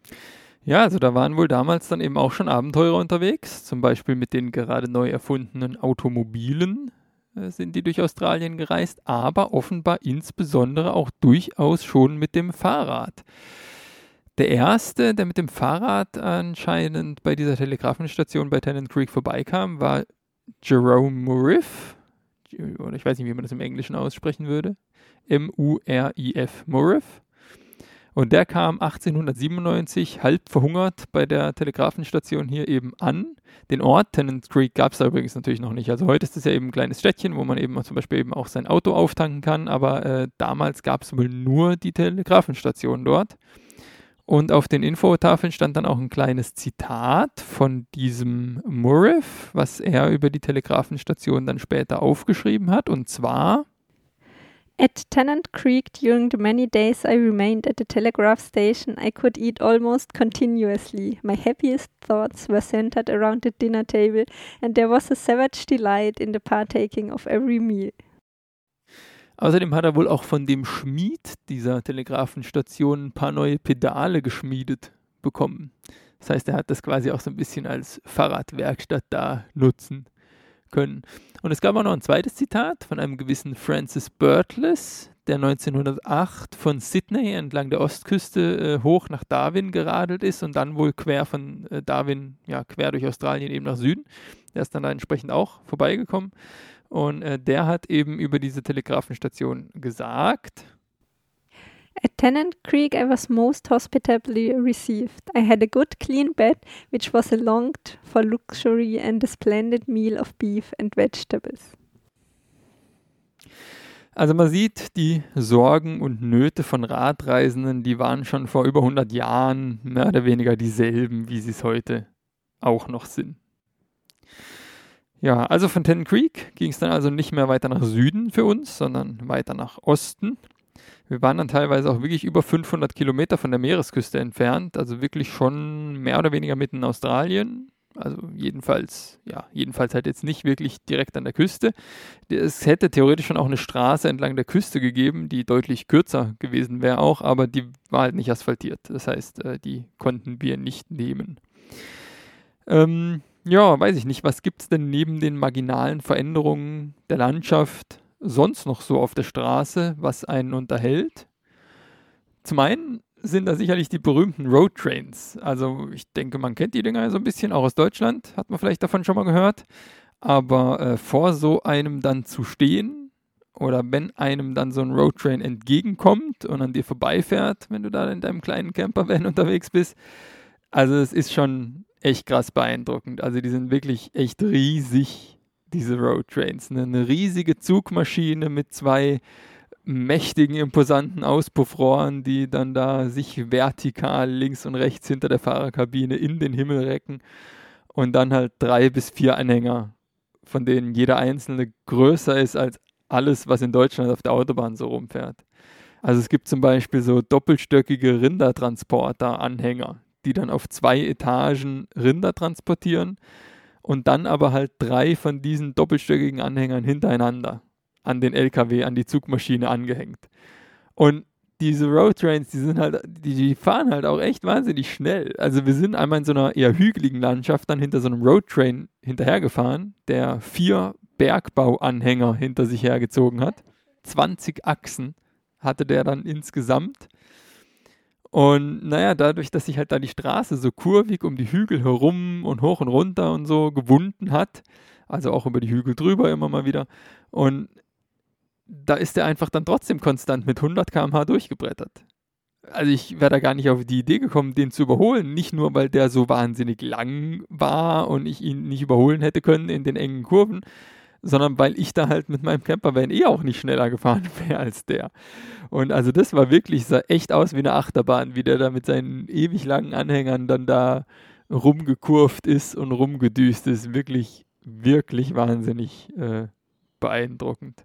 Ja, also da waren wohl damals dann eben auch schon Abenteurer unterwegs, zum Beispiel mit den gerade neu erfundenen Automobilen sind die durch Australien gereist, aber offenbar insbesondere auch durchaus schon mit dem Fahrrad. Der erste, der mit dem Fahrrad anscheinend bei dieser Telegrafenstation bei Tennant Creek vorbeikam, war Jerome Murriff, oder ich weiß nicht, wie man das im Englischen aussprechen würde, M-U-R-I-F, Murriff. Und der kam 1897 halb verhungert bei der Telegrafenstation hier eben an. Den Ort Tennant Creek gab es da übrigens natürlich noch nicht. Also heute ist es ja eben ein kleines Städtchen, wo man eben zum Beispiel eben auch sein Auto auftanken kann. Aber damals gab es wohl nur die Telegrafenstation dort. Und auf den Infotafeln stand dann auch ein kleines Zitat von diesem Murriff, was er über die Telegrafenstation dann später aufgeschrieben hat. Und zwar: At Tennant Creek, during the many days I remained at the telegraph station, I could eat almost continuously. My happiest thoughts were centered around the dinner table, and there was a savage delight in the partaking of every meal. Außerdem hat er wohl auch von dem Schmied dieser Telegrafenstation ein paar neue Pedale geschmiedet bekommen. Das heißt, er hat das quasi auch so ein bisschen als Fahrradwerkstatt da nutzen können. Und es gab auch noch ein zweites Zitat von einem gewissen Francis Birtles, der 1908 von Sydney entlang der Ostküste hoch nach Darwin geradelt ist und dann wohl quer von Darwin, ja, quer durch Australien eben nach Süden. Der ist dann da entsprechend auch vorbeigekommen. Und der hat eben über diese Telegrafenstation gesagt: At Tennant Creek I was most hospitably received. I had a good clean bed, which was allonged for luxury and a splendid meal of beef and vegetables. Also man sieht, die Sorgen und Nöte von Radreisenden, die waren schon vor über 100 Jahren mehr oder weniger dieselben, wie sie es heute auch noch sind. Ja, also von Tennant Creek ging es dann also nicht mehr weiter nach Süden für uns, sondern weiter nach Osten. Wir waren dann teilweise auch wirklich über 500 Kilometer von der Meeresküste entfernt, also wirklich schon mehr oder weniger mitten in Australien. Also jedenfalls halt jetzt nicht wirklich direkt an der Küste. Es hätte theoretisch schon auch eine Straße entlang der Küste gegeben, die deutlich kürzer gewesen wäre auch, aber die war halt nicht asphaltiert. Das heißt, die konnten wir nicht nehmen. Ja, weiß ich nicht, was gibt es denn neben den marginalen Veränderungen der Landschaft sonst noch so auf der Straße, was einen unterhält? Zum einen sind da sicherlich die berühmten Roadtrains. Also ich denke, man kennt die Dinger so ein bisschen, auch aus Deutschland, hat man vielleicht davon schon mal gehört. Aber vor so einem dann zu stehen oder wenn einem dann so ein Roadtrain entgegenkommt und an dir vorbeifährt, wenn du da in deinem kleinen Campervan unterwegs bist, also es ist schon echt krass beeindruckend. Also die sind wirklich echt riesig, diese Roadtrains. Eine riesige Zugmaschine mit 2 mächtigen, imposanten Auspuffrohren, die dann da sich vertikal links und rechts hinter der Fahrerkabine in den Himmel recken und dann halt 3 bis 4 Anhänger, von denen jeder einzelne größer ist als alles, was in Deutschland auf der Autobahn so rumfährt. Also es gibt zum Beispiel so doppelstöckige Rindertransporter-Anhänger, die dann auf 2 Etagen Rinder transportieren und dann aber halt 3 von diesen doppelstöckigen Anhängern hintereinander an den LKW, an die Zugmaschine angehängt. Und diese Roadtrains, die fahren halt auch echt wahnsinnig schnell. Also wir sind einmal in so einer eher hügeligen Landschaft dann hinter so einem Roadtrain hinterhergefahren, der 4 Bergbauanhänger hinter sich hergezogen hat. 20 Achsen hatte der dann insgesamt. Und naja, dadurch, dass sich halt da die Straße so kurvig um die Hügel herum und hoch und runter und so gewunden hat, also auch über die Hügel drüber immer mal wieder, und da ist der einfach dann trotzdem konstant mit 100 km/h durchgebrettert. Also ich wäre da gar nicht auf die Idee gekommen, den zu überholen. Nicht nur, weil der so wahnsinnig lang war und ich ihn nicht überholen hätte können in den engen Kurven, sondern weil ich da halt mit meinem Campervan auch nicht schneller gefahren wäre als der. Und also das war wirklich, sah echt aus wie eine Achterbahn, wie der da mit seinen ewig langen Anhängern dann da rumgekurvt ist und rumgedüst ist. Wirklich, wirklich wahnsinnig beeindruckend.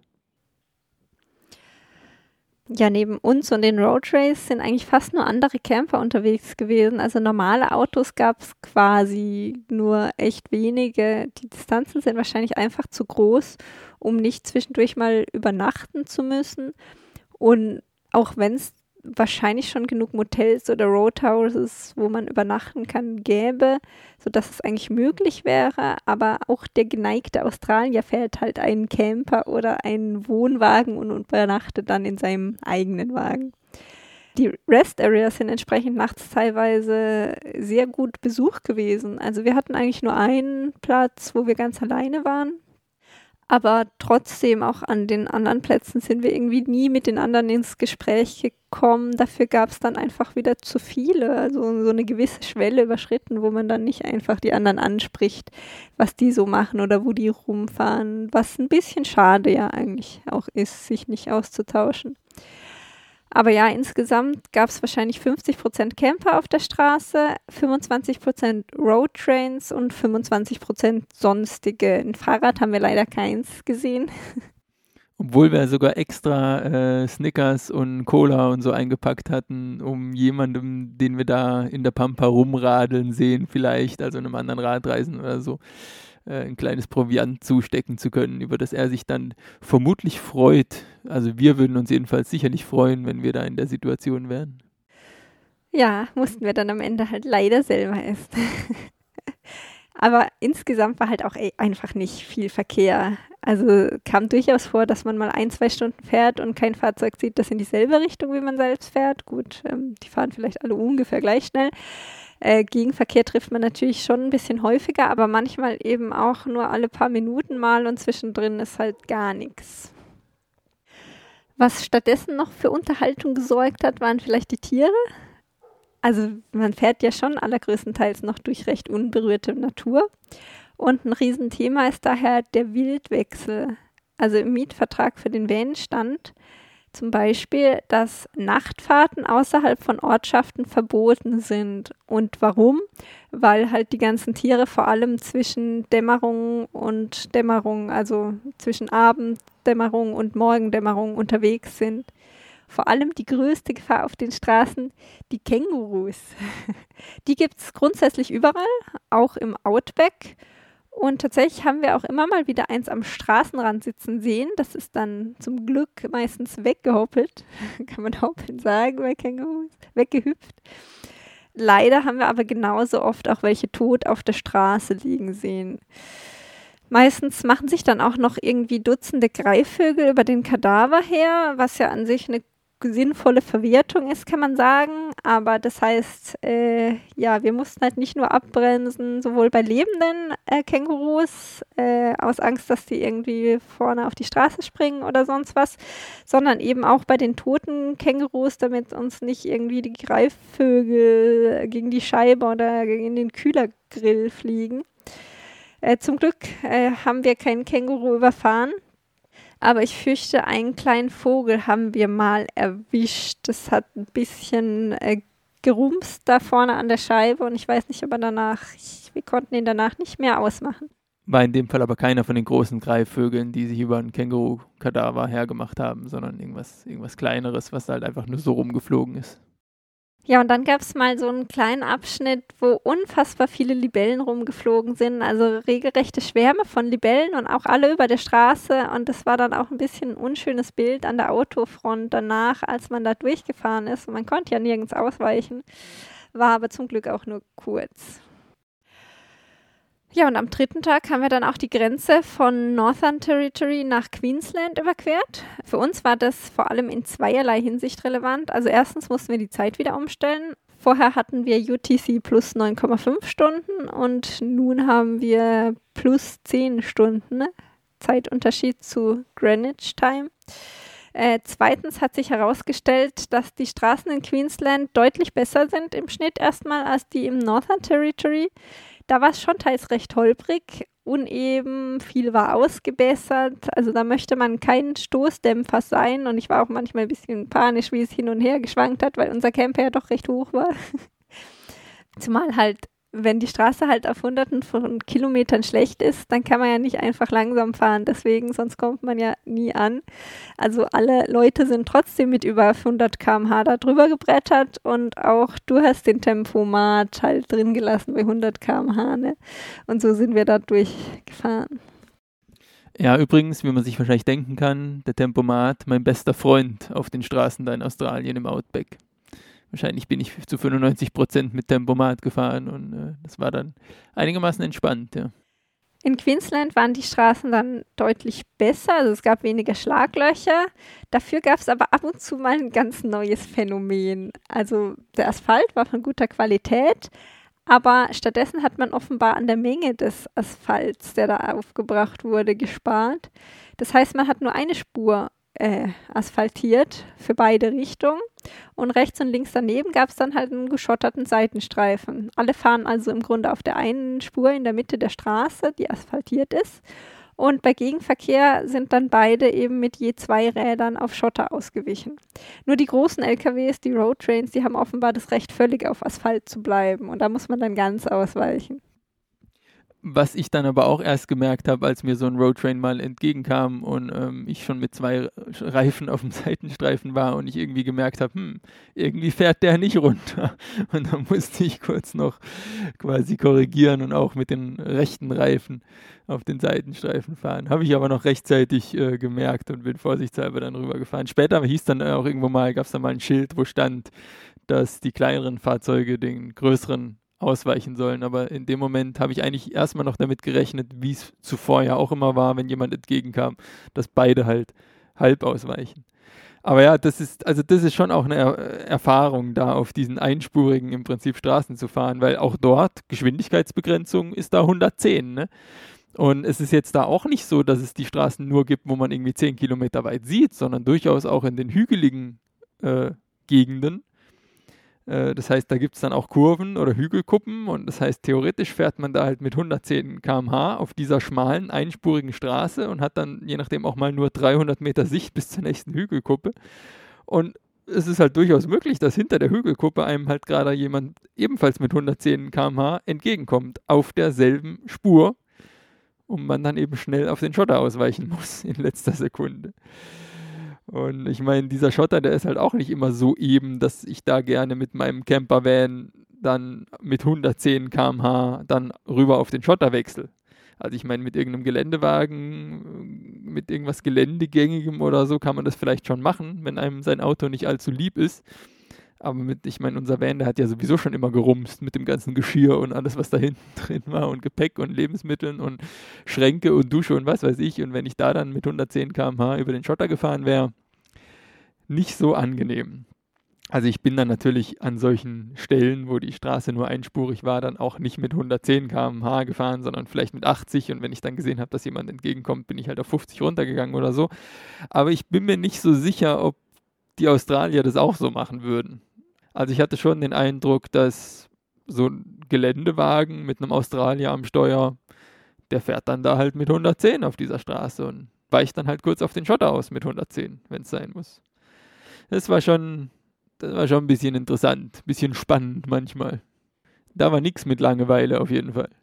Ja, neben uns und den Roadtrains sind eigentlich fast nur andere Camper unterwegs gewesen. Also normale Autos gab es quasi nur echt wenige. Die Distanzen sind wahrscheinlich einfach zu groß, um nicht zwischendurch mal übernachten zu müssen. Und auch wenn es wahrscheinlich schon genug Motels oder Roadhouses, wo man übernachten kann, gäbe, sodass es eigentlich möglich wäre. Aber auch der geneigte Australier fährt halt einen Camper oder einen Wohnwagen und übernachtet dann in seinem eigenen Wagen. Die Rest Areas sind entsprechend nachts teilweise sehr gut besucht gewesen. Also wir hatten eigentlich nur einen Platz, wo wir ganz alleine waren. Aber trotzdem auch an den anderen Plätzen sind wir irgendwie nie mit den anderen ins Gespräch gekommen. Dafür gab es dann einfach wieder zu viele, also so eine gewisse Schwelle überschritten, wo man dann nicht einfach die anderen anspricht, was die so machen oder wo die rumfahren. Was ein bisschen schade ja eigentlich auch ist, sich nicht auszutauschen. Aber ja, insgesamt gab es wahrscheinlich 50% Camper auf der Straße, 25% Roadtrains und 25% sonstige. Ein Fahrrad haben wir leider keins gesehen. Obwohl wir sogar extra Snickers und Cola und so eingepackt hatten, um jemandem, den wir da in der Pampa rumradeln sehen, vielleicht, also einem anderen Radreisen oder so, ein kleines Proviant zustecken zu können, über das er sich dann vermutlich freut. Also wir würden uns jedenfalls sicherlich freuen, wenn wir da in der Situation wären. Ja, mussten wir dann am Ende halt leider selber essen. Aber insgesamt war halt auch einfach nicht viel Verkehr. Also kam durchaus vor, dass man mal 1-2 Stunden fährt und kein Fahrzeug sieht, das in dieselbe Richtung, wie man selbst fährt. Gut, die fahren vielleicht alle ungefähr gleich schnell. Gegenverkehr trifft man natürlich schon ein bisschen häufiger, aber manchmal eben auch nur alle paar Minuten mal und zwischendrin ist halt gar nichts. Was stattdessen noch für Unterhaltung gesorgt hat, waren vielleicht die Tiere. Also man fährt ja schon allergrößtenteils noch durch recht unberührte Natur. Und ein Riesenthema ist daher der Wildwechsel. Also im Mietvertrag für den Van stand zum Beispiel, dass Nachtfahrten außerhalb von Ortschaften verboten sind. Und warum? Weil halt die ganzen Tiere vor allem zwischen Dämmerung und Dämmerung, also zwischen Abenddämmerung und Morgendämmerung unterwegs sind. Vor allem die größte Gefahr auf den Straßen, die Kängurus. Die gibt es grundsätzlich überall, auch im Outback. Und tatsächlich haben wir auch immer mal wieder eins am Straßenrand sitzen sehen. Das ist dann zum Glück meistens weggehoppelt, kann man hoppeln sagen bei Kängurus, weggehüpft. Leider haben wir aber genauso oft auch welche tot auf der Straße liegen sehen. Meistens machen sich dann auch noch irgendwie Dutzende Greifvögel über den Kadaver her, was ja an sich eine sinnvolle Verwertung ist, kann man sagen. Aber das heißt, wir mussten halt nicht nur abbremsen, sowohl bei lebenden Kängurus, aus Angst, dass die irgendwie vorne auf die Straße springen oder sonst was, sondern eben auch bei den toten Kängurus, damit uns nicht irgendwie die Greifvögel gegen die Scheibe oder in den Kühlergrill fliegen. Zum Glück haben wir keinen Känguru überfahren. Aber ich fürchte, einen kleinen Vogel haben wir mal erwischt. Das hat ein bisschen gerumst da vorne an der Scheibe und ich weiß nicht, ob er wir konnten ihn danach nicht mehr ausmachen. War in dem Fall aber keiner von den großen Greifvögeln, die sich über einen Känguru-Kadaver hergemacht haben, sondern irgendwas Kleineres, was halt einfach nur so rumgeflogen ist. Ja, und dann gab es mal so einen kleinen Abschnitt, wo unfassbar viele Libellen rumgeflogen sind, also regelrechte Schwärme von Libellen und auch alle über der Straße. Und das war dann auch ein bisschen ein unschönes Bild an der Autofront danach, als man da durchgefahren ist. Und man konnte ja nirgends ausweichen, war aber zum Glück auch nur kurz. Ja, und am 3. Tag haben wir dann auch die Grenze von Northern Territory nach Queensland überquert. Für uns war das vor allem in zweierlei Hinsicht relevant. Also erstens mussten wir die Zeit wieder umstellen. Vorher hatten wir UTC plus 9,5 Stunden und nun haben wir plus 10 Stunden Zeitunterschied zu Greenwich Time. Zweitens hat sich herausgestellt, dass die Straßen in Queensland deutlich besser sind im Schnitt erstmal als die im Northern Territory. Da war es schon teils recht holprig, uneben, viel war ausgebessert. Also da möchte man kein Stoßdämpfer sein. Und ich war auch manchmal ein bisschen panisch, wie es hin und her geschwankt hat, weil unser Camper ja doch recht hoch war. Zumal halt, wenn die Straße halt auf Hunderten von Kilometern schlecht ist, dann kann man ja nicht einfach langsam fahren. Deswegen, sonst kommt man ja nie an. Also alle Leute sind trotzdem mit über 100 km/h da drüber gebrettert und auch du hast den Tempomat halt drin gelassen bei 100 km/h. Ne? Und so sind wir da durchgefahren. Ja, übrigens, wie man sich wahrscheinlich denken kann, der Tempomat, mein bester Freund auf den Straßen da in Australien im Outback. Wahrscheinlich bin ich zu 95% mit Tempomat gefahren und das war dann einigermaßen entspannt, ja. In Queensland waren die Straßen dann deutlich besser, also es gab weniger Schlaglöcher. Dafür gab es aber ab und zu mal ein ganz neues Phänomen. Also der Asphalt war von guter Qualität, aber stattdessen hat man offenbar an der Menge des Asphalts, der da aufgebracht wurde, gespart. Das heißt, man hat nur eine Spur asphaltiert für beide Richtungen und rechts und links daneben gab es dann halt einen geschotterten Seitenstreifen. Alle fahren also im Grunde auf der einen Spur in der Mitte der Straße, die asphaltiert ist, und bei Gegenverkehr sind dann beide eben mit je 2 Rädern auf Schotter ausgewichen. Nur die großen LKWs, die Roadtrains, die haben offenbar das Recht, völlig auf Asphalt zu bleiben und da muss man dann ganz ausweichen. Was ich dann aber auch erst gemerkt habe, als mir so ein Roadtrain mal entgegenkam und ich schon mit 2 Reifen auf dem Seitenstreifen war und ich irgendwie gemerkt habe, irgendwie fährt der nicht runter. Und dann musste ich kurz noch quasi korrigieren und auch mit den rechten Reifen auf den Seitenstreifen fahren. Habe ich aber noch rechtzeitig gemerkt und bin vorsichtshalber dann rübergefahren. Später hieß dann auch irgendwo mal, gab es dann mal ein Schild, wo stand, dass die kleineren Fahrzeuge den größeren ausweichen sollen, aber in dem Moment habe ich eigentlich erstmal noch damit gerechnet, wie es zuvor ja auch immer war, wenn jemand entgegenkam, dass beide halt halb ausweichen. Aber ja, das ist schon auch eine Erfahrung, da auf diesen einspurigen im Prinzip Straßen zu fahren, weil auch dort Geschwindigkeitsbegrenzung ist da 110, ne? Und es ist jetzt da auch nicht so, dass es die Straßen nur gibt, wo man irgendwie 10 Kilometer weit sieht, sondern durchaus auch in den hügeligen Gegenden. Das heißt, da gibt es dann auch Kurven oder Hügelkuppen und das heißt, theoretisch fährt man da halt mit 110 km/h auf dieser schmalen, einspurigen Straße und hat dann je nachdem auch mal nur 300 Meter Sicht bis zur nächsten Hügelkuppe. Und es ist halt durchaus möglich, dass hinter der Hügelkuppe einem halt gerade jemand ebenfalls mit 110 km/h entgegenkommt, auf derselben Spur und man dann eben schnell auf den Schotter ausweichen muss in letzter Sekunde. Und ich meine, dieser Schotter, der ist halt auch nicht immer so eben, dass ich da gerne mit meinem Campervan dann mit 110 km/h dann rüber auf den Schotter wechsle. Also ich meine, mit irgendeinem Geländewagen, mit irgendwas Geländegängigem oder so kann man das vielleicht schon machen, wenn einem sein Auto nicht allzu lieb ist. Aber ich meine, unser Van, der hat ja sowieso schon immer gerumst mit dem ganzen Geschirr und alles, was da hinten drin war und Gepäck und Lebensmitteln und Schränke und Dusche und was weiß ich. Und wenn ich da dann mit 110 km/h über den Schotter gefahren wäre, nicht so angenehm. Also ich bin dann natürlich an solchen Stellen, wo die Straße nur einspurig war, dann auch nicht mit 110 km/h gefahren, sondern vielleicht mit 80. Und wenn ich dann gesehen habe, dass jemand entgegenkommt, bin ich halt auf 50 runtergegangen oder so. Aber ich bin mir nicht so sicher, ob die Australier das auch so machen würden. Also ich hatte schon den Eindruck, dass so ein Geländewagen mit einem Australier am Steuer, der fährt dann da halt mit 110 auf dieser Straße und weicht dann halt kurz auf den Schotter aus mit 110, wenn es sein muss. Das war schon ein bisschen interessant, ein bisschen spannend manchmal. Da war nichts mit Langeweile auf jeden Fall.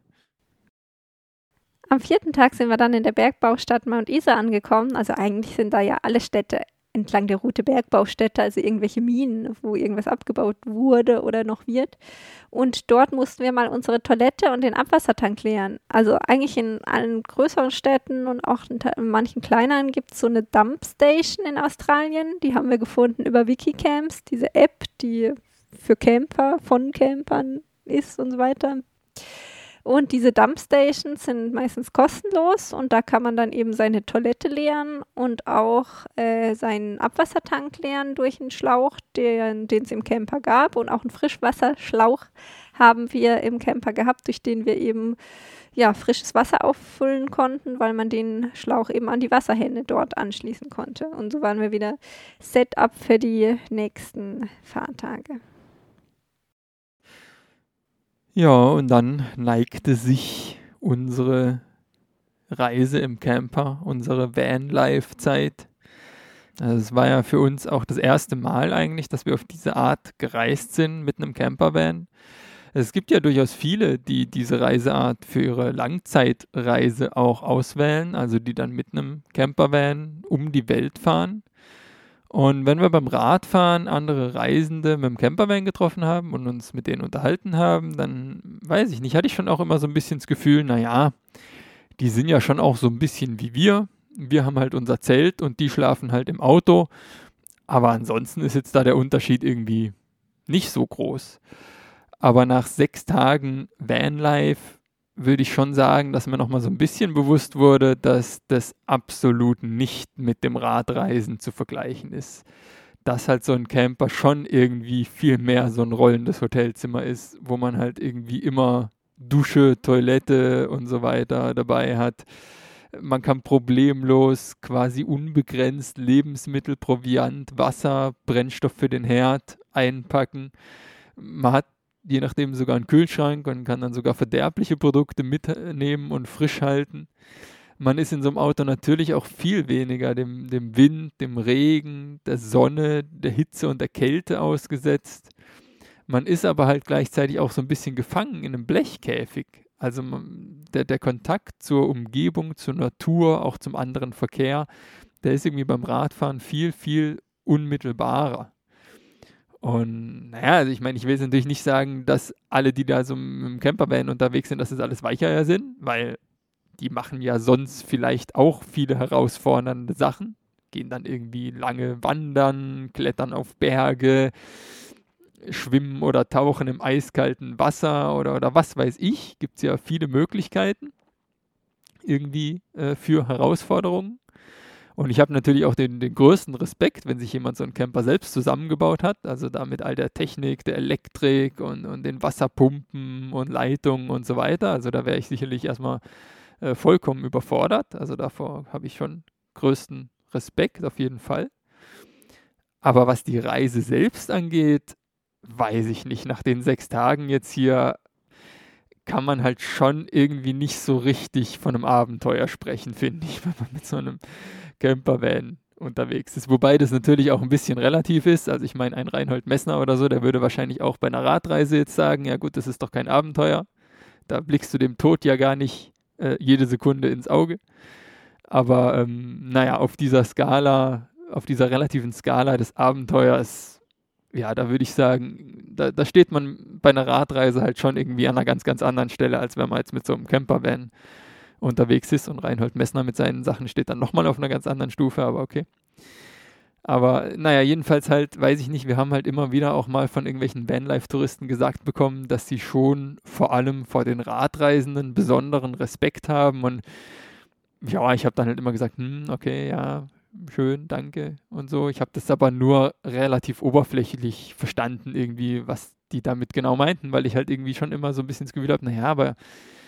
Am 4. Tag sind wir dann in der Bergbaustadt Mount Isa angekommen. Also eigentlich sind da ja alle Städte entlang der Route Bergbaustätte, also irgendwelche Minen, wo irgendwas abgebaut wurde oder noch wird. Und dort mussten wir mal unsere Toilette und den Abwassertank leeren. Also eigentlich in allen größeren Städten und auch in manchen kleineren gibt es so eine Dump Station in Australien. Die haben wir gefunden über Wikicamps, diese App, die für Camper, von Campern ist und so weiter. Und diese Dumpstations sind meistens kostenlos und da kann man dann eben seine Toilette leeren und auch seinen Abwassertank leeren durch einen Schlauch, den es im Camper gab. Und auch einen Frischwasserschlauch haben wir im Camper gehabt, durch den wir eben frisches Wasser auffüllen konnten, weil man den Schlauch eben an die Wasserhähne dort anschließen konnte. Und so waren wir wieder set up für die nächsten Fahrtage. Ja, und dann neigte sich unsere Reise im Camper, unsere Van-Life-Zeit. Also es war ja für uns auch das erste Mal eigentlich, dass wir auf diese Art gereist sind mit einem Campervan. Es gibt ja durchaus viele, die diese Reiseart für ihre Langzeitreise auch auswählen, also die dann mit einem Campervan um die Welt fahren. Und wenn wir beim Radfahren andere Reisende mit dem Campervan getroffen haben und uns mit denen unterhalten haben, dann weiß ich nicht, hatte ich schon auch immer so ein bisschen das Gefühl, naja, die sind ja schon auch so ein bisschen wie wir. Wir haben halt unser Zelt und die schlafen halt im Auto. Aber ansonsten ist jetzt da der Unterschied irgendwie nicht so groß. Aber nach 6 Tagen Vanlife würde ich schon sagen, dass mir nochmal so ein bisschen bewusst wurde, dass das absolut nicht mit dem Radreisen zu vergleichen ist. Dass halt so ein Camper schon irgendwie viel mehr so ein rollendes Hotelzimmer ist, wo man halt irgendwie immer Dusche, Toilette und so weiter dabei hat. Man kann problemlos, quasi unbegrenzt Lebensmittel, Proviant, Wasser, Brennstoff für den Herd einpacken. Man hat je nachdem sogar einen Kühlschrank und kann dann sogar verderbliche Produkte mitnehmen und frisch halten. Man ist in so einem Auto natürlich auch viel weniger dem Wind, dem Regen, der Sonne, der Hitze und der Kälte ausgesetzt. Man ist aber halt gleichzeitig auch so ein bisschen gefangen in einem Blechkäfig. Also der Kontakt zur Umgebung, zur Natur, auch zum anderen Verkehr, der ist irgendwie beim Radfahren viel, viel unmittelbarer. Und naja, also ich meine, ich will jetzt natürlich nicht sagen, dass alle, die da so im Campervan unterwegs sind, dass das alles Weicheier sind, weil die machen ja sonst vielleicht auch viele herausfordernde Sachen. Gehen dann irgendwie lange wandern, klettern auf Berge, schwimmen oder tauchen im eiskalten Wasser oder was weiß ich. Gibt es ja viele Möglichkeiten irgendwie für Herausforderungen. Und ich habe natürlich auch den größten Respekt, wenn sich jemand so einen Camper selbst zusammengebaut hat, also da mit all der Technik, der Elektrik und den Wasserpumpen und Leitungen und so weiter. Also da wäre ich sicherlich erstmal vollkommen überfordert. Also davor habe ich schon größten Respekt auf jeden Fall. Aber was die Reise selbst angeht, weiß ich nicht. Nach den 6 Tagen jetzt hier kann man halt schon irgendwie nicht so richtig von einem Abenteuer sprechen, finde ich, wenn man mit so einem Campervan unterwegs ist. Wobei das natürlich auch ein bisschen relativ ist. Also ich meine, ein Reinhold Messner oder so, der würde wahrscheinlich auch bei einer Radreise jetzt sagen, ja gut, das ist doch kein Abenteuer. Da blickst du dem Tod ja gar nicht jede Sekunde ins Auge. Aber naja, auf dieser Skala, auf dieser relativen Skala des Abenteuers, ja, da würde ich sagen, da steht man bei einer Radreise halt schon irgendwie an einer ganz, ganz anderen Stelle, als wenn man jetzt mit so einem Campervan unterwegs ist. Und Reinhold Messner mit seinen Sachen steht dann nochmal auf einer ganz anderen Stufe, aber okay. Aber naja, jedenfalls halt, weiß ich nicht, wir haben halt immer wieder auch mal von irgendwelchen Vanlife-Touristen gesagt bekommen, dass sie schon vor allem vor den Radreisenden besonderen Respekt haben. Und ja, ich habe dann halt immer gesagt, okay, ja, schön, danke und so. Ich habe das aber nur relativ oberflächlich verstanden irgendwie, was die damit genau meinten, weil ich halt irgendwie schon immer so ein bisschen das Gefühl habe, naja, aber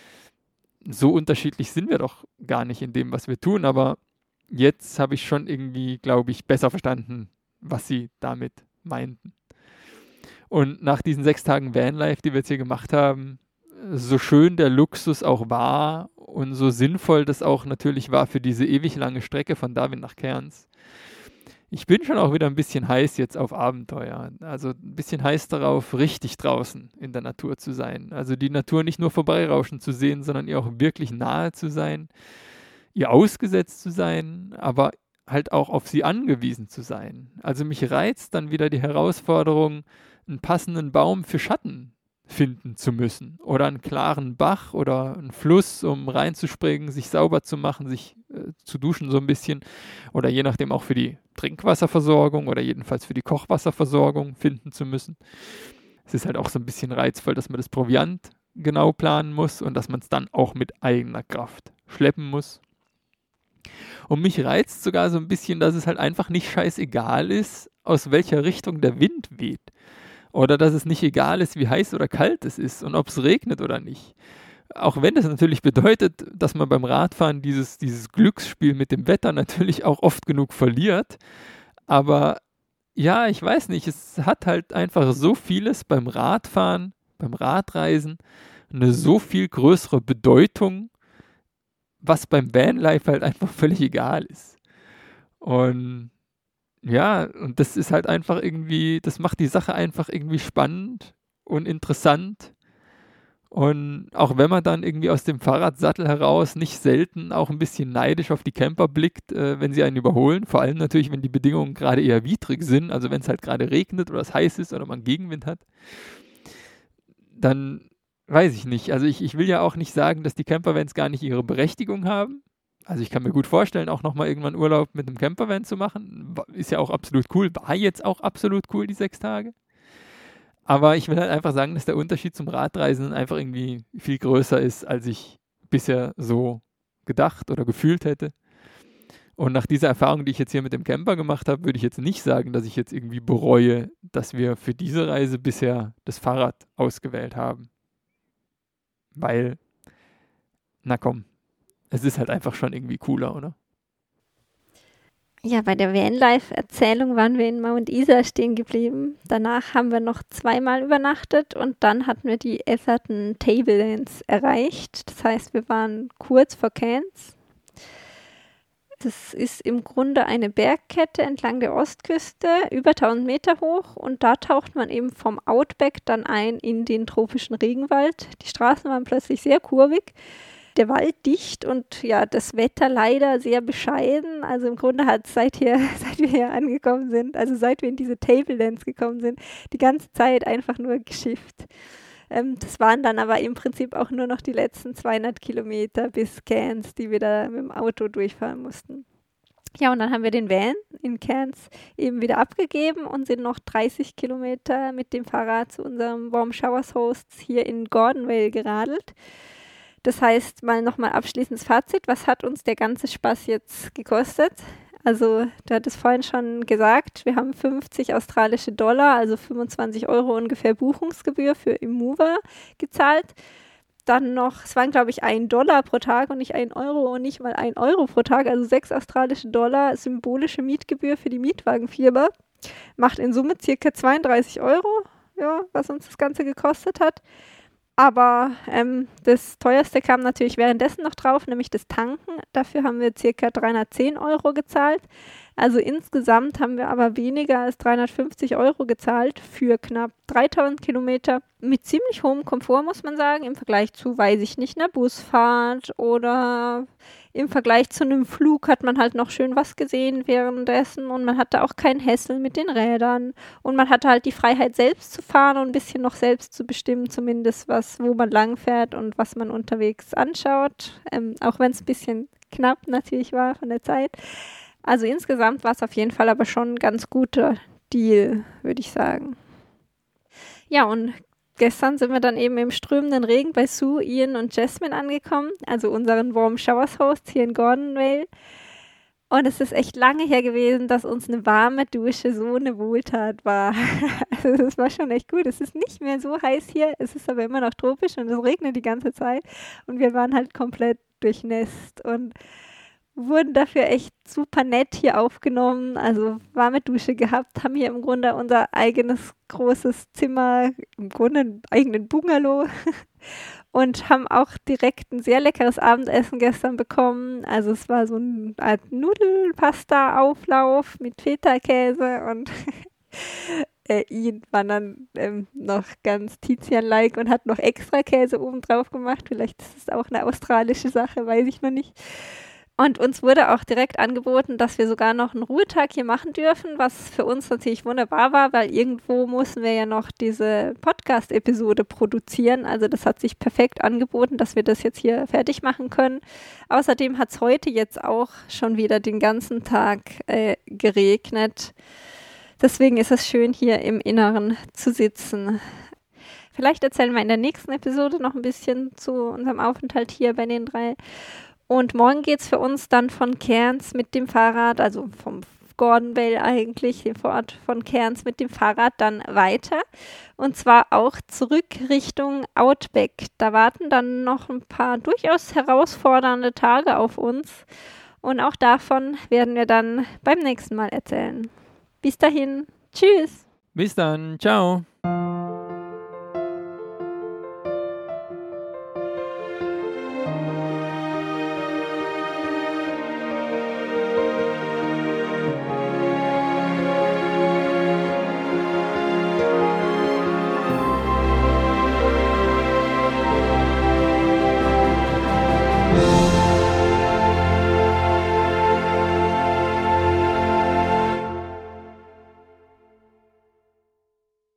so unterschiedlich sind wir doch gar nicht in dem, was wir tun, aber jetzt habe ich schon irgendwie, glaube ich, besser verstanden, was sie damit meinten. Und nach diesen 6 Tagen Vanlife, die wir jetzt hier gemacht haben, so schön der Luxus auch war und so sinnvoll das auch natürlich war für diese ewig lange Strecke von Darwin nach Cairns. Ich bin schon auch wieder ein bisschen heiß jetzt auf Abenteuer. Also ein bisschen heiß darauf, richtig draußen in der Natur zu sein. Also die Natur nicht nur vorbeirauschen zu sehen, sondern ihr auch wirklich nahe zu sein, ihr ausgesetzt zu sein, aber halt auch auf sie angewiesen zu sein. Also mich reizt dann wieder die Herausforderung, einen passenden Baum für Schatten finden zu müssen oder einen klaren Bach oder einen Fluss, um reinzuspringen, sich sauber zu machen, sich zu duschen so ein bisschen oder je nachdem auch für die Trinkwasserversorgung oder jedenfalls für die Kochwasserversorgung finden zu müssen. Es ist halt auch so ein bisschen reizvoll, dass man das Proviant genau planen muss und dass man es dann auch mit eigener Kraft schleppen muss. Und mich reizt sogar so ein bisschen, dass es halt einfach nicht scheißegal ist, aus welcher Richtung der Wind weht. Oder dass es nicht egal ist, wie heiß oder kalt es ist und ob es regnet oder nicht. Auch wenn das natürlich bedeutet, dass man beim Radfahren dieses Glücksspiel mit dem Wetter natürlich auch oft genug verliert. Aber ja, ich weiß nicht, es hat halt einfach so vieles beim Radfahren, beim Radreisen, eine so viel größere Bedeutung, was beim Vanlife halt einfach völlig egal ist. Und ja, und das ist halt einfach irgendwie, das macht die Sache einfach irgendwie spannend und interessant. Und auch wenn man dann irgendwie aus dem Fahrradsattel heraus nicht selten auch ein bisschen neidisch auf die Camper blickt, wenn sie einen überholen, vor allem natürlich, wenn die Bedingungen gerade eher widrig sind, also wenn es halt gerade regnet oder es heiß ist oder man Gegenwind hat, dann weiß ich nicht. Also ich will ja auch nicht sagen, dass die Campervans gar nicht ihre Berechtigung haben. Also ich kann mir gut vorstellen, auch nochmal irgendwann Urlaub mit einem Campervan zu machen. Ist ja auch absolut cool. War jetzt auch absolut cool, die 6 Tage. Aber ich will halt einfach sagen, dass der Unterschied zum Radreisen einfach irgendwie viel größer ist, als ich bisher so gedacht oder gefühlt hätte. Und nach dieser Erfahrung, die ich jetzt hier mit dem Camper gemacht habe, würde ich jetzt nicht sagen, dass ich jetzt irgendwie bereue, dass wir für diese Reise bisher das Fahrrad ausgewählt haben. Weil, na komm, es ist halt einfach schon irgendwie cooler, oder? Ja, bei der Vanlife-Erzählung waren wir in Mount Isa stehen geblieben. Danach haben wir noch 2-mal übernachtet und dann hatten wir die Atherton Tablelands erreicht. Das heißt, wir waren kurz vor Cairns. Das ist im Grunde eine Bergkette entlang der Ostküste, über 1000 Meter hoch, und da taucht man eben vom Outback dann ein in den tropischen Regenwald. Die Straßen waren plötzlich sehr kurvig, der Wald dicht und ja, das Wetter leider sehr bescheiden. Also im Grunde hat seit wir hier angekommen sind, also seit wir in diese Tablelands gekommen sind, die ganze Zeit einfach nur geschifft. Das waren dann aber im Prinzip auch nur noch die letzten 200 Kilometer bis Cairns, die wir da mit dem Auto durchfahren mussten. Ja, und dann haben wir den Van in Cairns eben wieder abgegeben und sind noch 30 Kilometer mit dem Fahrrad zu unserem Warm Showers Hosts hier in Gordonvale geradelt. Das heißt, nochmal abschließendes Fazit, was hat uns der ganze Spaß jetzt gekostet? Also, du hattest vorhin schon gesagt, wir haben 50 australische Dollar, also 25 Euro ungefähr Buchungsgebühr für Immover gezahlt. Dann noch, es waren glaube ich $1 pro Tag und nicht 1 Euro und nicht mal 1 Euro pro Tag, also 6 australische Dollar symbolische Mietgebühr für die Mietwagenfirma. Macht in Summe circa 32 Euro, ja, was uns das Ganze gekostet hat. Aber das teuerste kam natürlich währenddessen noch drauf, nämlich das Tanken. Dafür haben wir ca. 310 Euro gezahlt. Also insgesamt haben wir aber weniger als 350 Euro gezahlt für knapp 3000 Kilometer mit ziemlich hohem Komfort, muss man sagen, im Vergleich zu, weiß ich nicht, einer Busfahrt oder im Vergleich zu einem Flug hat man halt noch schön was gesehen währenddessen und man hatte auch keinen Hassel mit den Rädern und man hatte halt die Freiheit selbst zu fahren und ein bisschen noch selbst zu bestimmen, zumindest wo man lang fährt und was man unterwegs anschaut, auch wenn es ein bisschen knapp natürlich war von der Zeit. Also insgesamt war es auf jeden Fall aber schon ein ganz guter Deal, würde ich sagen. Ja, und gestern sind wir dann eben im strömenden Regen bei Sue, Ian und Jasmine angekommen, also unseren Warm Showers Hosts hier in Gordonvale. Und es ist echt lange her gewesen, dass uns eine warme Dusche so eine Wohltat war. Also das war schon echt gut. Es ist nicht mehr so heiß hier, es ist aber immer noch tropisch und es regnet die ganze Zeit. Und wir waren halt komplett durchnässt und wurden dafür echt super nett hier aufgenommen, also warme Dusche gehabt, haben hier im Grunde unser eigenes großes Zimmer, im Grunde einen eigenen Bungalow und haben auch direkt ein sehr leckeres Abendessen gestern bekommen. Also es war so eine Art Nudelpasta-Auflauf mit Feta-Käse und Ian war dann noch ganz Tizian-like und hat noch extra Käse oben drauf gemacht. Vielleicht ist es auch eine australische Sache, weiß ich noch nicht. Und uns wurde auch direkt angeboten, dass wir sogar noch einen Ruhetag hier machen dürfen, was für uns natürlich wunderbar war, weil irgendwo mussten wir ja noch diese Podcast-Episode produzieren. Also das hat sich perfekt angeboten, dass wir das jetzt hier fertig machen können. Außerdem hat es heute jetzt auch schon wieder den ganzen Tag geregnet. Deswegen ist es schön, hier im Inneren zu sitzen. Vielleicht erzählen wir in der nächsten Episode noch ein bisschen zu unserem Aufenthalt hier bei den 3. Und morgen geht es für uns dann von Cairns mit dem Fahrrad, also vom Gordonvale eigentlich, dem Vorort von Cairns mit dem Fahrrad dann weiter. Und zwar auch zurück Richtung Outback. Da warten dann noch ein paar durchaus herausfordernde Tage auf uns. Und auch davon werden wir dann beim nächsten Mal erzählen. Bis dahin, tschüss. Bis dann, ciao.